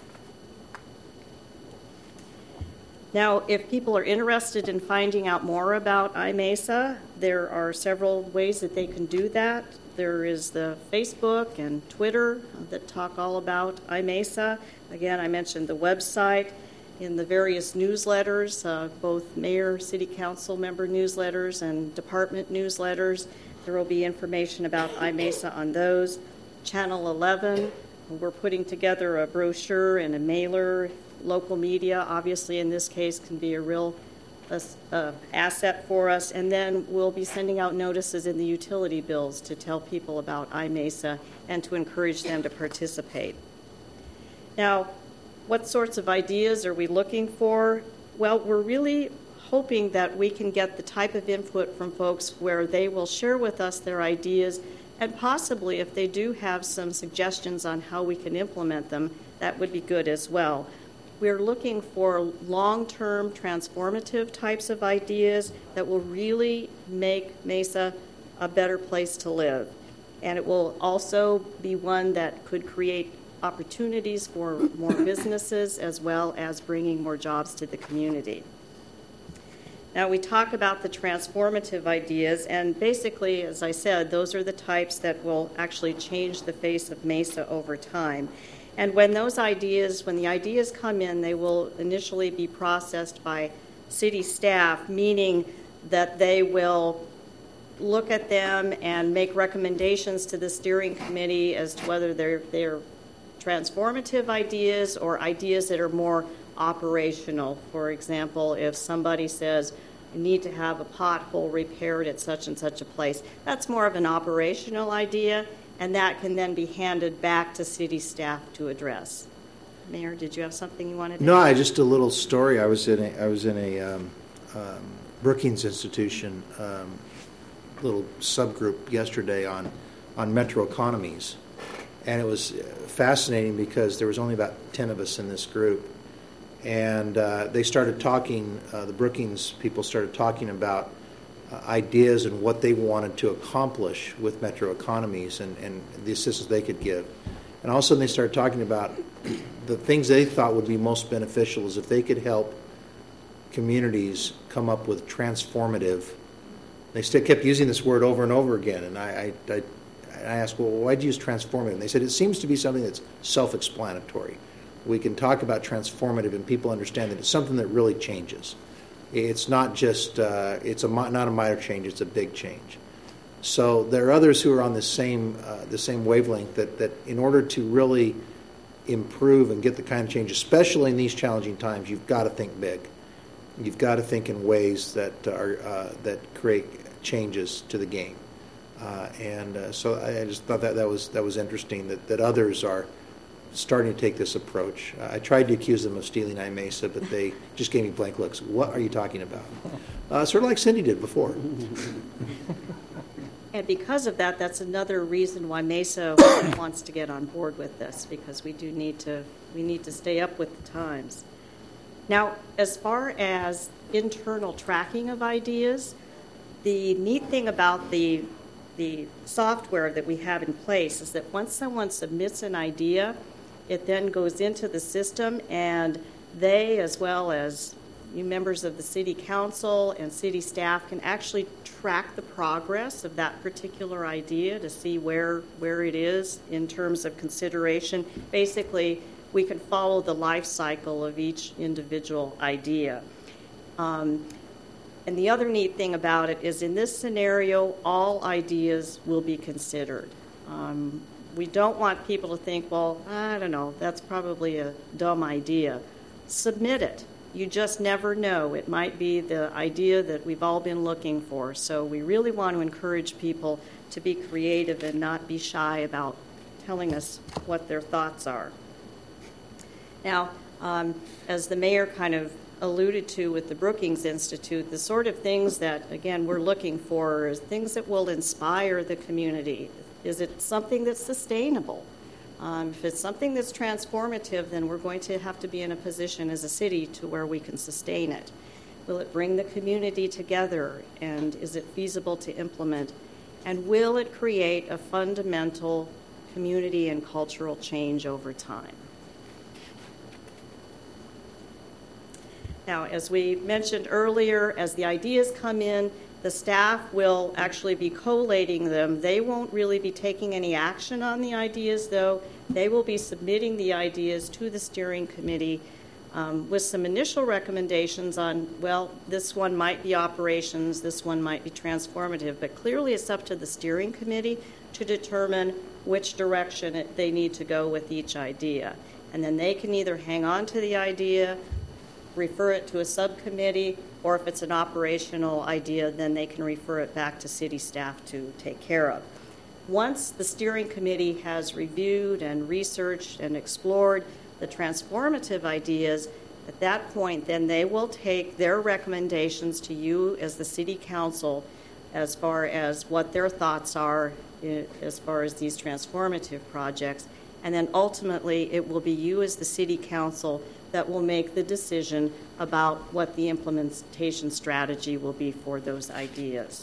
M: Now, if people are interested in finding out more about I-MESA, there are several ways that they can do that. There is the Facebook and Twitter that talk all about I-MESA. Again, I mentioned the website. In the various newsletters, uh, both mayor, city council member newsletters and department newsletters, there will be information about I-MESA on those. Channel eleven, we're putting together a brochure and a mailer. Local media, obviously in this case, can be a real uh, uh, asset for us. And then we'll be sending out notices in the utility bills to tell people about I-MESA and to encourage them to participate. Now, what sorts of ideas are we looking for? Well, we're really hoping that we can get the type of input from folks where they will share with us their ideas, and possibly if they do have some suggestions on how we can implement them, that would be good as well. We're looking for long-term transformative types of ideas that will really make Mesa a better place to live. And it will also be one that could create opportunities for more businesses as well as bringing more jobs to the community. Now, we talk about the transformative ideas, and basically, as I said, those are the types that will actually change the face of Mesa over time. And when those ideas, when the ideas come in, they will initially be processed by city staff, meaning that they will look at them and make recommendations to the steering committee as to whether they're, they're transformative ideas or ideas that are more operational. For example, if somebody says, you need to have a pothole repaired at such and such a place, that's more of an operational idea, and that can then be handed back to city staff to address. Mayor, did you have something you wanted to
A: No,
M: add?
A: I just a little story. I was in a, I was in a um, um, Brookings Institution um, little subgroup yesterday on, on metro economies, and it was fascinating because there was only about ten of us in this group, and uh, they started talking, uh, the Brookings people started talking about uh, ideas and what they wanted to accomplish with metro economies and, and the assistance they could give. And all of a sudden they started talking about the things they thought would be most beneficial is if they could help communities come up with transformative. They still kept using this word over and over again, and I, I, I, I asked, well, why'd you use transformative? And they said it seems to be something that's self-explanatory. We can talk about transformative and people understand that it's something that really changes. It's not just, uh, it's a, not a minor change, it's a big change. So there are others who are on the same, uh, the same wavelength that, that in order to really improve and get the kind of change, especially in these challenging times, you've got to think big. You've got to think in ways that are uh, that create changes to the game. Uh, and uh, so I just thought that that was that was interesting that, that others are starting to take this approach. Uh, I tried to accuse them of stealing I-MESA, but they just gave me blank looks. What are you talking about? Uh, sort of like Cindy did before.
M: And because of that, that's another reason why Mesa wants to get on board with this, because we do need to we need to stay up with the times. Now, as far as internal tracking of ideas, the neat thing about the the software that we have in place is that once someone submits an idea, it then goes into the system, and they, as well as you members of the city council and city staff, can actually track the progress of that particular idea to see where where it is in terms of consideration. Basically, we can follow the life cycle of each individual idea. Um, and the other neat thing about it is in this scenario, all ideas will be considered. Um, we don't want people to think, well, I don't know, that's probably a dumb idea. Submit it. You just never know. It might be the idea that we've all been looking for. So we really want to encourage people to be creative and not be shy about telling us what their thoughts are. Now, um, as the mayor kind of alluded to with the Brookings Institute, the sort of things that, again, we're looking for is things that will inspire the community. Is it something that's sustainable? Um, if it's something that's transformative, then we're going to have to be in a position as a city to where we can sustain it. Will it bring the community together, and is it feasible to implement? And will it create a fundamental community and cultural change over time? Now, as we mentioned earlier, as the ideas come in, the staff will actually be collating them. They won't really be taking any action on the ideas, though. They will be submitting the ideas to the steering committee um, with some initial recommendations on, well, this one might be operations, this one might be transformative, but clearly it's up to the steering committee to determine which direction it, they need to go with each idea. And then they can either hang on to the idea, refer it to a subcommittee, or if it's an operational idea, then they can refer it back to city staff to take care of. Once the steering committee has reviewed and researched and explored the transformative ideas, at that point, then they will take their recommendations to you as the city council as far as what their thoughts are as far as these transformative projects. And then ultimately, it will be you as the city council that will make the decision about what the implementation strategy will be for those ideas.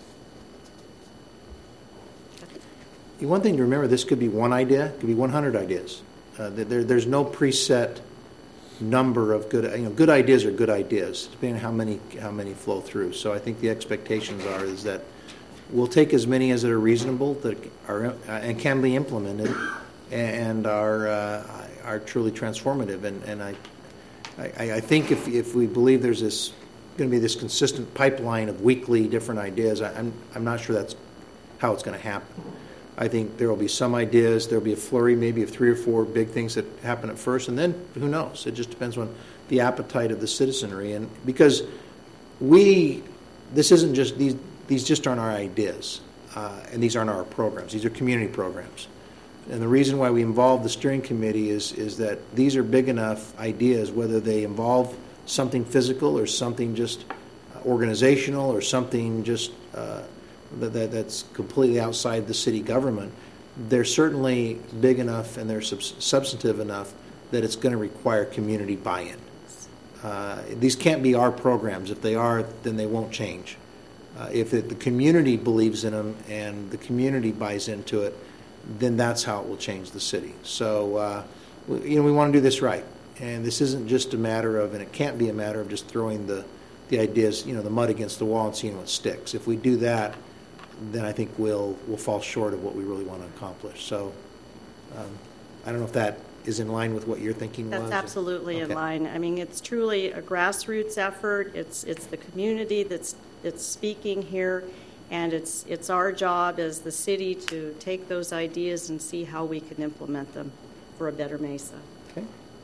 A: One thing to remember, this could be one idea, it could be one hundred ideas. Uh, there, there's no preset number of good, you know, good ideas are good ideas, depending on how many, how many flow through. So I think the expectations are is that we'll take as many as that are reasonable that are uh, and can be implemented and are uh, are truly transformative. And, and I, I I think if if we believe there's this going to be this consistent pipeline of weekly different ideas, I, I'm I'm not sure that's how it's going to happen. I think there will be some ideas, there will be a flurry maybe of three or four big things that happen at first, and then who knows? It just depends on the appetite of the citizenry. And because we, this isn't just, these these just aren't our ideas, uh, and these aren't our programs. These are community programs. And the reason why we involve the steering committee is, is that these are big enough ideas, whether they involve something physical or something just organizational or something just uh, That, that that's completely outside the city government, they're certainly big enough and they're sub- substantive enough that it's going to require community buy-in. Uh, these can't be our programs. If they are, then they won't change. Uh, if it, the community believes in them and the community buys into it, then that's how it will change the city. So, uh, we, you know, we want to do this right. And this isn't just a matter of, and it can't be a matter of just throwing the, the ideas, you know, the mud against the wall and seeing what sticks. If we do that, then I think we'll we'll fall short of what we really want to accomplish. So um, I don't know if that is in line with what you're thinking.
M: That's
A: was.
M: absolutely
A: okay.
M: in line. I mean, it's truly a grassroots effort. It's it's the community that's that's speaking here, and it's it's our job as the city to take those ideas and see how we can implement them for a better Mesa.
A: Okay.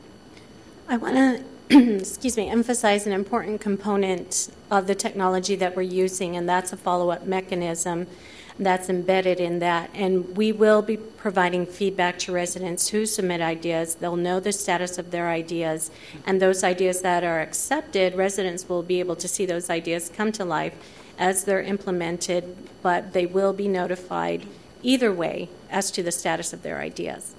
L: I want to, excuse me, emphasize an important component of the technology that we're using, and that's a follow-up mechanism that's embedded in that. And we will be providing feedback to residents who submit ideas. They'll know the status of their ideas, and those ideas that are accepted, residents will be able to see those ideas come to life as they're implemented, but they will be notified either way as to the status of their ideas.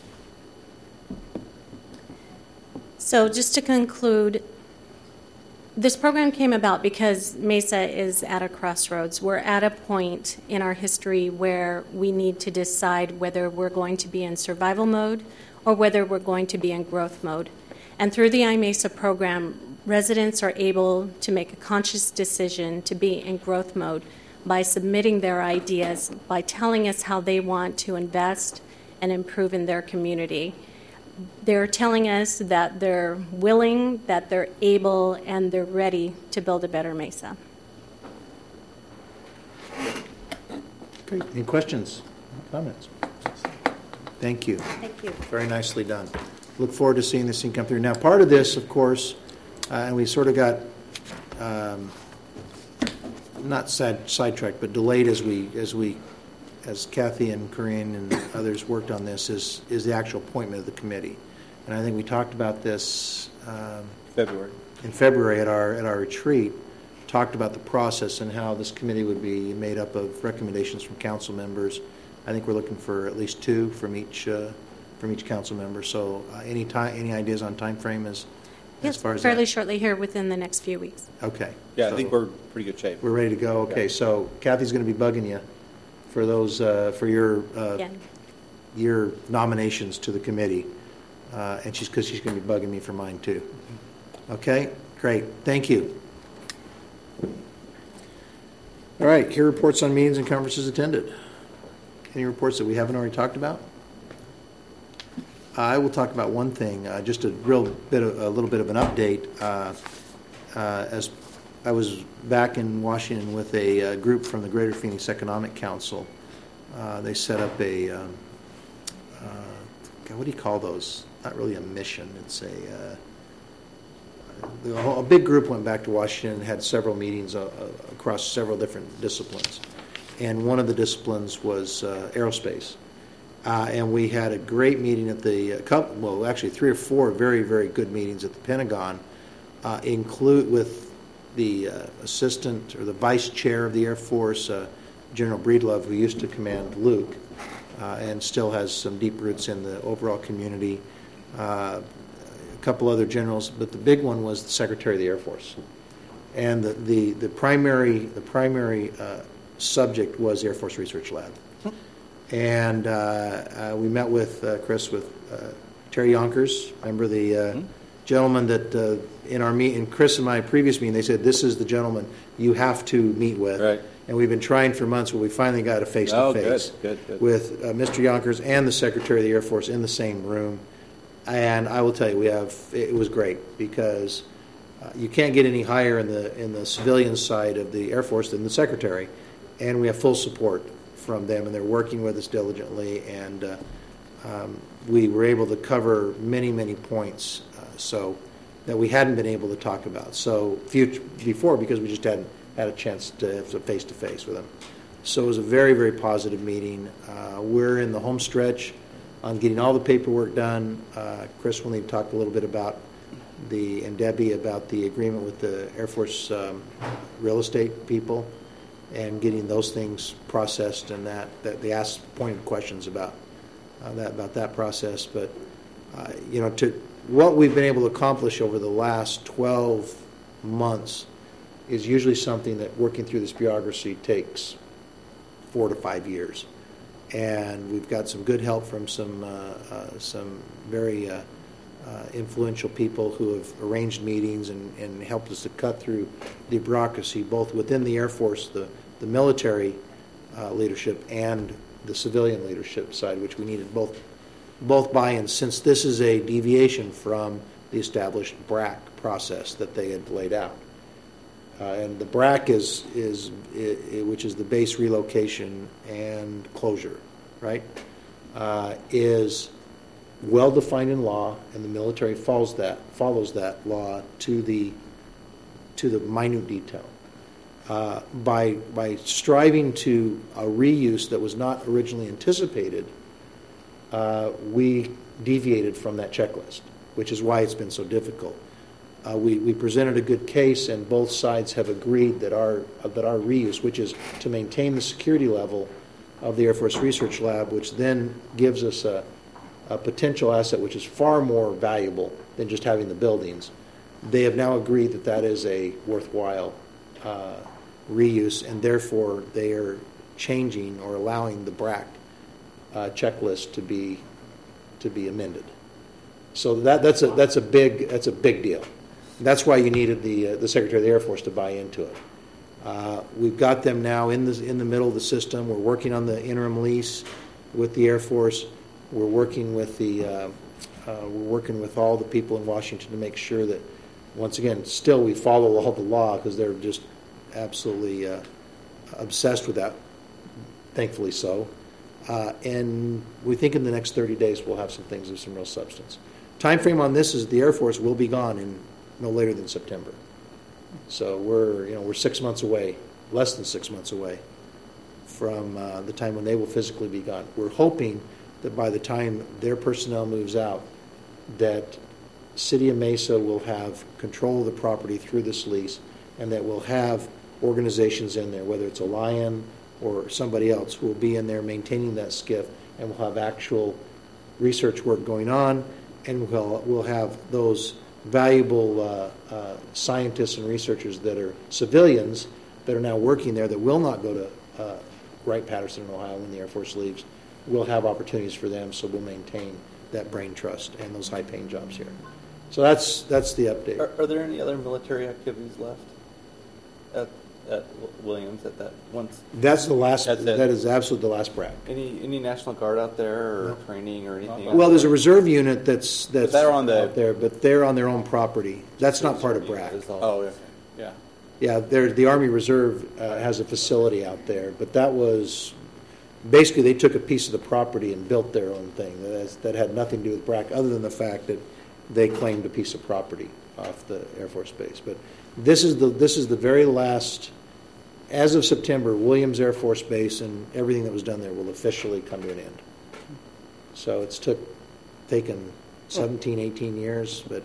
L: So just to conclude, this program came about because Mesa is at a crossroads. We're at a point in our history where we need to decide whether we're going to be in survival mode or whether we're going to be in growth mode. And through the iMesa program, residents are able to make a conscious decision to be in growth mode by submitting their ideas, by telling us how they want to invest and improve in their community. They're telling us that they're willing, that they're able, and they're ready to build a better Mesa.
A: Great. Any questions, comments? Thank you.
M: Thank you.
A: Very nicely done. Look forward to seeing this thing come through. Now, part of this, of course, uh, and we sort of got um, not side, sidetracked, but delayed as we as we. as Kathy and Corinne and others worked on this, is is the actual appointment of the committee. And I think we talked about this um,
F: February.
A: in February at our at our retreat, talked about the process and how this committee would be made up of recommendations from council members. I think we're looking for at least two from each uh, from each council member. So uh, any time, any ideas on time frame as,
L: Yes,
A: as far as
L: fairly
A: that?
L: shortly here within the next few weeks.
A: Okay.
F: Yeah,
A: So
F: I think we're in pretty good shape.
A: we're ready to go. Okay,
F: Yeah.
A: so Kathy's going to be bugging you for those, uh, for your, uh,
L: Yeah.
A: your nominations to the committee. Uh, and she's, because she's going to be bugging me for mine too. Okay, great. Thank you. All right, here are reports on meetings and conferences attended. Any reports that we haven't already talked about? I will talk about one thing, uh, just a real bit, of, a little bit of an update. Uh, uh, as I was back in Washington with a, uh group from the Greater Phoenix Economic Council. Uh, they set up a, um, uh, God, what do you call those? Not really a mission. It's a, uh, the whole, a big group went back to Washington and had several meetings uh, across several different disciplines. And one of the disciplines was uh, aerospace. Uh, and we had a great meeting at the, uh, couple, well, actually three or four very, very good meetings at the Pentagon, uh, include with the uh, assistant or the vice chair of the Air Force, uh, General Breedlove, who used to command Luke, uh, and still has some deep roots in the overall community. Uh, a couple other generals, but the big one was the Secretary of the Air Force. And the, the, the primary, the primary uh, subject was the Air Force Research Lab. And uh, uh, we met with, uh, Chris, with uh, Terry Yonkers, remember the uh, mm-hmm. gentleman that uh, in our meet, in Chris and my previous meeting, they said, this is the gentleman you have to meet with.
F: Right.
A: And we've been trying for months, but we finally got a face-to-face
F: oh, good, good, good.
A: with uh, Mister Yonkers and the Secretary of the Air Force in the same room. And I will tell you, we have, it was great because uh, you can't get any higher in the, in the civilian side of the Air Force than the Secretary. And we have full support from them, and they're working with us diligently, and uh, um, we were able to cover many, many points uh, so that we hadn't been able to talk about so future, before because we just hadn't had a chance to have a face-to-face with them. So it was a very, very positive meeting. Uh, we're in the home stretch on getting all the paperwork done. Uh, Chris will need to talk a little bit about the, and Debbie, about the agreement with the Air Force um, real estate people, and getting those things processed, and that, that they asked pointed questions about uh, that about that process. But uh, you know, to what we've been able to accomplish over the last twelve months is usually something that working through this bureaucracy takes four to five years. And we've got some good help from some uh, uh, some very uh, uh, influential people who have arranged meetings and, and helped us to cut through the bureaucracy, both within the Air Force, the, the military uh, leadership, and the civilian leadership side, which we needed both both buy-ins, since this is a deviation from the established B R A C process that they had laid out. Uh, and the B R A C is, is, is, which is the base relocation and closure, right, uh, is well-defined in law, and the military follows that, follows that law to the, to the minute detail. Uh, by, by striving to a reuse that was not originally anticipated, uh, we deviated from that checklist, which is why it's been so difficult. Uh, we, we presented a good case, and both sides have agreed that our uh, that our reuse, which is to maintain the security level of the Air Force Research Lab, which then gives us a, a potential asset which is far more valuable than just having the buildings. They have now agreed that that is a worthwhile uh, reuse, and therefore they are changing or allowing the B R A C uh, checklist to be to be amended. So that that's a that's a big that's a big deal. That's why you needed the uh, the Secretary of the Air Force to buy into it. Uh, we've got them now in the in the middle of the system. We're working on the interim lease with the Air Force. We're working with the uh, uh, we're working with all the people in Washington to make sure that, once again, still we follow all the law, because they're just absolutely uh, obsessed with that. Thankfully so. Uh, and we think in the next thirty days we'll have some things of some real substance. Time frame on this is the Air Force will be gone in no later than September. So we're, you know, we're six months away, less than six months away from uh, the time when they will physically be gone. We're hoping that by the time their personnel moves out, that City of Mesa will have control of the property through this lease, and that we'll have organizations in there, whether it's a Lion or somebody else, who will be in there maintaining that SCIF, and we'll have actual research work going on, and we'll, we'll have those valuable uh, uh, scientists and researchers that are civilians that are now working there that will not go to uh, Wright-Patterson in Ohio when the Air Force leaves. We'll have opportunities for them, so we'll maintain that brain trust and those high-paying jobs here. So that's that's the update.
G: Are, are there any other military activities left at at Williams at that once?
A: That's the last.
G: That's
A: that is absolutely the last brack.
G: Any any National Guard out there or no. training or anything?
A: Well, there's a reserve unit that's that's
G: they're on the,
A: out there, but they're on their own property. That's not part of brack.
G: Oh, yeah, yeah.
A: Yeah, the Army Reserve uh, has a facility out there, but that was basically they took a piece of the property and built their own thing that, has, that had nothing to do with brack, other than the fact that they claimed a piece of property off the Air Force Base. But this is the this is the very last. As of September, Williams Air Force Base and everything that was done there will officially come to an end. So it's took taken seventeen, eighteen years, but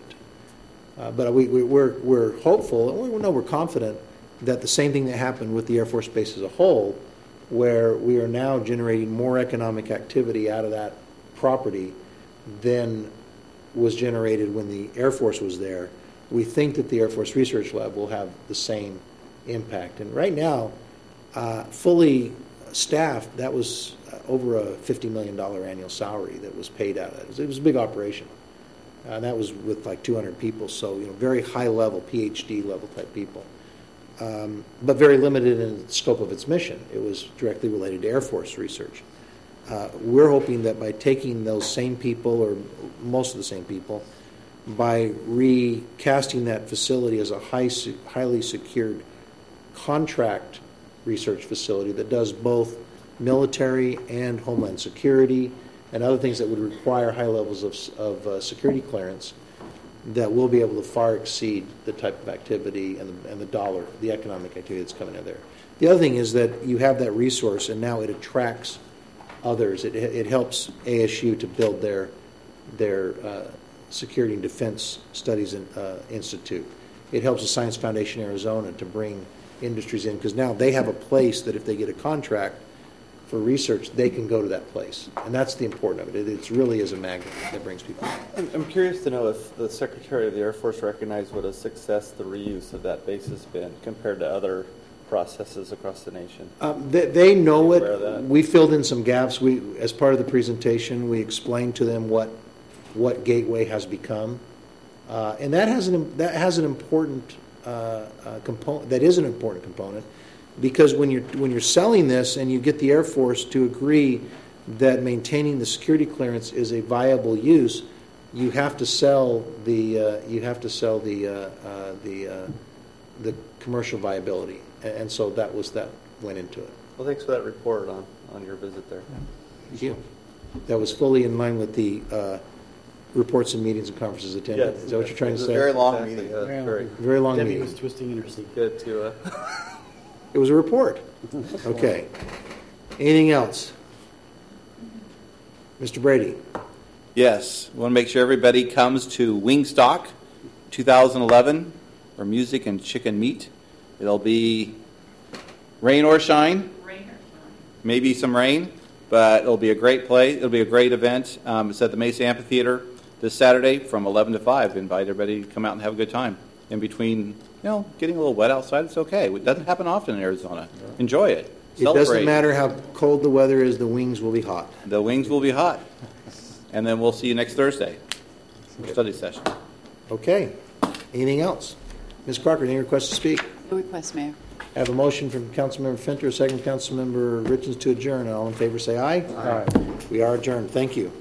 A: uh, but we, we we're we're hopeful, and we know we're confident that the same thing that happened with the Air Force Base as a whole, where we are now generating more economic activity out of that property than was generated when the Air Force was there. We think that the Air Force Research Lab will have the same impact. And right now, uh, fully staffed, that was uh, over a fifty million dollars annual salary that was paid out of it. It was a big operation. Uh, and that was with like two hundred people, so you know, very high level, P H D level type people. Um, but very limited in the scope of its mission. It was directly related to Air Force research. Uh, we're hoping that by taking those same people, or most of the same people, by recasting that facility as a high, highly secured contract research facility that does both military and homeland security and other things that would require high levels of, of uh, security clearance, that we'll be able to far exceed the type of activity and the, and the dollar, the economic activity that's coming out of there. The other thing is that you have that resource, and now it attracts others. It, it helps A S U to build their their uh, Security and Defense Studies in, uh, Institute. It helps the Science Foundation Arizona to bring industries in, because now they have a place that if they get a contract for research, they can go to that place. And that's the important of it. It, it really is a magnet that brings people in.
G: I'm, I'm curious to know if the Secretary of the Air Force recognized what a success the reuse of that base has been compared to other processes across the nation.
A: Um, they, they know it. We filled in some gaps. We, as part of the presentation, we explained to them what what Gateway has become, uh, and that has an that has an important uh, uh, component. That is an important component, because when you're when you're selling this and you get the Air Force to agree that maintaining the security clearance is a viable use, you have to sell the uh, you have to sell the uh, uh, the uh, the commercial viability. And so that was that went into it.
G: Well, thanks for that report on, on your visit there.
A: Thank you. That was fully in line with the uh, reports and meetings and conferences attended.
G: Yes,
A: Is that what you're trying to say?
K: It was a very long
G: Exactly.
K: meeting.
G: Uh,
C: Yeah.
G: very,
A: Very long
C: Debbie
A: meeting.
C: was twisting in her seat.
G: good to. Uh,
A: It was a report. Okay. Anything else? Mister Brady.
F: Yes, we want to make sure everybody comes to Wingstock twenty eleven for music and chicken meat. It'll be rain or shine. Rain or shine. Maybe some rain, but it'll be a great play. It'll be a great event. Um, it's at the Mesa Amphitheater this Saturday from eleven to five. Invite everybody to come out and have a good time. In between, you know, getting a little wet outside, it's okay. It doesn't happen often in Arizona. Enjoy it.
A: It doesn't matter how cold the weather is, the wings will be hot.
F: The wings will be hot. And then we'll see you next Thursday for study session.
A: Okay. Anything else? Miz Crocker, any requests to speak?
N: No request, Mayor.
A: I have a motion from Councilmember Finter, a second from Councilmember Richards to adjourn. All in favor say aye. Aye. We are adjourned. Thank you.